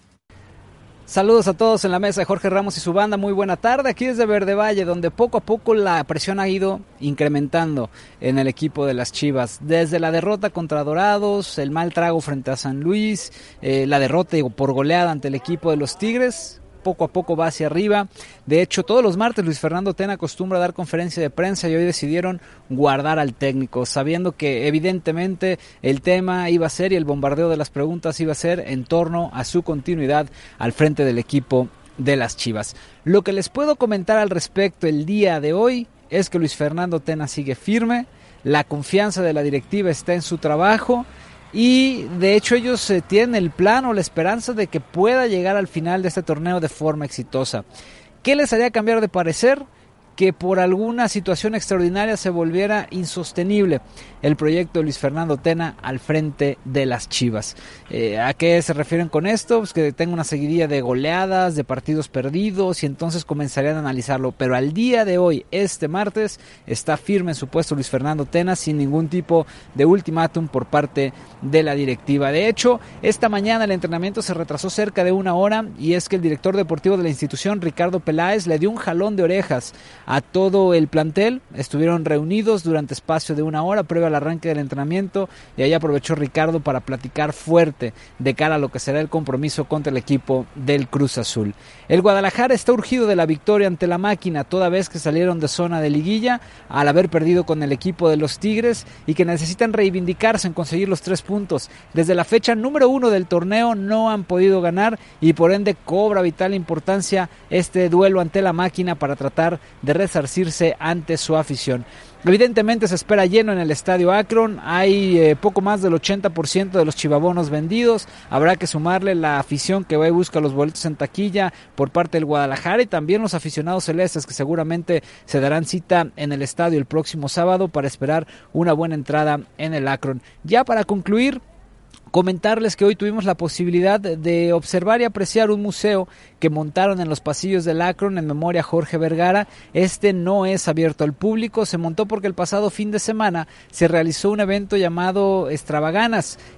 Saludos a todos en la mesa de Jorge Ramos y su banda, muy buena tarde. Aquí desde Verde Valle, donde poco a poco la presión ha ido incrementando en el equipo de las Chivas. Desde la derrota contra Dorados, el mal trago frente a San Luis, eh, la derrota por goleada ante el equipo de los Tigres, poco a poco va hacia arriba. De hecho, todos los martes Luis Fernando Tena acostumbra a dar conferencia de prensa y hoy decidieron guardar al técnico, sabiendo que evidentemente el tema iba a ser y el bombardeo de las preguntas iba a ser en torno a su continuidad al frente del equipo de las Chivas. Lo que les puedo comentar al respecto el día de hoy es que Luis Fernando Tena sigue firme, la confianza de la directiva está en su trabajo. Y de hecho ellos eh, tienen el plan o la esperanza de que pueda llegar al final de este torneo de forma exitosa. ¿Qué les haría cambiar de parecer? Que por alguna situación extraordinaria se volviera insostenible el proyecto de Luis Fernando Tena al frente de las Chivas. Eh, ¿A qué se refieren con esto? Pues que tenga una seguidilla de goleadas, de partidos perdidos y entonces comenzarían a analizarlo. Pero al día de hoy, este martes, está firme en su puesto Luis Fernando Tena sin ningún tipo de ultimátum por parte de la directiva. De hecho, esta mañana el entrenamiento se retrasó cerca de una hora y es que el director deportivo de la institución, Ricardo Peláez, le dio un jalón de orejas a todo el plantel. Estuvieron reunidos durante espacio de una hora previo al arranque del entrenamiento y ahí aprovechó Ricardo para platicar fuerte de cara a lo que será el compromiso contra el equipo del Cruz Azul. El Guadalajara está urgido de la victoria ante la máquina toda vez que salieron de zona de liguilla al haber perdido con el equipo de los Tigres y que necesitan reivindicarse en conseguir los tres puntos. Desde la fecha número uno del torneo no han podido ganar y por ende cobra vital importancia este duelo ante la máquina para tratar de resarcirse ante su afición. Evidentemente se espera lleno en el Estadio Akron, hay eh, poco más del ochenta por ciento de los chivabonos vendidos, habrá que sumarle la afición que va y busca los boletos en taquilla por parte del Guadalajara y también los aficionados celestes que seguramente se darán cita en el estadio el próximo sábado para esperar una buena entrada en el Akron. Ya para concluir, comentarles que hoy tuvimos la posibilidad de observar y apreciar un museo que montaron en los pasillos del Akron en memoria a Jorge Vergara. Este no es abierto al público, se montó porque el pasado fin de semana se realizó un evento llamado Extravaganas,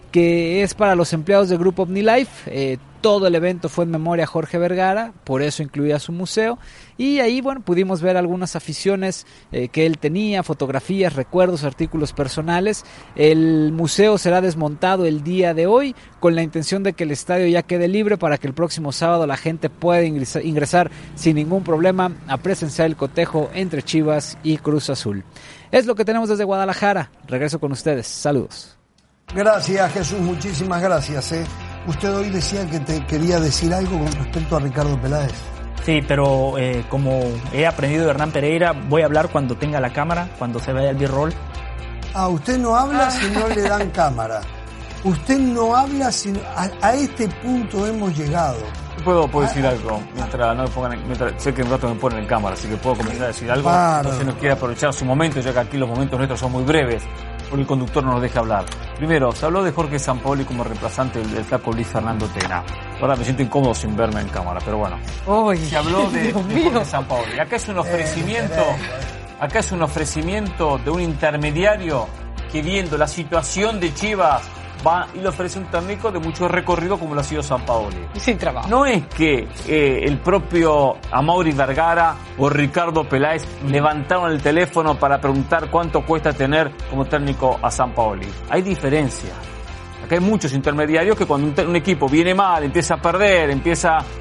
que es para los empleados del Grupo OmniLife. Eh, todo el evento fue en memoria a Jorge Vergara, por eso incluía su museo, y ahí bueno pudimos ver algunas aficiones eh, que él tenía, fotografías, recuerdos, artículos personales. El museo será desmontado el día de hoy con la intención de que el estadio ya quede libre para que el próximo sábado la gente pueda ingresar, ingresar sin ningún problema a presenciar el cotejo entre Chivas y Cruz Azul. Es lo que tenemos desde Guadalajara. Regreso con ustedes. Saludos. Gracias, Jesús, muchísimas gracias. ¿eh? Usted hoy decía que te quería decir algo con respecto a Ricardo Peláez. Sí, pero eh, como he aprendido de Hernán Pereira, voy a hablar cuando tenga la cámara, cuando se vaya el B-roll. Ah, usted no habla ah. si no le dan cámara. Usted no habla si no... A, a este punto hemos llegado. Puedo, puedo decir algo, mientras no me pongan, mientras, sé que en un rato me ponen en cámara, así que puedo comenzar a decir algo. Claro. No se nos quiere aprovechar su momento, ya que aquí los momentos nuestros son muy breves, porque el conductor no nos deja hablar. Primero, se habló de Jorge Sampaoli como reemplazante del, del flaco Luis Fernando Tena. Ahora me siento incómodo sin verme en cámara, pero bueno. Uy, se habló de, de Jorge Sampaoli. Acá es un ofrecimiento, acá es un ofrecimiento de un intermediario que, viendo la situación de Chivas, va y le ofrece un técnico de mucho recorrido como lo ha sido Sampaoli. Y sin trabajo. No es que eh, el propio Amaury Vergara o Ricardo Peláez levantaron el teléfono para preguntar cuánto cuesta tener como técnico a Sampaoli. Hay diferencia. Acá hay muchos intermediarios que cuando un, un equipo viene mal, empieza a perder, empieza a,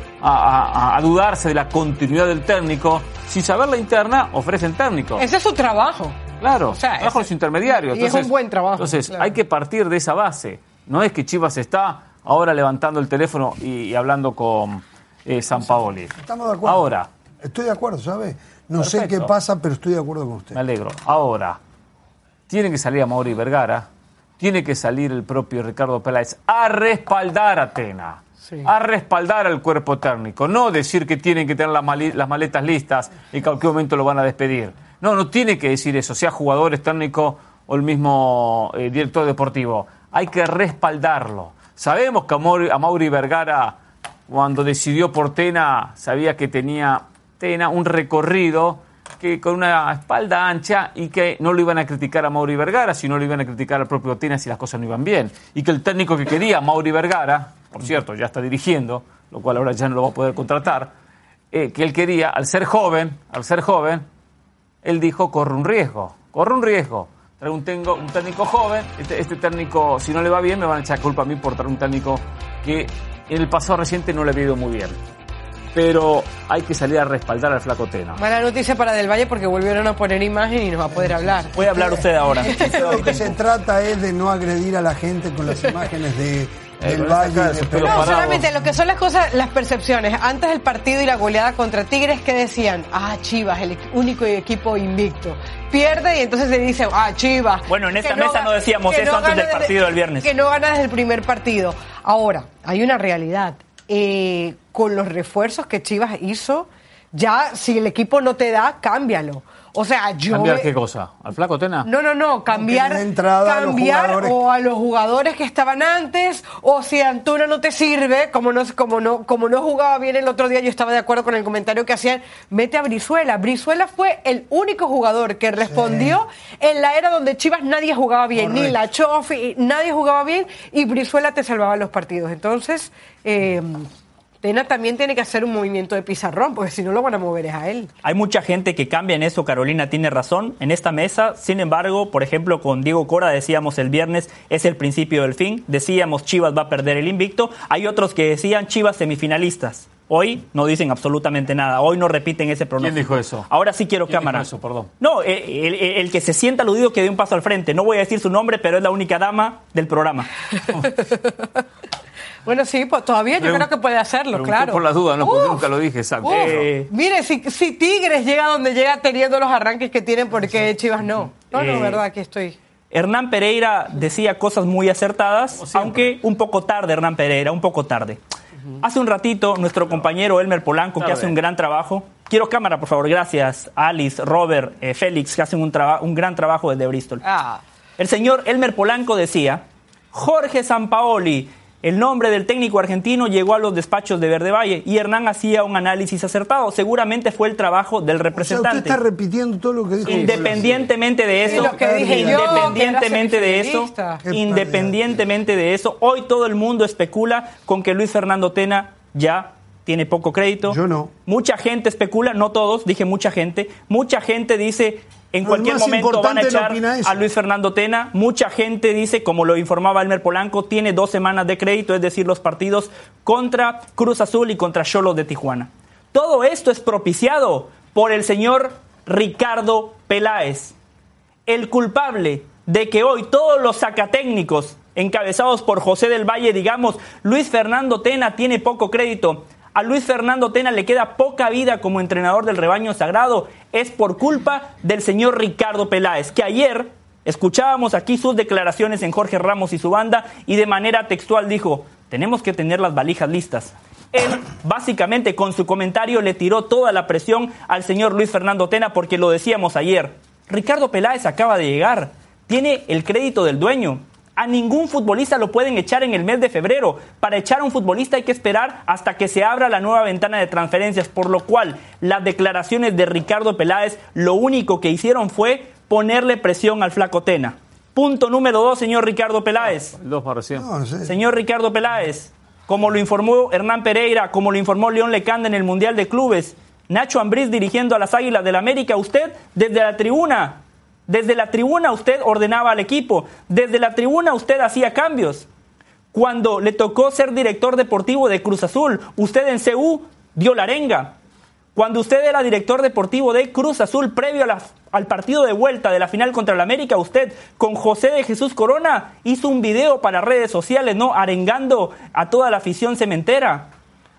a, a dudarse de la continuidad del técnico, sin saber la interna, ofrecen técnicos. Ese es su trabajo. Claro, o sea, trabajo los intermediarios. Y entonces, es un buen trabajo. Entonces, claro. hay que partir de esa base. No es que Chivas está ahora levantando el teléfono y, y hablando con eh, Sampaoli. Estamos de acuerdo. Ahora. Estoy de acuerdo, ¿sabe? No Perfecto. sé qué pasa, pero estoy de acuerdo con usted. Me alegro. Ahora, tiene que salir Amaury Vergara, tiene que salir el propio Ricardo Peláez a respaldar a Tena. Sí. A respaldar al cuerpo técnico. No decir que tienen que tener las, mali- las maletas listas y que en cualquier momento lo van a despedir. No, no tiene que decir eso, sea jugadores, técnico o el mismo eh, director deportivo. Hay que respaldarlo. Sabemos que Amaury, Amaury Vergara, cuando decidió por Tena, sabía que tenía Tena un recorrido que con una espalda ancha y que no lo iban a criticar a Amaury Vergara, sino lo iban a criticar al propio Tena si las cosas no iban bien. Y que el técnico que quería, Amaury Vergara, por cierto, ya está dirigiendo, lo cual ahora ya no lo va a poder contratar, eh, que él quería, al ser joven, al ser joven, él dijo, corre un riesgo, corre un riesgo. Trae un, tengo, un técnico joven, este, este técnico, si no le va bien, me van a echar culpa a mí por traer un técnico que en el pasado reciente no le había ido muy bien. Pero hay que salir a respaldar al flaco Tena. Mala noticia para Del Valle porque volvieron a poner imagen y nos va a poder hablar. Puede hablar usted ahora. Lo que se trata es de no agredir a la gente con las imágenes de... Del Valle, de no, solamente lo que son las cosas, las percepciones. Antes del partido y la goleada contra Tigres, ¿qué decían? Ah, Chivas, el único equipo invicto. Pierde y entonces se dice, ah, Chivas. Bueno, en esta no mesa no decíamos eso no antes del partido del viernes. Que no gana desde el primer partido. Ahora, hay una realidad. Eh, con los refuerzos que Chivas hizo, ya si el equipo no te da, cámbialo. O sea, yo... ¿Cambiar me... qué cosa? ¿Al flaco Tena? No, no, no, cambiar, entrada cambiar a los o a los jugadores que estaban antes, o si Antuna no te sirve, como no, como no, como no jugaba bien el otro día, yo estaba de acuerdo con el comentario que hacían, mete a Brizuela. Brizuela fue el único jugador que respondió sí. en la era donde Chivas nadie jugaba bien, correcto. Ni la Chofi, nadie jugaba bien, y Brizuela te salvaba los partidos. Entonces... Eh, Tena también tiene que hacer un movimiento de pizarrón, porque si no lo van a mover es a él. Hay mucha gente que cambia en eso, Carolina tiene razón, en esta mesa. Sin embargo, por ejemplo, con Diego Cora decíamos el viernes, es el principio del fin. Decíamos Chivas va a perder el invicto. Hay otros que decían Chivas semifinalistas. Hoy no dicen absolutamente nada. Hoy no repiten ese pronóstico. ¿Quién dijo eso? Ahora sí quiero ¿Quién cámara. dijo eso? Perdón. No, el, el, el que se sienta aludido que dé un paso al frente. No voy a decir su nombre, pero es la única dama del programa. Bueno, sí, pues todavía yo Pregun- creo que puede hacerlo, claro. Por las dudas, no, porque uf, nunca lo dije, exacto. Eh, mire, si, si Tigres llega donde llega teniendo los arranques que tienen, ¿por qué Chivas no? No, no, eh, verdad, aquí estoy. Hernán Pereira decía cosas muy acertadas, aunque un poco tarde, Hernán Pereira, un poco tarde. Uh-huh. Hace un ratito, nuestro compañero Elmer Polanco, tarde. que hace un gran trabajo. Quiero cámara, por favor, gracias. Alice, Robert, eh, Félix, que hacen un, traba- un gran trabajo desde Bristol. Ah. El señor Elmer Polanco decía, Jorge Sampaoli El nombre del técnico argentino llegó a los despachos de Verde Valle y Hernán hacía un análisis acertado. Seguramente fue el trabajo del representante. O sea, usted está repitiendo todo lo que dijo. Independientemente de eso, lo que dije yo, independientemente que de era eso, semifinalista. independientemente de eso, hoy todo el mundo especula con que Luis Fernando Tena ya tiene poco crédito. Yo no. Mucha gente especula, no todos, dije mucha gente. Mucha gente dice en No, cualquier el más momento van a importante no echar opina eso. a Luis Fernando Tena. Mucha gente dice, como lo informaba Elmer Polanco, tiene dos semanas de crédito, es decir, los partidos contra Cruz Azul y contra Xolos de Tijuana. Todo esto es propiciado por el señor Ricardo Peláez, el culpable de que hoy todos los sacatécnicos encabezados por José del Valle, digamos, Luis Fernando Tena tiene poco crédito. A Luis Fernando Tena le queda poca vida como entrenador del rebaño sagrado. Es por culpa del señor Ricardo Peláez, que ayer escuchábamos aquí sus declaraciones en Jorge Ramos y su banda y de manera textual dijo, tenemos que tener las valijas listas. Él, básicamente, con su comentario le tiró toda la presión al señor Luis Fernando Tena porque lo decíamos ayer. Ricardo Peláez acaba de llegar, tiene el crédito del dueño. A ningún futbolista lo pueden echar en el mes de febrero. Para echar a un futbolista hay que esperar hasta que se abra la nueva ventana de transferencias, por lo cual las declaraciones de Ricardo Peláez lo único que hicieron fue ponerle presión al flaco Tena. Punto número dos, señor Ricardo Peláez. Dos para recién. No, sí. Señor Ricardo Peláez, como lo informó Hernán Pereira, como lo informó León Lecanda en el Mundial de Clubes, Nacho Ambriz dirigiendo a las Águilas del América, usted desde la tribuna... Desde la tribuna usted ordenaba al equipo, desde la tribuna usted hacía cambios. Cuando le tocó ser director deportivo de Cruz Azul, usted en C U dio la arenga. Cuando usted era director deportivo de Cruz Azul, previo a la, al partido de vuelta de la final contra el América, usted con José de Jesús Corona hizo un video para redes sociales, ¿no? Arengando a toda la afición cementera.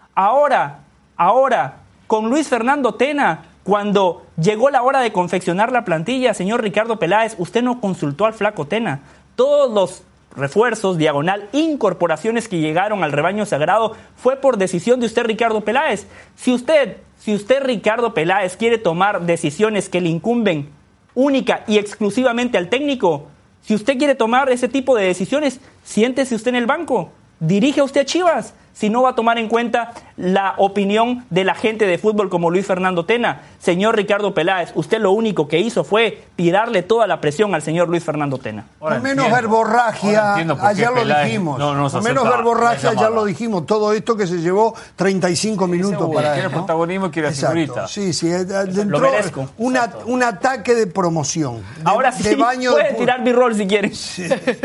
Ahora, ahora, con Luis Fernando Tena, cuando llegó la hora de confeccionar la plantilla, señor Ricardo Peláez, usted no consultó al flaco Tena. Todos los refuerzos, diagonal, incorporaciones que llegaron al rebaño sagrado fue por decisión de usted, Ricardo Peláez. Si usted, si usted, Ricardo Peláez, quiere tomar decisiones que le incumben única y exclusivamente al técnico, si usted quiere tomar ese tipo de decisiones, siéntese usted en el banco, dirige a usted a Chivas. Si no va a tomar en cuenta la opinión de la gente de fútbol como Luis Fernando Tena. Señor Ricardo Peláez, usted lo único que hizo fue tirarle toda la presión al señor Luis Fernando Tena. Al menos verborragia, allá lo dijimos. No, no al menos verborragia, ya lo dijimos. Todo esto que se llevó treinta y cinco minutos sí, para él. Quiere ¿no? protagonismo y quiere figurita. Sí, sí, entró una, un ataque de promoción. De, Ahora sí, de baño puede de tirar B-roll si quiere. Sí.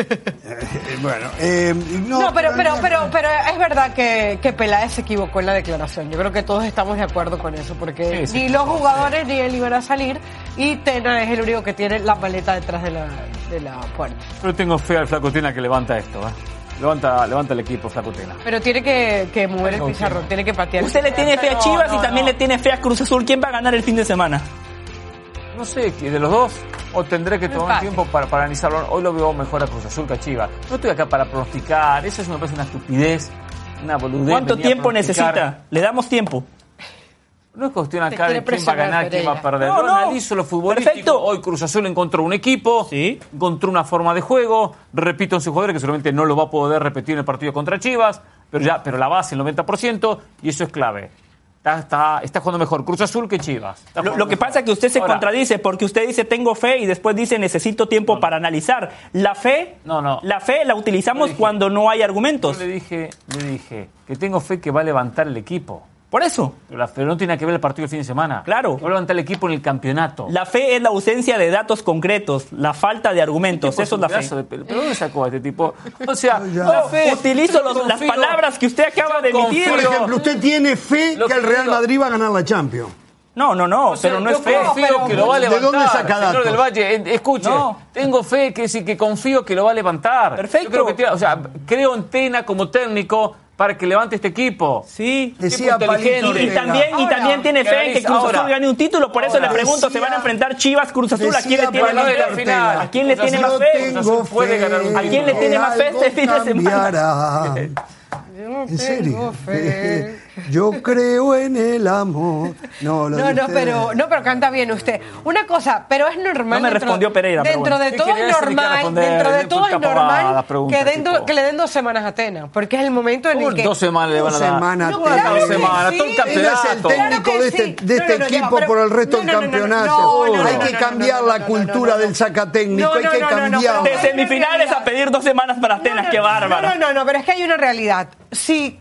Bueno, eh, no, no, pero, pero, pero, pero es verdad que Que, que Peláez se equivocó en la declaración. Yo creo que todos estamos de acuerdo con eso, porque sí, sí, ni los jugadores ni él iban a salir y Tena es el único que tiene la maleta detrás de la, de la puerta. Pero tengo fe al flaco Tena que levanta esto, ¿eh? Levanta, levanta el equipo, flaco Tena. Pero tiene que, que mover el pizarrón, tiene que patear. Usted le tiene fe a Chivas no, no, y también no. le tiene fe a Cruz Azul. ¿Quién va a ganar el fin de semana? No sé, ¿de los dos? ¿O tendré que tomar tiempo para, para analizarlo? Hoy lo veo mejor a Cruz Azul que a Chivas. No estoy acá para pronosticar, eso me parece una estupidez. Una boludez. ¿Cuánto tiempo necesita? Le damos tiempo. No es cuestión acá de quién va a ganar, quién va a perder. No, Yo no. analizo lo futbolístico. Perfecto. Hoy Cruz Azul encontró un equipo, ¿sí? Encontró una forma de juego. Repito en sus jugadores que seguramente no lo va a poder repetir en el partido contra Chivas, pero ya, pero la base el noventa por ciento y eso es clave. Está, está, está jugando mejor Cruz Azul que Chivas. Lo, lo que pasa es que usted se Ahora, contradice porque usted dice tengo fe y después dice necesito tiempo no, para analizar. La fe, no, no. La fe la utilizamos dije, cuando no hay argumentos. Yo le dije, le dije que tengo fe que va a levantar el equipo. Por eso. Pero la fe no tiene que ver el partido del fin de semana. Claro. Va a levantar el equipo en el campeonato. La fe es la ausencia de datos concretos, la falta de argumentos. Eso es la fe. De ¿Pero dónde sacó a este tipo? O sea, no, la fe, utilizo los, confío, las palabras que usted acaba de emitir. Por ejemplo, usted tiene fe que el Real Madrid va a ganar la Champions. No, no, no, o sea, pero no yo es fe. confío pero, que lo va a levantar. ¿De dónde saca datos? Señor del Valle, escuche, no. Tengo fe que sí que confío que lo va a levantar. Perfecto. Yo creo que tira, o sea, creo en Tena como técnico para que levante este equipo. Sí, decía inteligente. Y, y también y también tiene fe en que Cruz Azul gane un título, por eso ahora, le pregunto, decía, ¿se van a enfrentar Chivas Cruz Azul? ¿A quién le tiene más fe? Final. ¿A quién le tiene más fe? Puede ganar un ¿A quién le tiene más fe este fin de semana? ¿En serio? Fe. Yo creo en el amor. No, lo No, de no, ustedes. pero, no, pero canta bien usted. Una cosa, pero es normal. No me dentro- respondió Pereira, pero Dentro bueno. de ¿Qué todo quería es decir que normal, responder? dentro de todo es Puta pavada, normal pregunta, que, den do- tipo. que le den dos semanas a Tena, porque es el momento en ¿Cómo el que... dos semanas le van a Dos dar? semanas, No, Tena. claro dos que semanas, sí. todo el Él es el campeonato. técnico Claro que de este, sí. de este No, no, no, equipo pero- por el resto no, del no, no, no, campeonato. no, no, no, hay no, que no, cambiar no, la no, no, cultura no, no. del sacatécnico, No, hay no, que no, no, no, cambiar. pero- De semifinales a pedir dos semanas para Atenas, qué bárbaro. No, no, no, pero es que hay una realidad. Si,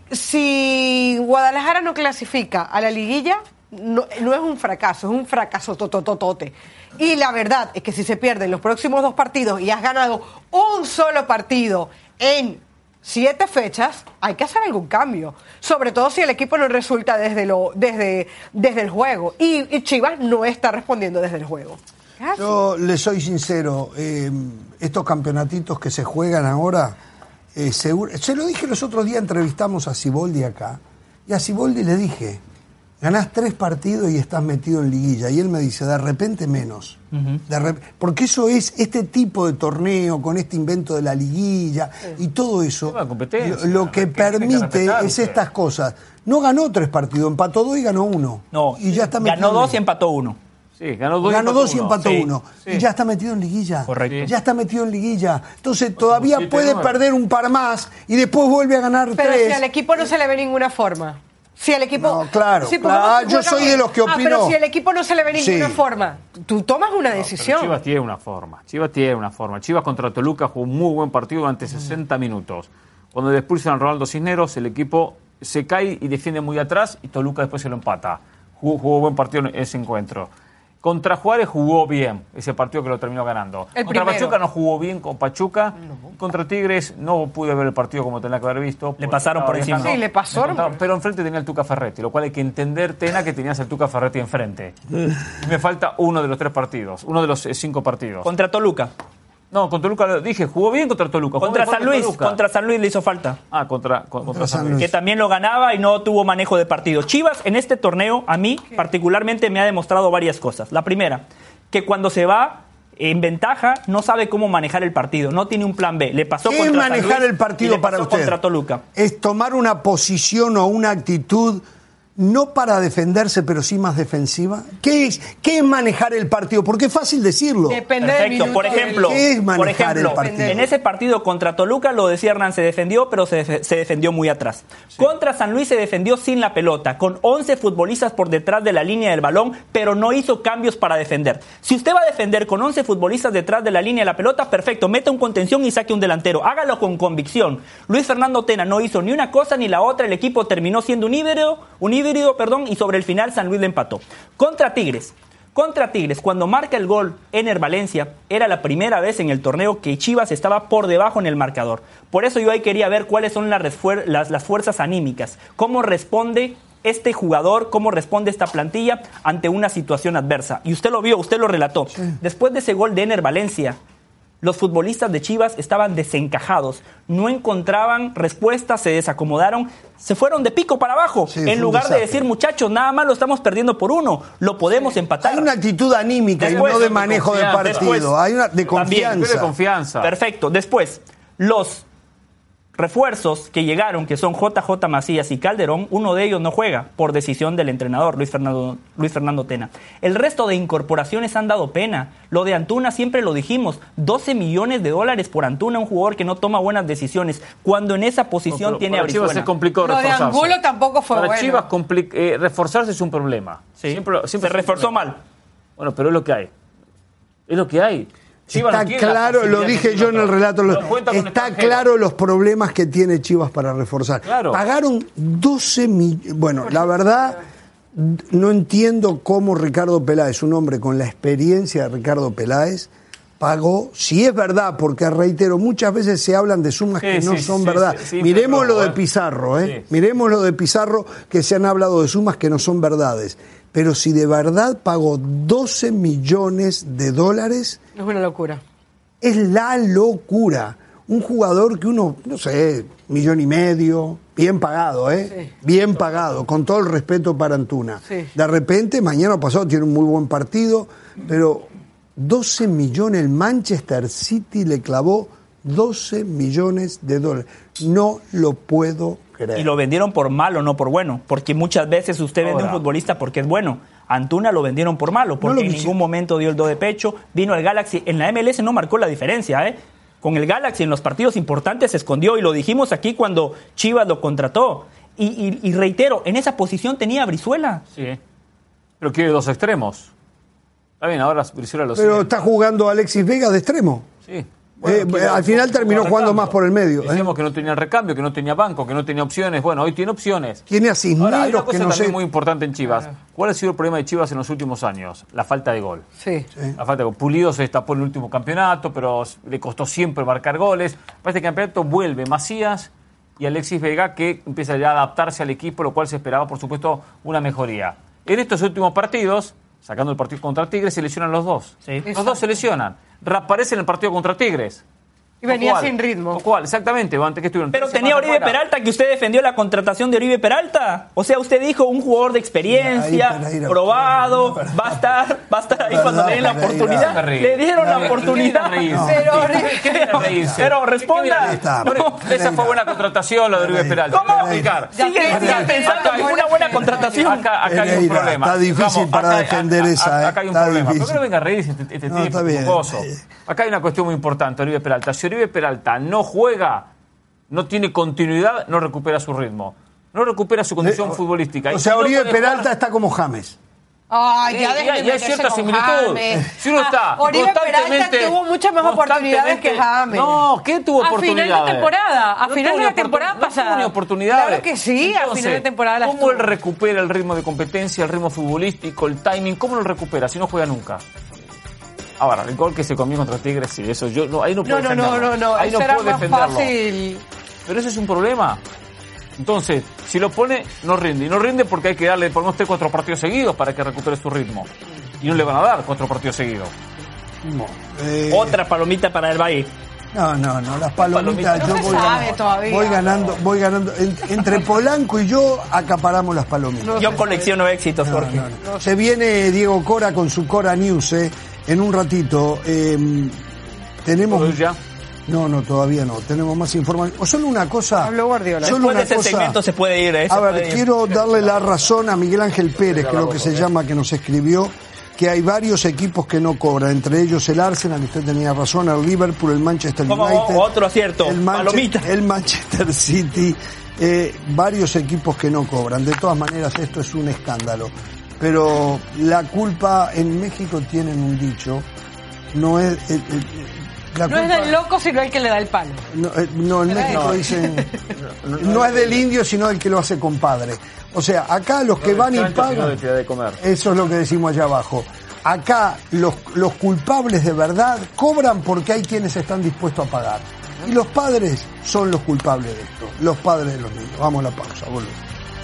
si Guadalajara no clasifica a la liguilla, no, no es un fracaso, es un fracaso totototote. Y la verdad es que si se pierden los próximos dos partidos y has ganado un solo partido en siete fechas, hay que hacer algún cambio. Sobre todo si el equipo no resulta desde, lo, desde, desde el juego. Y, y Chivas no está respondiendo desde el juego. Casi. Yo le soy sincero, eh, estos campeonatitos que se juegan ahora, eh, seguro, se lo dije los otros días, entrevistamos a Siboldi acá, y a Siboldi le dije, ganás tres partidos y estás metido en liguilla, y él me dice, de repente menos. Uh-huh. De rep- porque eso es, este tipo de torneo, con este invento de la liguilla, y todo eso, Tema de competencia, lo, lo que que tiene que permite respetar es usted. estas cosas. No ganó tres partidos, empató dos y ganó uno. No, y ya está metido ganó en dos y liguilla. empató uno. Sí, ganó dos Ganó dos y uno. empató Sí, uno. sí. Y ya está metido en liguilla. Correcto. Ya está metido en liguilla. Entonces todavía siete, puede nueve. perder un par más y después vuelve a ganar Pero tres. si al equipo no se le ve ninguna forma. Si el equipo. No, claro, si claro. podemos- Ah, yo soy de los que Ah, opino- pero si al equipo no se le ve ninguna Sí. forma, tú tomas una Pero decisión. Chivas tiene una forma. Chivas tiene una forma. Chivas contra Toluca jugó un muy buen partido durante sesenta minutos. Cuando le expulsan a Ronaldo Cisneros, el equipo se cae y defiende muy atrás y Toluca después se lo empata. Jugó, jugó buen partido en ese encuentro. Contra Juárez jugó bien ese partido que lo terminó ganando. El contra primero. Pachuca no jugó bien con Pachuca. Contra Tigres no pude ver el partido como tenía que haber visto. Le porque pasaron por estaba encima. viajando. Sí, le pasaron. Me contaron, pero enfrente tenía el Tuca Ferretti, lo cual hay que entender, Tena, que tenías el Tuca Ferretti enfrente. Y me falta uno de los tres partidos, uno de los eh, cinco partidos. Contra Toluca. No, contra Toluca lo dije, jugó bien contra Toluca. jugó Contra mejor San que Luis. Toluca. Contra San Luis le hizo falta. Ah, contra, con- contra San Luis. Que también lo ganaba y no tuvo manejo de partido. Chivas en este torneo, a mí particularmente, me ha demostrado varias cosas. La primera, que cuando se va en ventaja no sabe cómo manejar el partido, no tiene un plan B. Le pasó ¿Qué es contra San manejar Luis el y partido le para pasó usted? contra Toluca. Es tomar una posición o una actitud no para defenderse, pero sí más defensiva. ¿Qué es, qué es manejar el partido? Porque es fácil decirlo. Depende del Perfecto, minuto por del- ejemplo, ¿Qué es por manejar ejemplo el partido? en ese partido contra Toluca, lo decía Hernán, se defendió, pero se, def- se defendió muy atrás. Contra San Luis se defendió sin la pelota, con once futbolistas por detrás de la línea del balón, pero no hizo cambios para defender. Si usted va a defender con once futbolistas detrás de la línea de la pelota, perfecto, meta un contención y saque un delantero, hágalo con convicción. Luis Fernando Tena no hizo ni una cosa ni la otra, el equipo terminó siendo un híbrido, un híbrido, perdón, y sobre el final San Luis le empató. Contra Tigres, contra Tigres, cuando marca el gol Ener Valencia, era la primera vez en el torneo que Chivas estaba por debajo en el marcador. Por eso yo ahí quería ver cuáles son las, resfuer- las, las fuerzas anímicas, cómo responde este jugador, cómo responde esta plantilla ante una situación adversa. Y usted lo vio, usted lo relató. Después de ese gol de Ener Valencia, los futbolistas de Chivas estaban desencajados, no encontraban respuestas, se desacomodaron, se fueron de pico para abajo. Sí, fue en un lugar de desastre. decir, muchachos, nada más lo estamos perdiendo por uno, lo podemos empatar. Hay una actitud anímica y Después, no de de manejo de confianza. partido. Después, Hay una de también, confianza. de confianza. Perfecto. Después, los refuerzos que llegaron, que son J J Macías y Calderón, uno de ellos no juega por decisión del entrenador, Luis Fernando, Luis Fernando Tena. El resto de incorporaciones han dado pena. Lo de Antuna siempre lo dijimos, doce millones de dólares por Antuna, un jugador que no toma buenas decisiones, cuando en esa posición Pero tiene a para Chivas Brizuela. se complicó Lo de reforzarse. Angulo tampoco fue Para bueno. Chivas compli- eh, reforzarse es un problema. Sí. Siempre, siempre Se reforzó mal. Bueno, pero es lo que hay. Es lo que hay. Chivas Está no tiene la claro, lo posibilidad dije que yo en tiene el otro. relato, lo- No cuenta con está extranjeros. claro los problemas que tiene Chivas para reforzar. Claro. Pagaron doce millones. Bueno, la verdad, no entiendo cómo Ricardo Peláez, un hombre con la experiencia de Ricardo Peláez, pagó, si es verdad, porque reitero, muchas veces se hablan de sumas Sí, que no sí, son sí, verdad. sí, sí, Miremos pero, lo de eh. Pizarro, ¿eh? Sí. Miremos lo de Pizarro, que se han hablado de sumas que no son verdades. Pero si de verdad pagó doce millones de dólares, Es una locura. es la locura. Un jugador que uno, no sé, millón y medio, bien pagado, ¿eh? Sí. Bien pagado, con todo el respeto para Antuna. Sí. De repente, mañana pasado tiene un muy buen partido, pero doce millones el Manchester City le clavó doce millones de dólares. No lo puedo creer. Y lo vendieron por malo, no por bueno. Porque muchas veces usted vende Ahora. un futbolista porque es bueno. Antuna lo vendieron por malo, porque No lo en quisi- ningún momento dio el do de pecho. Vino al Galaxy. En la M L S no marcó la diferencia, ¿eh? Con el Galaxy en los partidos importantes se escondió. Y lo dijimos aquí cuando Chivas lo contrató. Y, y, y reitero, en esa posición tenía a Brizuela. Sí. Pero quiere dos extremos. Está bien, ahora Brizuela lo Pero sigue. está jugando Alexis Vega de extremo. Sí. Eh, quiere- al final terminó recambio. jugando más por el medio. ¿eh? Decíamos que no tenía recambio, que no tenía banco, que no tenía opciones. Bueno, hoy tiene opciones. Tiene a Ahora, hay una Cisneros cosa que no también sé. muy importante en Chivas. ¿Cuál ha sido el problema de Chivas en los últimos años? La falta de gol. Sí. La falta de gol. Pulido se destapó en el último campeonato, pero le costó siempre marcar goles. Para este campeonato vuelve Macías y Alexis Vega, que empieza ya a adaptarse al equipo, lo cual se esperaba, por supuesto, una mejoría. En estos últimos partidos, sacando el partido contra Tigres, se lesionan los dos. Sí. Los dos se lesionan. Reaparece en el partido contra Tigres. Y venía ¿O cuál? sin ritmo. ¿O cuál? Exactamente, antes que estuvieron. Pero tres tenía a semanas Oribe fuera. Peralta, que usted defendió la contratación de Oribe Peralta. O sea, usted dijo un jugador de experiencia, Ahí, Pereira, probado, va a estar, va a estar ahí cuando le den la Pereira. oportunidad. Le dieron la oportunidad. Pero Pero, pero responda. está. No. Esa fue buena contratación, la de Oribe Peralta. ¿Cómo? Te voy a explicar. Sigue, sigue pensando que fue una buena contratación. Acá, acá hay un Pereira, problema. está difícil para acá- defender acá- esa, ¿eh? Acá hay un Está problema. ¿Por qué difícil. no venga a reírse este, este No, tipo está bien. jocoso? Acá hay una cuestión muy importante, Oribe Peralta. Si Oribe Peralta no juega, no tiene continuidad, no recupera su ritmo. No recupera su condición Eh, futbolística. O Y sea, si no Oribe puede Peralta jugar- está como James. Ay, Sí, ya y dejen hay- de y hay meterse cierta con similitud. James. Si uno está Ah, Oribe Peralta constantemente- tuvo muchas más oportunidades que constantemente- James. No, ¿qué tuvo A oportunidades? final de temporada, a No final tuvo de la ni temporada oportun- no pasada. tuvo ni oportunidades. Claro que sí, a Entonces, final de temporada las ¿cómo tuvo. él recupera el ritmo de competencia, el ritmo futbolístico, el timing? ¿Cómo lo recupera si no juega nunca? Ahora, el gol que se comió contra Tigres, sí, eso yo no, ahí no puedo No, no, no, defenderlo. no, no. Ahí Eso no era puedo más defenderlo. fácil. Pero ese es un problema. Entonces, si lo pone, no rinde. Y no rinde porque hay que darle por lo menos tres, cuatro partidos seguidos para que recupere su ritmo. Y no le van a dar cuatro partidos seguidos. No, eh, Otra palomita para el Valle. no, no, no, las palomitas Palomita. yo No se voy sabe ganando, todavía. voy ganando, voy ganando. En- entre Polanco y yo acaparamos las palomitas. Yo colecciono éxitos, No, Jorge. no, no. Se viene Diego Cora con su Cora News eh, en un ratito. Eh, tenemos. ¿Puedo ir ya? No, no, todavía no. Tenemos más información. O solo una cosa. Habló Guardiola. Solo Después una de ese cosa. segmento se puede ir. ¿eh? Se A puede ver, ir. quiero darle la razón a Miguel Ángel Pérez, creo que se llama, que nos escribió, que hay varios equipos que no cobran, entre ellos el Arsenal, usted tenía razón, el Liverpool, el Manchester Como United. otro acierto, el, Manche- palomita. el Manchester City, eh, varios equipos que no cobran. De todas maneras, esto es un escándalo. Pero la culpa, en México tienen un dicho, no es... eh, eh, la No es culpa- del loco, sino el que le da el palo. no, eh, no, en México dicen, no es del indio, sino el que lo hace compadre. O sea, acá los que van y Sino de pagan, tirar de comer. eso es lo que decimos allá abajo. Acá los, los culpables de verdad cobran porque hay quienes están dispuestos a pagar. Y los padres son los culpables de esto, los padres de los niños. Vamos a la pausa, volvemos.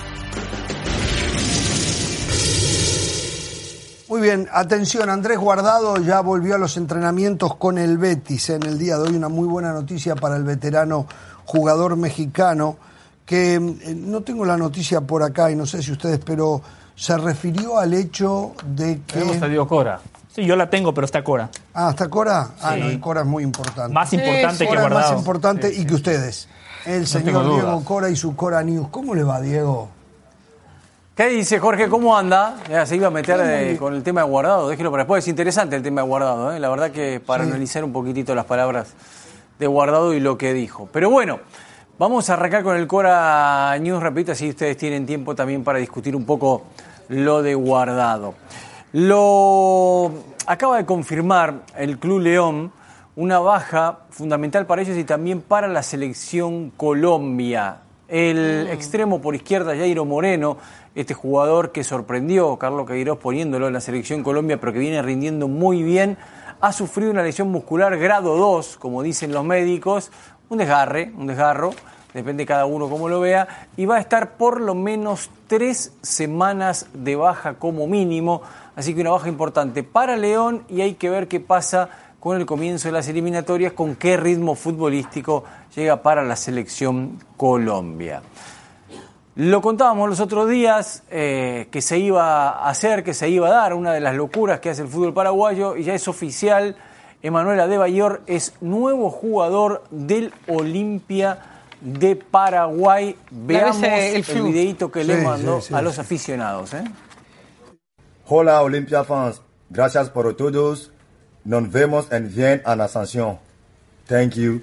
Muy bien, atención, Andrés Guardado ya volvió a los entrenamientos con el Betis en el día de hoy. Una muy buena noticia para el veterano jugador mexicano, que eh, no tengo la noticia por acá y no sé si ustedes, pero se refirió al hecho de que... Tenemos a Diego Cora. Sí, yo la tengo, pero está Cora. Ah, ¿está Cora? Ah, Sí. no, el Cora es muy importante. Más importante que Cora es más Guardado. importante y que ustedes. El señor tengo duda. Diego Cora y su Cora News. ¿Cómo le va, Diego? ¿Qué dice Jorge? ¿Cómo anda? Ya se iba a meter eh, con el tema de Guardado, déjelo para después. Es interesante el tema de Guardado, ¿eh? La verdad que para Sí. analizar un poquitito las palabras de Guardado y lo que dijo. Pero bueno, vamos a arrancar con el Cora News rapidito, así ustedes tienen tiempo también para discutir un poco lo de Guardado. Lo acaba de confirmar el Club León una baja fundamental para ellos y también para la selección Colombia. El extremo por izquierda, Jairo Moreno, este jugador que sorprendió a Carlos Queiroz poniéndolo en la selección Colombia, pero que viene rindiendo muy bien, ha sufrido una lesión muscular grado dos, como dicen los médicos, un desgarre, un desgarro, depende cada uno cómo lo vea, y va a estar por lo menos tres semanas de baja como mínimo, así que una baja importante para León y hay que ver qué pasa con el comienzo de las eliminatorias, con qué ritmo futbolístico llega para la selección Colombia. Lo contábamos los otros días, eh, que se iba a hacer, que se iba a dar, una de las locuras que hace el fútbol paraguayo, y ya es oficial, Emanuel Adebayor es nuevo jugador del Olimpia de Paraguay. Veamos el, el videíto que sí, le mandó sí, sí, a los sí. aficionados. ¿eh? Hola Olimpia fans, gracias por todos. Nos vemos en Viena en Ascensión. Thank you.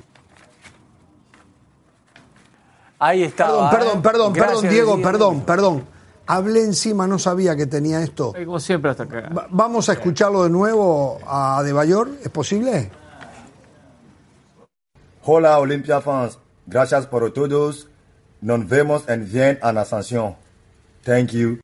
Ahí está. Perdón, perdón, perdón, Gracias, perdón, Diego, Diego. perdón, perdón. Hablé encima, no sabía que tenía esto. Como siempre hasta acá. Va- Vamos a escucharlo de nuevo a Adebayor, ¿es posible? Hola Olimpia fans, gracias por todos. Nos vemos en Viena en Ascensión. Thank you.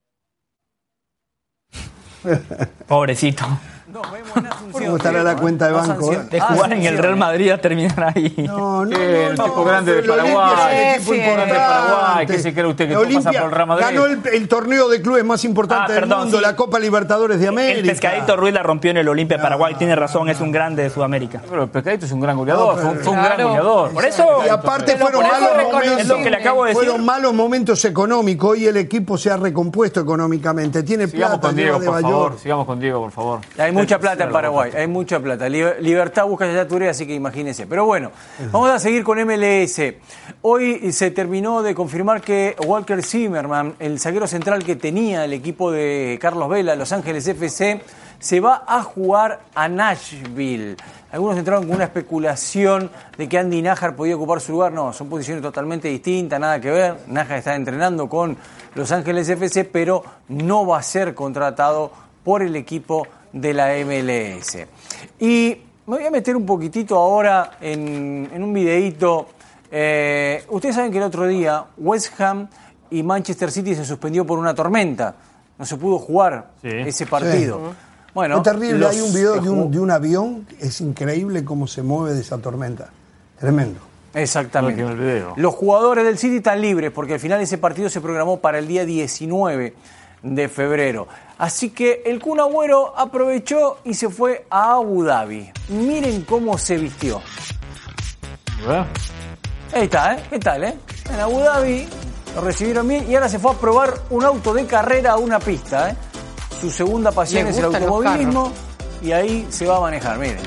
Pobrecito. Nos vemos en Asunción. ¿Cómo estará la cuenta de banco? Asunción. eh? De jugar en el Real Madrid a terminar ahí. No, no, Eh, el no, tipo no, grande de el Olimpia Paraguay. es un equipo Sí, importante. de Paraguay. ¿Qué se cree usted que El pasa Olimpia por el Real Madrid? ganó el, el torneo de clubes más importante Ah, del perdón, mundo, sí. la Copa Libertadores de América. El Pescadito Ruiz la rompió en el Olimpia de Paraguay. Tiene razón, es un grande de Sudamérica. Pero el Pescadito es un gran goleador, No, fue, un- pero- fue un gran Claro. goleador. Por eso. Y aparte Pero fueron por eso malos reconocible. momentos. Es lo que le acabo de decir. Fueron malos momentos económicos y el equipo se ha recompuesto económicamente. Tiene Sigamos plata, con Diego, lleva por Adebayor. favor. Sigamos con Diego, por favor. Hay mucha plata en Paraguay, hay mucha plata. Liber- Libertad busca ya Touré, así que imagínense. Pero bueno, vamos a seguir con M L S. Hoy se terminó de confirmar que Walker Zimmerman, el zaguero central que tenía el equipo de Carlos Vela, Los Ángeles F C, se va a jugar a Nashville. Algunos entraron con una especulación de que Andy Nájar podía ocupar su lugar. No, son posiciones totalmente distintas, nada que ver. Nájar está entrenando con Los Ángeles F C, pero no va a ser contratado por el equipo de la M L S. Y me voy a meter un poquitito ahora en, en un videíto. Eh, ustedes saben que el otro día West Ham y Manchester City se suspendió por una tormenta. No se pudo jugar Sí. ese partido. Sí. Bueno, es terrible, los- hay un video de jugó- un, de un avión, es increíble cómo se mueve de esa tormenta. Tremendo. Exactamente. No, que me olvidé. Los jugadores del City están libres porque al final ese partido se programó para el día diecinueve de febrero. Así que el Kun Agüero aprovechó y se fue a Abu Dhabi. Miren cómo se vistió. ¿Eh? Ahí está, ¿eh? ¿Qué tal, eh? En Abu Dhabi lo recibieron bien y ahora se fue a probar un auto de carrera a una pista, ¿eh? Su segunda pasión Le es el gustan los automovilismo y ahí se va a manejar, miren.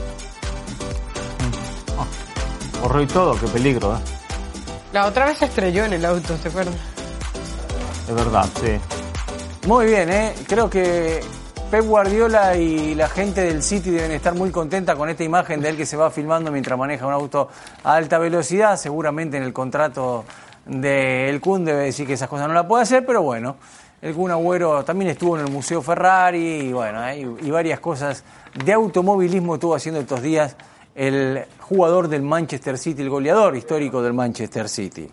Corrió y todo, qué peligro, ¿eh? La otra vez se estrelló en el auto, ¿te acuerdas? Es verdad, sí. Muy bien, ¿eh? Creo que Pep Guardiola y la gente del City deben estar muy contenta con esta imagen de él que se va filmando mientras maneja un auto a alta velocidad. Seguramente en el contrato del Kun debe decir que esas cosas no las puede hacer, pero bueno, el Kun Agüero también estuvo en el Museo Ferrari y bueno, ¿eh? y, y varias cosas de automovilismo estuvo haciendo estos días el jugador del Manchester City, el goleador histórico del Manchester City.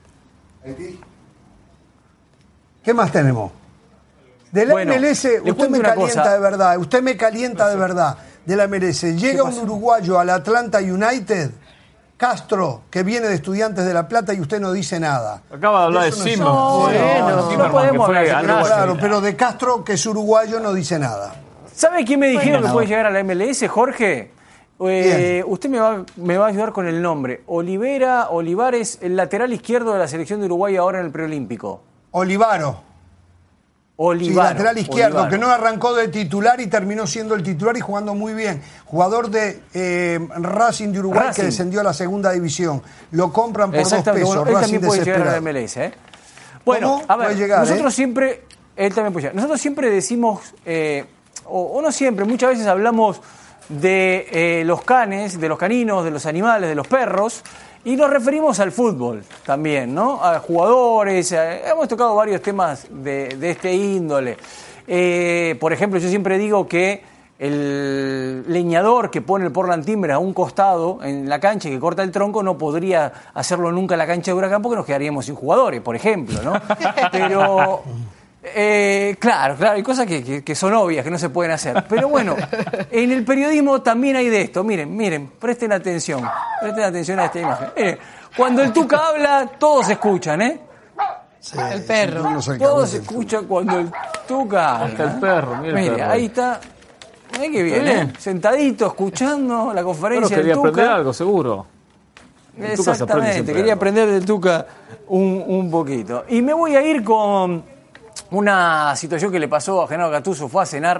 ¿Qué más tenemos? De la Bueno, M L S, le usted cuento me una calienta cosa. de verdad, usted me calienta de verdad de la M L S. Llega un pasó? uruguayo al Atlanta United, Castro, que viene de Estudiantes de La Plata y usted no dice nada. Acaba de hablar de Eso no Zimmerman. es- Sí, no, no, Zimmerman, no podemos que fue hablar a de Pero Nashville. claro, pero de Castro, que es uruguayo, no dice nada. ¿Sabe quién me dijeron Bueno, que puede llegar a la M L S, Jorge? Eh, usted me va, me va a ayudar con el nombre. Olivera, Olivares, el lateral izquierdo de la selección de Uruguay ahora en el preolímpico. Olivaro. Sí, Olivaro. lateral izquierdo, Olivaro. que no arrancó de titular y terminó siendo el titular y jugando muy bien. Jugador de eh, Racing de Uruguay Racing. que descendió a la segunda división. Lo compran por dos Exactamente. pesos. Bueno, él Racing también puede llegar a la desesperado. M L S. ¿eh? Bueno, ¿Cómo? a ver, Puede llegar, nosotros ¿eh? siempre, él también puede llegar. Nosotros siempre decimos, eh, o, o no siempre, muchas veces hablamos de eh, los canes, de los caninos, de los animales, de los perros, y nos referimos al fútbol también, ¿no? A jugadores, a- hemos tocado varios temas de, de este índole. Eh, por ejemplo, yo siempre digo que el leñador que pone el Portland Timber a un costado en la cancha y que corta el tronco no podría hacerlo nunca en la cancha de Huracán porque nos quedaríamos sin jugadores, por ejemplo, ¿no? Pero, eh, claro, claro, hay cosas que, que- que son obvias, que no se pueden hacer. Pero bueno, en el periodismo también hay de esto. Miren, miren, presten atención, presten atención a esta imagen. Miren, cuando el Tuca habla, todos escuchan, ¿eh? Sí, El perro. no nos Todos alcanza. escuchan cuando el Tuca habla. Hasta el perro, mira el Mire, perro. ahí está. Mira qué bien, bien. ¿eh? Sentadito, escuchando la Pero conferencia quería del Tuca. aprender algo, seguro. El Tuca se aprende Exactamente, siempre quería algo. aprender del Tuca un, un poquito. Y me voy a ir con una situación que le pasó a Genaro Gattuso. Fue a cenar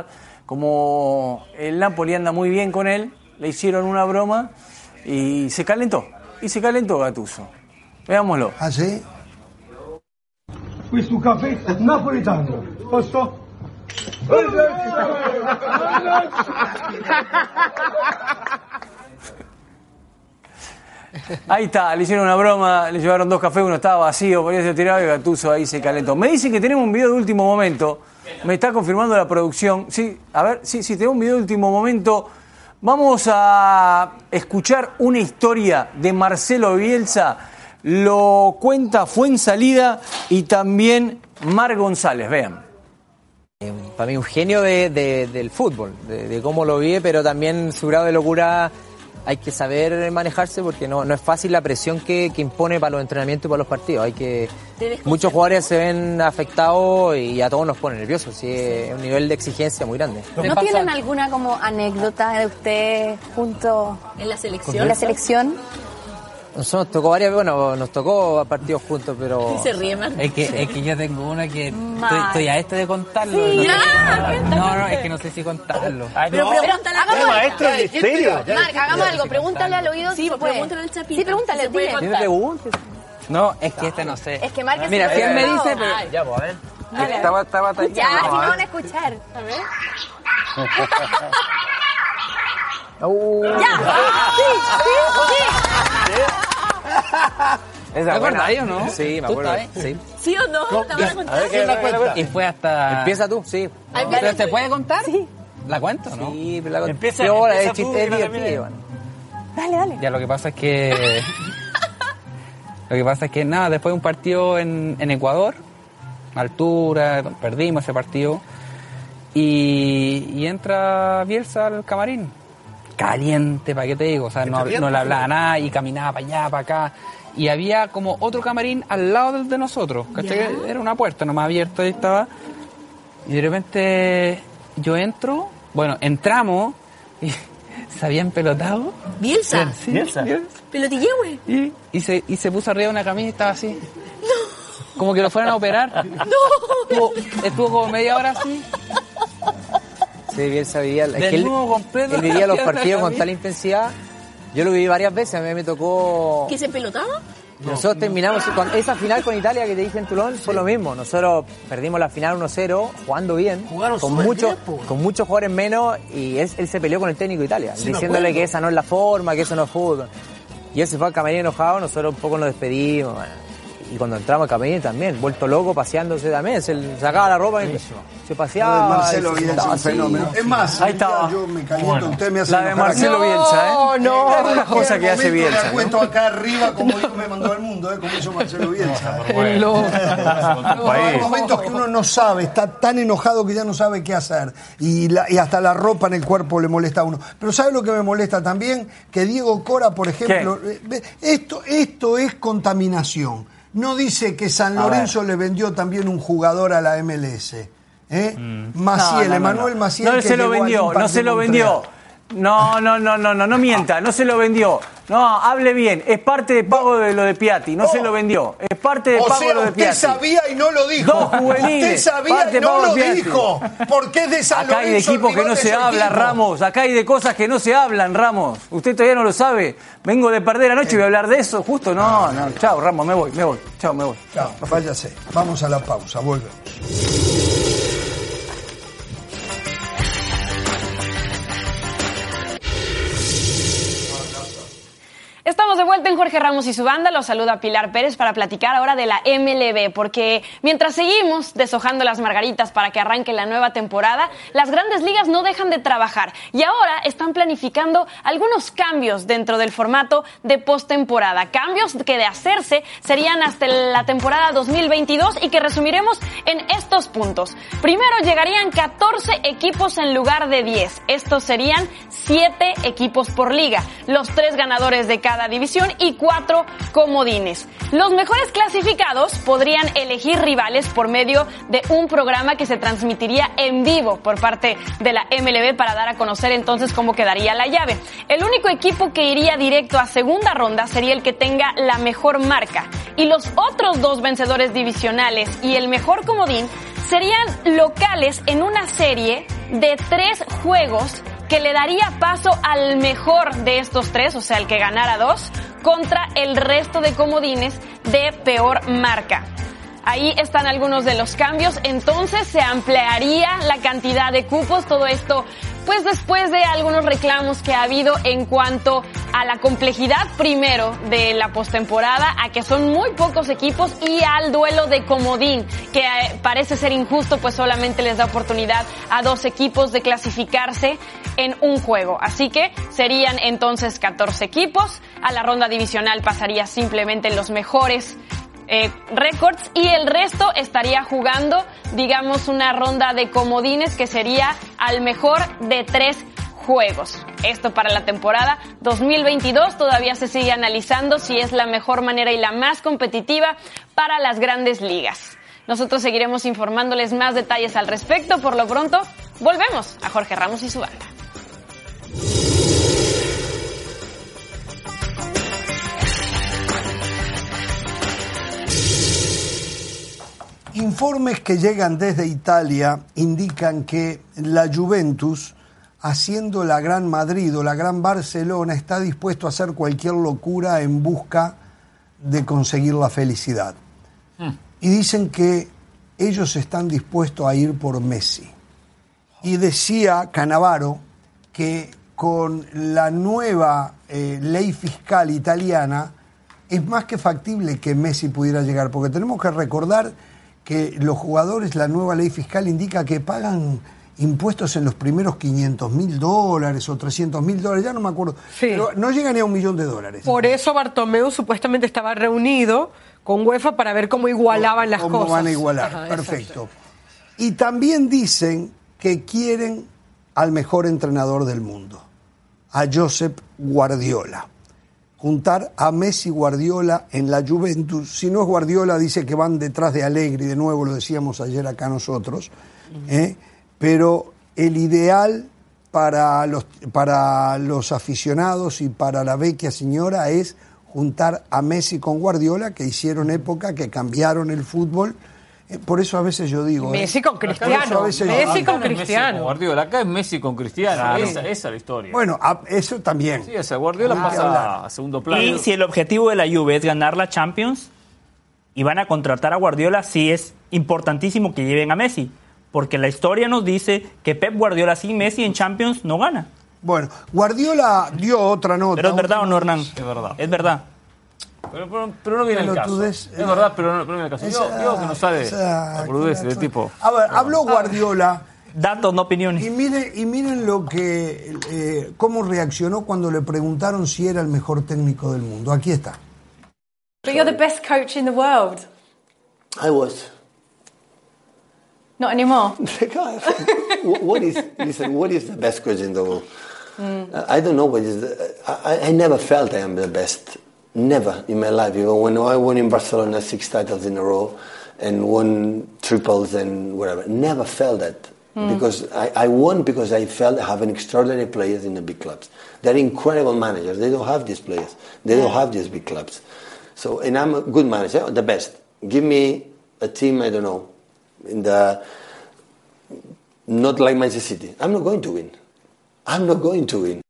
como el Napoli anda muy bien con él, le hicieron una broma y se calentó. Y se calentó Gattuso. Veámoslo. ¿Ah, sí? Questo caffè napoletano, posso? Ahí está, le hicieron una broma, le llevaron dos cafés, uno estaba vacío, por eso tirado y Gattuso ahí se calentó. Me dicen que tenemos un video de último momento, me está confirmando la producción. Sí, a ver, sí, sí, tenemos un video de último momento. Vamos a escuchar una historia de Marcelo Bielsa. Lo cuenta Fuensalida y también Mar González. Vean. Para mí un genio de, de, del fútbol, de, de cómo lo vive, pero también su grado de locura hay que saber manejarse porque no, no es fácil la presión que, que impone para los entrenamientos y para los partidos. Hay que muchos jugadores se ven afectados y a todos nos pone nerviosos. Sí, es un nivel de exigencia muy grande. ¿No tienen alguna como anécdota de usted junto en la selección? ¿En la selección? Nosotros nos tocó varias, bueno, nos tocó partidos juntos, pero... ¿Y se ríe más? Es que, es que yo tengo una que estoy, estoy a esto de contarlo. Sí, no, ya, sé, cuenta, no, no, cuenta. es que no sé si contarlo. Ay, pero no. pregúntale, hagamos algo. maestro, ¿en serio? Marc, hagamos algo, pregúntale al oído. Sí, si pues puede. pregúntale al Chapito. Sí, pregúntale, si se puede dile. contar. preguntes. No, es que este no sé. Es que Marc es Mira, si él me dice, pero... Ay. Ya, pues, a ver. Dale, Estaba, estaba, estaba, Ya, si no a ver. van a escuchar. A ver. Uh. ¡Ya! ¡Sí, sí, sí! ¿Esa ¿Te buena? acuerdas, o no? Sí, me ¿Tú acuerdo. estás ahí? Sí. ¿Sí o no? ¿Te van a contar? ¿quién la cuenta? Y fue hasta... Empieza tú, sí. Ay, ¿Pero pero- se puede contar? Sí. ¿La cuento, no? Sí, pero la Empieza- sí, ahora empieza es chiste, tú, es que la divertido. termine. Bueno. Dale, dale. Ya, lo que pasa es que... lo que pasa es que, nada, después de un partido en, en Ecuador, altura, perdimos ese partido, y, y entra Bielsa al camarín. Caliente, ¿para qué te digo? O sea, no, no le hablaba nada y caminaba para allá, para acá. Y había como otro camarín al lado del de nosotros, ¿cachai? Era una puerta nomás abierta, ahí estaba. Y de repente yo entro, bueno, entramos y se habían pelotado. ¿Bielsa? Sí, Bielsa. ¿Pelotillé, güey? Y, y, se, y se puso arriba de una camilla y estaba así. No. Como que lo fueran a operar. No. Estuvo, estuvo como media hora así. Sí, Bielsa vivía... Es que él, Desnudo completo. él vivía los Arriba de la partidos con camilla. tal intensidad. Yo lo viví varias veces, a mí me tocó... ¿Que se pelotaba? Nosotros terminamos, con esa final con Italia que te dije en Toulon fue lo mismo. Nosotros perdimos la final uno cero, jugando bien, Jugaron con súper muchos bien, po. con muchos jugadores menos, y él, él se peleó con el técnico de Italia, Sí, me diciéndole acuerdo. que esa no es la forma, que eso no es fútbol. Y él se fue al camerino enojado, nosotros un poco nos despedimos. Bueno. Y cuando entramos al camerino también, vuelto loco, paseándose también, se sacaba la ropa y se paseaba. Marcelo y se- Bielsa, estaba un así. fenómeno. Es más, Ahí estaba. yo me caliento, Bueno, usted me hace la de enojar Marcelo acá. Bielsa, ¿eh? No, no. Es una cosa que hace Bielsa, La ¿no? cuento acá arriba como Dios me mandó al mundo, ¿eh? Como hizo Marcelo Bielsa. Hello. No, hay momentos que uno no sabe, está tan enojado que ya no sabe qué hacer. Y, la- y hasta la ropa en el cuerpo le molesta a uno. Pero ¿sabe lo que me molesta también? Que Diego Cora, por ejemplo, eh, ve, esto, esto es contaminación. No dice que San A Lorenzo le vendió también un jugador a la M L S. ¿eh? Maciel, No, no, no, Emanuel no. Maciel. No que se lo llegó al vendió, Impact no se de lo Montreal. vendió. No, no, no, no, no, no mienta, no se lo vendió. No, hable bien, es parte de pago de lo de Piatti, no se lo vendió. Es parte de O pago sea, de lo de usted Piatti. sabía y no lo dijo. Dos juveniles. Usted sabía parte y de no pago lo de Piatti. dijo. Porque es de San Acá hay de Lorenzo, equipos que rival no de se su habla, equipo. Ramos. Acá hay de cosas que no se hablan, Ramos. Usted todavía no lo sabe. Vengo de perder anoche y voy a hablar de eso. Justo, no, no. Chao, Ramos, me voy, me voy. Chao, me voy. Chao, váyase. Vamos a la pausa, volvemos. Estamos de vuelta en Jorge Ramos y su banda. Los saluda Pilar Pérez para platicar ahora de la M L B, porque mientras seguimos deshojando las margaritas para que arranque la nueva temporada, las grandes ligas no dejan de trabajar y ahora están planificando algunos cambios dentro del formato de postemporada. Cambios que de hacerse serían hasta la temporada dos mil veintidós y que resumiremos en estos puntos. Primero, llegarían catorce equipos en lugar de diez. Estos serían siete equipos por liga, los tres ganadores de cada división y cuatro comodines. Los mejores clasificados podrían elegir rivales por medio de un programa que se transmitiría en vivo por parte de la M L B para dar a conocer entonces cómo quedaría la llave. El único equipo que iría directo a segunda ronda sería el que tenga la mejor marca, y los otros dos vencedores divisionales y el mejor comodín serían locales en una serie de tres juegos que le daría paso al mejor de estos tres, o sea, el que ganara dos, contra el resto de comodines de peor marca. Ahí están algunos de los cambios. Entonces se ampliaría la cantidad de cupos. Todo esto, pues después de algunos reclamos que ha habido en cuanto a la complejidad, primero, de la postemporada, a que son muy pocos equipos, y al duelo de comodín, que eh, parece ser injusto, pues solamente les da oportunidad a dos equipos de clasificarse en un juego. Así que serían entonces catorce equipos. A la ronda divisional pasaría simplemente los mejores Eh, récords, y el resto estaría jugando, digamos, una ronda de comodines que sería al mejor de tres juegos. Esto para la temporada dos mil veintidós. Todavía se sigue analizando si es la mejor manera y la más competitiva para las grandes ligas. Nosotros seguiremos informándoles más detalles al respecto. Por lo pronto, volvemos a Jorge Ramos y su banda. Informes que llegan desde Italia indican que la Juventus, haciendo la Gran Madrid o la Gran Barcelona, está dispuesto a hacer cualquier locura en busca de conseguir la felicidad. Mm. Y dicen que ellos están dispuestos a ir por Messi. Y decía Cannavaro que con la nueva eh, ley fiscal italiana es más que factible que Messi pudiera llegar, porque tenemos que recordar que los jugadores, la nueva ley fiscal indica que pagan impuestos en los primeros quinientos mil dólares o trescientos mil dólares, ya no me acuerdo, sí. Pero no llega ni a un millón de dólares. Por eso Bartomeu supuestamente estaba reunido con UEFA para ver cómo igualaban las cómo cosas. Cómo van a igualar, Ajá, perfecto. Exacto. Y también dicen que quieren al mejor entrenador del mundo, a Josep Guardiola. Juntar a Messi y Guardiola en la Juventus. Si no es Guardiola, dice que van detrás de Allegri, de nuevo lo decíamos ayer acá nosotros, ¿eh? Pero el ideal para los, para los aficionados y para la vecchia señora es juntar a Messi con Guardiola, que hicieron época, que cambiaron el fútbol. Por eso a veces yo digo... Messi con Cristiano. Messi yo, con Cristiano. Messi, Guardiola, acá es Messi con Cristiano. Claro. Esa, esa es la historia. Bueno, eso también. Sí, esa Guardiola ah, pasa a segundo plano. Y si el objetivo de la Juve es ganar la Champions y van a contratar a Guardiola, sí es importantísimo que lleven a Messi. Porque la historia nos dice que Pep Guardiola sin Messi en Champions no gana. Bueno, Guardiola dio otra nota. Pero es verdad o no, Hernán. Es verdad. Es verdad. Pero, pero, pero no viene pero el caso. Des, es verdad, pero no, pero no viene el caso. Esa, yo, yo que no sabe esa, la boludez del tipo. A ver, habló Guardiola. Datos, no opiniones. Y miren, y miren lo que, eh, cómo reaccionó cuando le preguntaron si era el mejor técnico del mundo. Aquí está. But you're the best coach in the world. I was. Not anymore. What is? Listen, what is the best coach in the world? Mm. I don't know what is. The, I, I never felt I am the best. Never in my life. Even when I won in Barcelona six titles in a row and won triples and whatever, never felt that. Mm. Because I, I won because I felt I have an extraordinary players in the big clubs. They're incredible managers. They don't have these players. They yeah. don't have these big clubs. So, and I'm a good manager, the best. Give me a team, I don't know, in the not like Manchester City. I'm not going to win. I'm not going to win.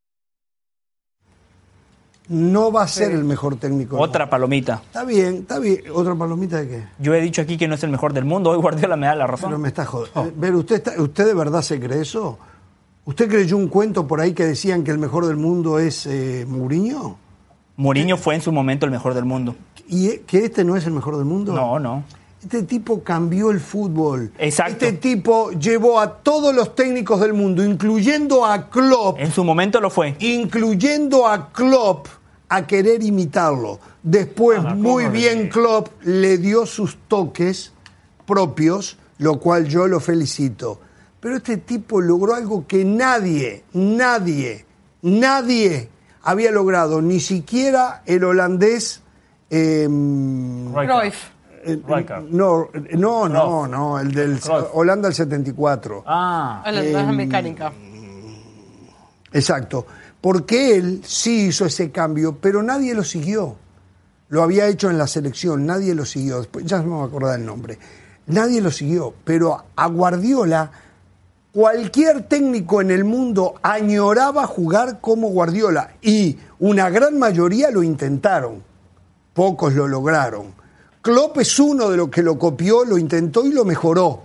No va a ser sí. el mejor técnico. Otra mundo. palomita. Está bien, está bien. ¿Otra palomita de qué? Yo he dicho aquí que no es el mejor del mundo. Hoy Guardiola me da la razón. Pero me está jodiendo. Oh. Pero usted, está, ¿usted de verdad se cree eso? ¿Usted creyó un cuento por ahí que decían que el mejor del mundo es eh, Mourinho? Mourinho ¿Eh? fue en su momento el mejor del mundo. ¿Y que este no es el mejor del mundo? No, no. Este tipo cambió el fútbol. Exacto. Este tipo llevó a todos los técnicos del mundo, incluyendo a Klopp. En su momento lo fue. Incluyendo a Klopp, a querer imitarlo. Después, ah, muy bien, Klopp le dio sus toques propios, lo cual yo lo felicito. Pero este tipo logró algo que nadie, nadie, nadie había logrado, ni siquiera el holandés... Eh, Cruyff. Eh, no, no, no, no, el del Cruyff. Holanda del setenta y cuatro. Ah, la eh, mecánica. Exacto. Porque él sí hizo ese cambio, pero nadie lo siguió. Lo había hecho en la selección, nadie lo siguió. Después ya no me voy a acordar el nombre. Nadie lo siguió, pero a Guardiola cualquier técnico en el mundo añoraba jugar como Guardiola y una gran mayoría lo intentaron, pocos lo lograron. Klopp es uno de los que lo copió, lo intentó y lo mejoró,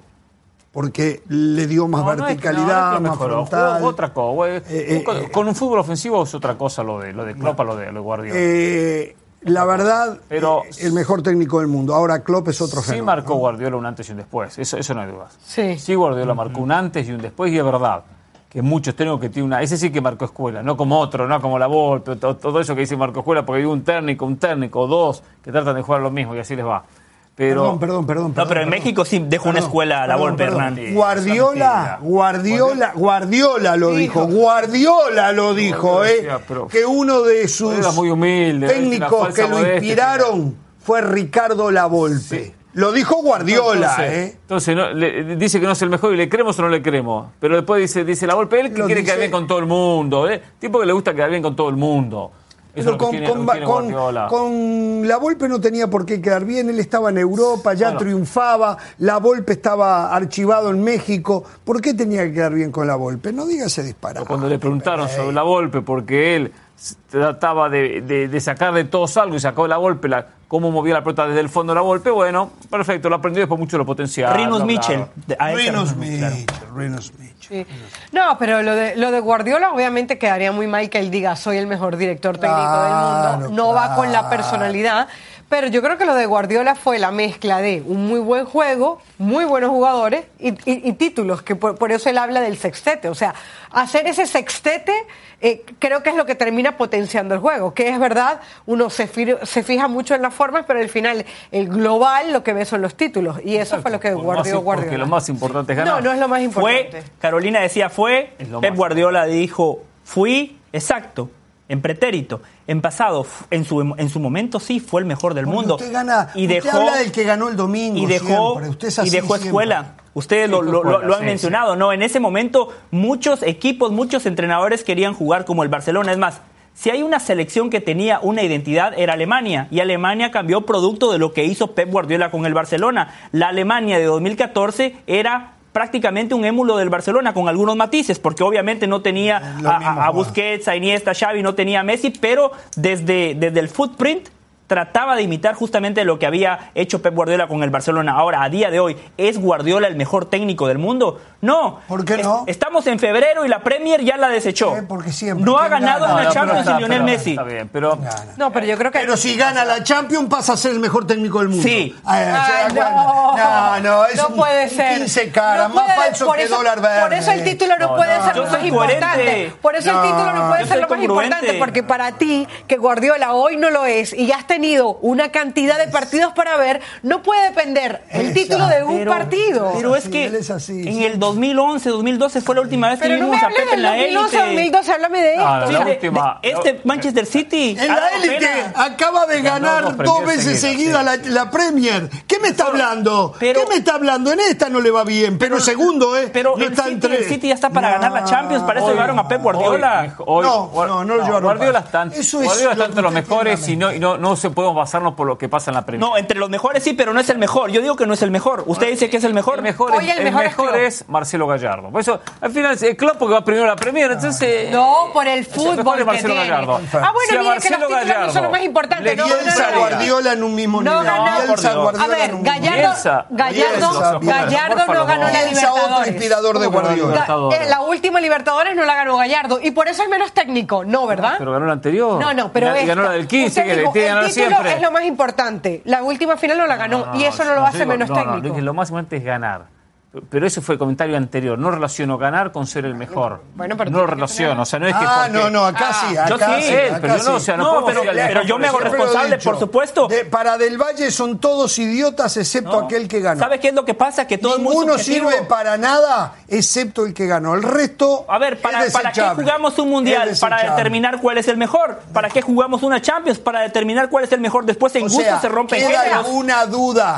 porque le dio más no, verticalidad, no es que, no es que más mejoró, frontal. jugó otra cosa, güey. Eh, con, eh, con un fútbol ofensivo es otra cosa lo de lo de Klopp a lo de, lo de Guardiola. Eh, la verdad, pero eh, el mejor técnico del mundo. Ahora Klopp es otro sí fenómeno. marcó Guardiola un antes y un después, eso, eso no hay dudas. Sí. Sí, Guardiola marcó un antes y un después, y es verdad que muchos técnicos que tienen una... Ese sí que marcó escuela, no como otro, no como la Volpe, todo, todo eso que dice marcó escuela, porque hay un técnico, un técnico, dos, que tratan de jugar lo mismo y así les va. Pero, Perdón, perdón, perdón. No, pero en perdón. México sí dejó una escuela a la Volpe, Hernán. Guardiola, Guardiola, Guardiola lo dijo, Guardiola lo dijo, eh, que uno de sus Era muy humilde, técnicos que lo inspiraron fue Ricardo Lavolpe. Lo dijo Guardiola, entonces, ¿eh? Entonces no, le, dice que no es el mejor y le creemos o no le creemos. Pero después dice, dice la Volpe, él que Lo quiere dice- quedar bien con todo el mundo, ¿eh? Tipo que le gusta quedar bien con todo el mundo. Eso Pero es lo que con, tiene, con, lo que tiene con- Guardiola. con la Volpe no tenía por qué quedar bien, él estaba en Europa, ya Bueno. triunfaba, la Volpe estaba archivado en México. ¿Por qué tenía que quedar bien con la Volpe? No diga ese disparate. Cuando le preguntaron sobre la Volpe, porque él s- trataba de, de, de sacar de todos algo y sacó la Volpe, la, cómo movía la pelota desde el fondo de la Volpe, bueno, perfecto, lo aprendió y después mucho lo potenciaba. Rinus lo Michel. hablaron. De- a ese Rinus Hernán, Michel, claro. Rinus Michel. Sí. No, pero lo de, lo de Guardiola obviamente quedaría muy mal que él diga soy el mejor director técnico Claro, del mundo. No va con la claro. personalidad. Pero yo creo que lo de Guardiola fue la mezcla de un muy buen juego, muy buenos jugadores y, y- y títulos, que por, por eso él habla del sextete. O sea, hacer ese sextete eh, creo que es lo que termina potenciando el juego. Que es verdad, uno se, fi- se fija mucho en las formas, pero al final el global lo que ve son los títulos. Y eso fue lo que Por más- guardió Porque Guardiola. lo más importante es ganar. No, no es lo más importante. Fue, Carolina decía fue, Es lo Pep más. Guardiola dijo fui, exacto, en pretérito, en pasado, f- en su, en su momento sí fue el mejor del Porque mundo. usted gana, y usted dejó, habla del que ganó el domingo y dejó, siempre, usted es y así dejó siempre. escuela. Ustedes lo, Sí, lo- escuela, lo- lo han sí, mencionado, ¿no? En ese momento muchos equipos, muchos entrenadores querían jugar como el Barcelona. Es más, si hay una selección que tenía una identidad era Alemania, y Alemania cambió producto de lo que hizo Pep Guardiola con el Barcelona. La Alemania de dos mil catorce era prácticamente un émulo del Barcelona con algunos matices, porque obviamente no tenía Lo a, mismo, a- a Juan. Busquets, a Iniesta, Xavi, no tenía a Messi, pero desde, desde el footprint trataba de imitar justamente lo que había hecho Pep Guardiola con el Barcelona. Ahora, a día de hoy, ¿es Guardiola el mejor técnico del mundo? No. ¿Por qué Es- no? estamos en febrero y la Premier ya la desechó. Eh, porque siempre, no ha ¿quién ganado gana? una No, no, Champions pero sin está- Lionel pero Messi. Está bien, pero... No, pero yo creo que... Pero si gana la Champions pasa a ser el mejor técnico del mundo. Sí. Ay, Ay, ¿se da no, cuenta? no, no, es no un, puede un ser. quince caras, No más puede- falso por que eso- dólar verde. Por eso el título no, No, puede no, ser yo lo soy más coherente. importante. Por eso No, el título no puede yo ser soy lo más congruente. importante, porque para ti, que Guardiola hoy no lo es y ya has tenido una cantidad de partidos para ver, no puede depender el Exacto. título de un Pero- partido. Pero es así, que él es así, en sí. el dos mil once, dos mil doce fue la última vez que Pero no vimos me a hables Pep del en la dos mil once, élite. dos mil doce, háblame de esto. Ah, no, Sí, la de- última- de- este Manchester City. En a la la élite pena. acaba de Ganó ganar dos dos, Premier veces seguidas, seguida sí. la, la Premier. ¿Qué me está hablando? pero- ¿Qué me está hablando? En esta no le va bien, pero, segundo, ¿eh? Pero no el, está en City, el tres. City ya está para No. ganar la Champions, para eso Hoy- llevaron a Pep Guardiola. hoy- hoy- No, Guar- no, no lo llevaron Guardiola para- está, ant- Eso es Guardiola está lo entre que los usted mejores tiene y en la no, y no, no se podemos basarnos por lo que pasa en la Premier. No, entre los mejores sí, pero no es el mejor. Yo digo que no es el mejor. Usted dice que es el mejor. El mejor, Oye, es, el el mejor es mejor Klopp. es Marcelo Gallardo. Por eso, al final, el Klopp porque va primero a la Premier, entonces... No, por el el mejor fútbol es que Marcelo tiene. Gallardo. Ah, bueno, Si a mire que los Marcelo títulos no son Gallardo lo más importante. le No, dio no, el no, Bielsa, no, no. Guardiola en un mismo No nivel. ganó. Bielsa, por Dios. A Guardiola en ver, un Gallardo, Bielsa, Gallardo, Bielsa, Gallardo Bielsa, no ganó la Bielsa, otro Libertadores. inspirador de ¿Cómo ganó la Guardiola. Libertadores? Eh, La última Libertadores no la ganó Gallardo y por eso es menos técnico, ¿no, verdad? Pero ganó la anterior. No, no, pero y, y ganó esta. la del quince, Usted que le dijo, tiene que ganar el título siempre. es lo más importante. La última final no la ganó y eso no, lo yo hace digo- menos no, no, técnico. dije, lo más importante es ganar. Pero ese fue el comentario anterior. No relaciono ganar con ser el mejor. Bueno, pero no tiene lo que relaciono. O sea, no es que Ah, porque- no, no, acá sí, acá yo sí, sí, él, acá pero yo no, sí. o sea, no No, podemos pero- ir al pero mejor yo me hago por ejemplo. responsable, por supuesto. De- para Del Valle son todos idiotas excepto No. aquel que ganó. ¿Sabe qué es lo que pasa? Que todo el mundo Ninguno sirve para nada excepto el que ganó. El resto A ver, ¿para, es ¿para qué desechable. jugamos un Es mundial? Para desechable. determinar cuál es el mejor. ¿Para qué jugamos una Champions? Para determinar cuál es el mejor. Después en O gusto sea, se rompen queda géneros. alguna duda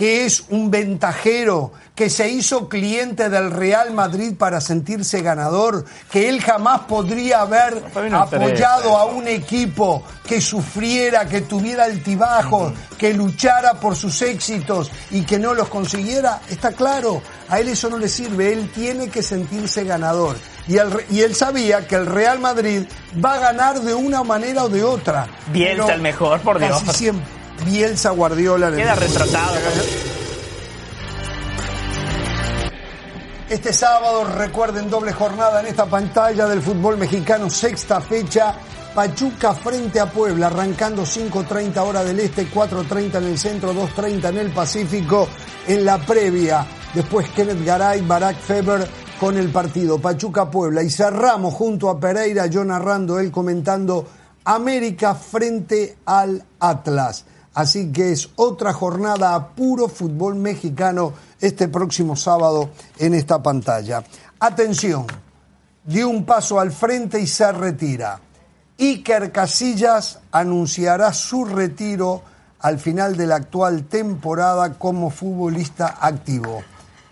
que es un ventajero, que se hizo cliente del Real Madrid para sentirse ganador, que él jamás podría haber no apoyado a un equipo que sufriera, que tuviera altibajos, uh-huh. que luchara por sus éxitos y que no los consiguiera, está claro, a él eso no le sirve, él tiene que sentirse ganador. Y, el, y él sabía que el Real Madrid va a ganar de una manera o de otra. Bielsa el mejor, por Dios. Casi siempre. Bielsa, Guardiola. Queda retrasado. Este sábado, recuerden, doble jornada en esta pantalla del fútbol mexicano, sexta fecha, Pachuca frente a Puebla, arrancando cinco treinta hora del este, cuatro treinta en el centro, dos treinta en el Pacífico, en la previa. Después Kenneth Garay, Barack Feber con el partido Pachuca-Puebla. Y cerramos junto a Pereira, yo narrando, él comentando América frente al Atlas. Así que es otra jornada a puro fútbol mexicano este próximo sábado en esta pantalla. Atención, dio un paso al frente y se retira. Iker Casillas anunciará su retiro al final de la actual temporada como futbolista activo.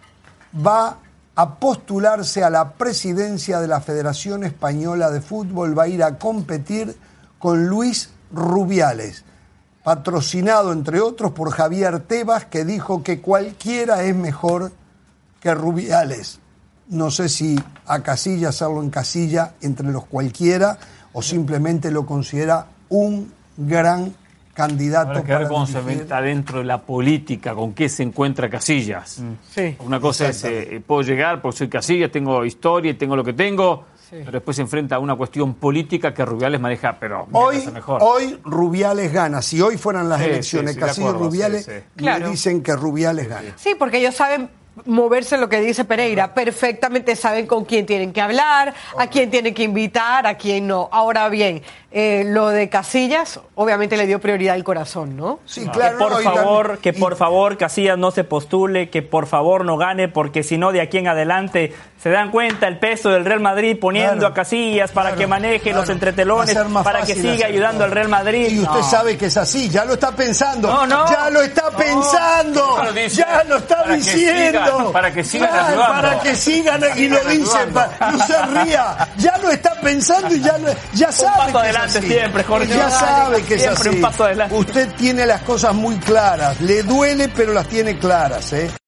Va a postularse a la presidencia de la Federación Española de Fútbol, va a ir a competir con Luis Rubiales, patrocinado entre otros por Javier Tebas, que dijo que cualquiera es mejor que Rubiales. No sé si a Casillas hacerlo en casilla entre los cualquiera o simplemente lo considera un gran candidato. Habrá que ver cómo se meta dentro de la política, con qué se encuentra Casillas. Mm. Sí, una cosa es, eh, puedo llegar porque soy Casillas, tengo historia y tengo lo que tengo, sí. pero después se enfrenta a una cuestión política que Rubiales maneja, pero hoy, mejor. Hoy Rubiales gana. Si hoy fueran las sí, elecciones, sí, sí, Casillas y Rubiales, sí, sí. me Claro. dicen que Rubiales gana. Sí, porque ellos saben moverse, lo que dice Pereira, perfectamente saben con quién tienen que hablar, a quién tienen que invitar, a quién no. Ahora bien, eh, lo de Casillas, obviamente le dio prioridad al corazón, ¿no? Sí, claro. Que por no, favor, también, que y... por favor Casillas no se postule, que por favor no gane, porque si no de aquí en adelante se dan cuenta el peso del Real Madrid poniendo claro, a Casillas para claro, que maneje claro. los entretelones, para que siga ayudando al Real Madrid. Y usted no. sabe que es así, ya lo está pensando. No, no. Ya lo está no. pensando. Lo dice, ya lo está para diciendo. Que sigan, para que sigan claro, ayudando. Para que sigan y lo dice. Pa, no se ría. Ya lo está pensando y ya, lo, ya sabe. Un paso que adelante es así. siempre, Jorge. Ya sabe que es siempre así. Un paso adelante. Usted tiene las cosas muy claras. Le duele, pero las tiene claras, ¿eh?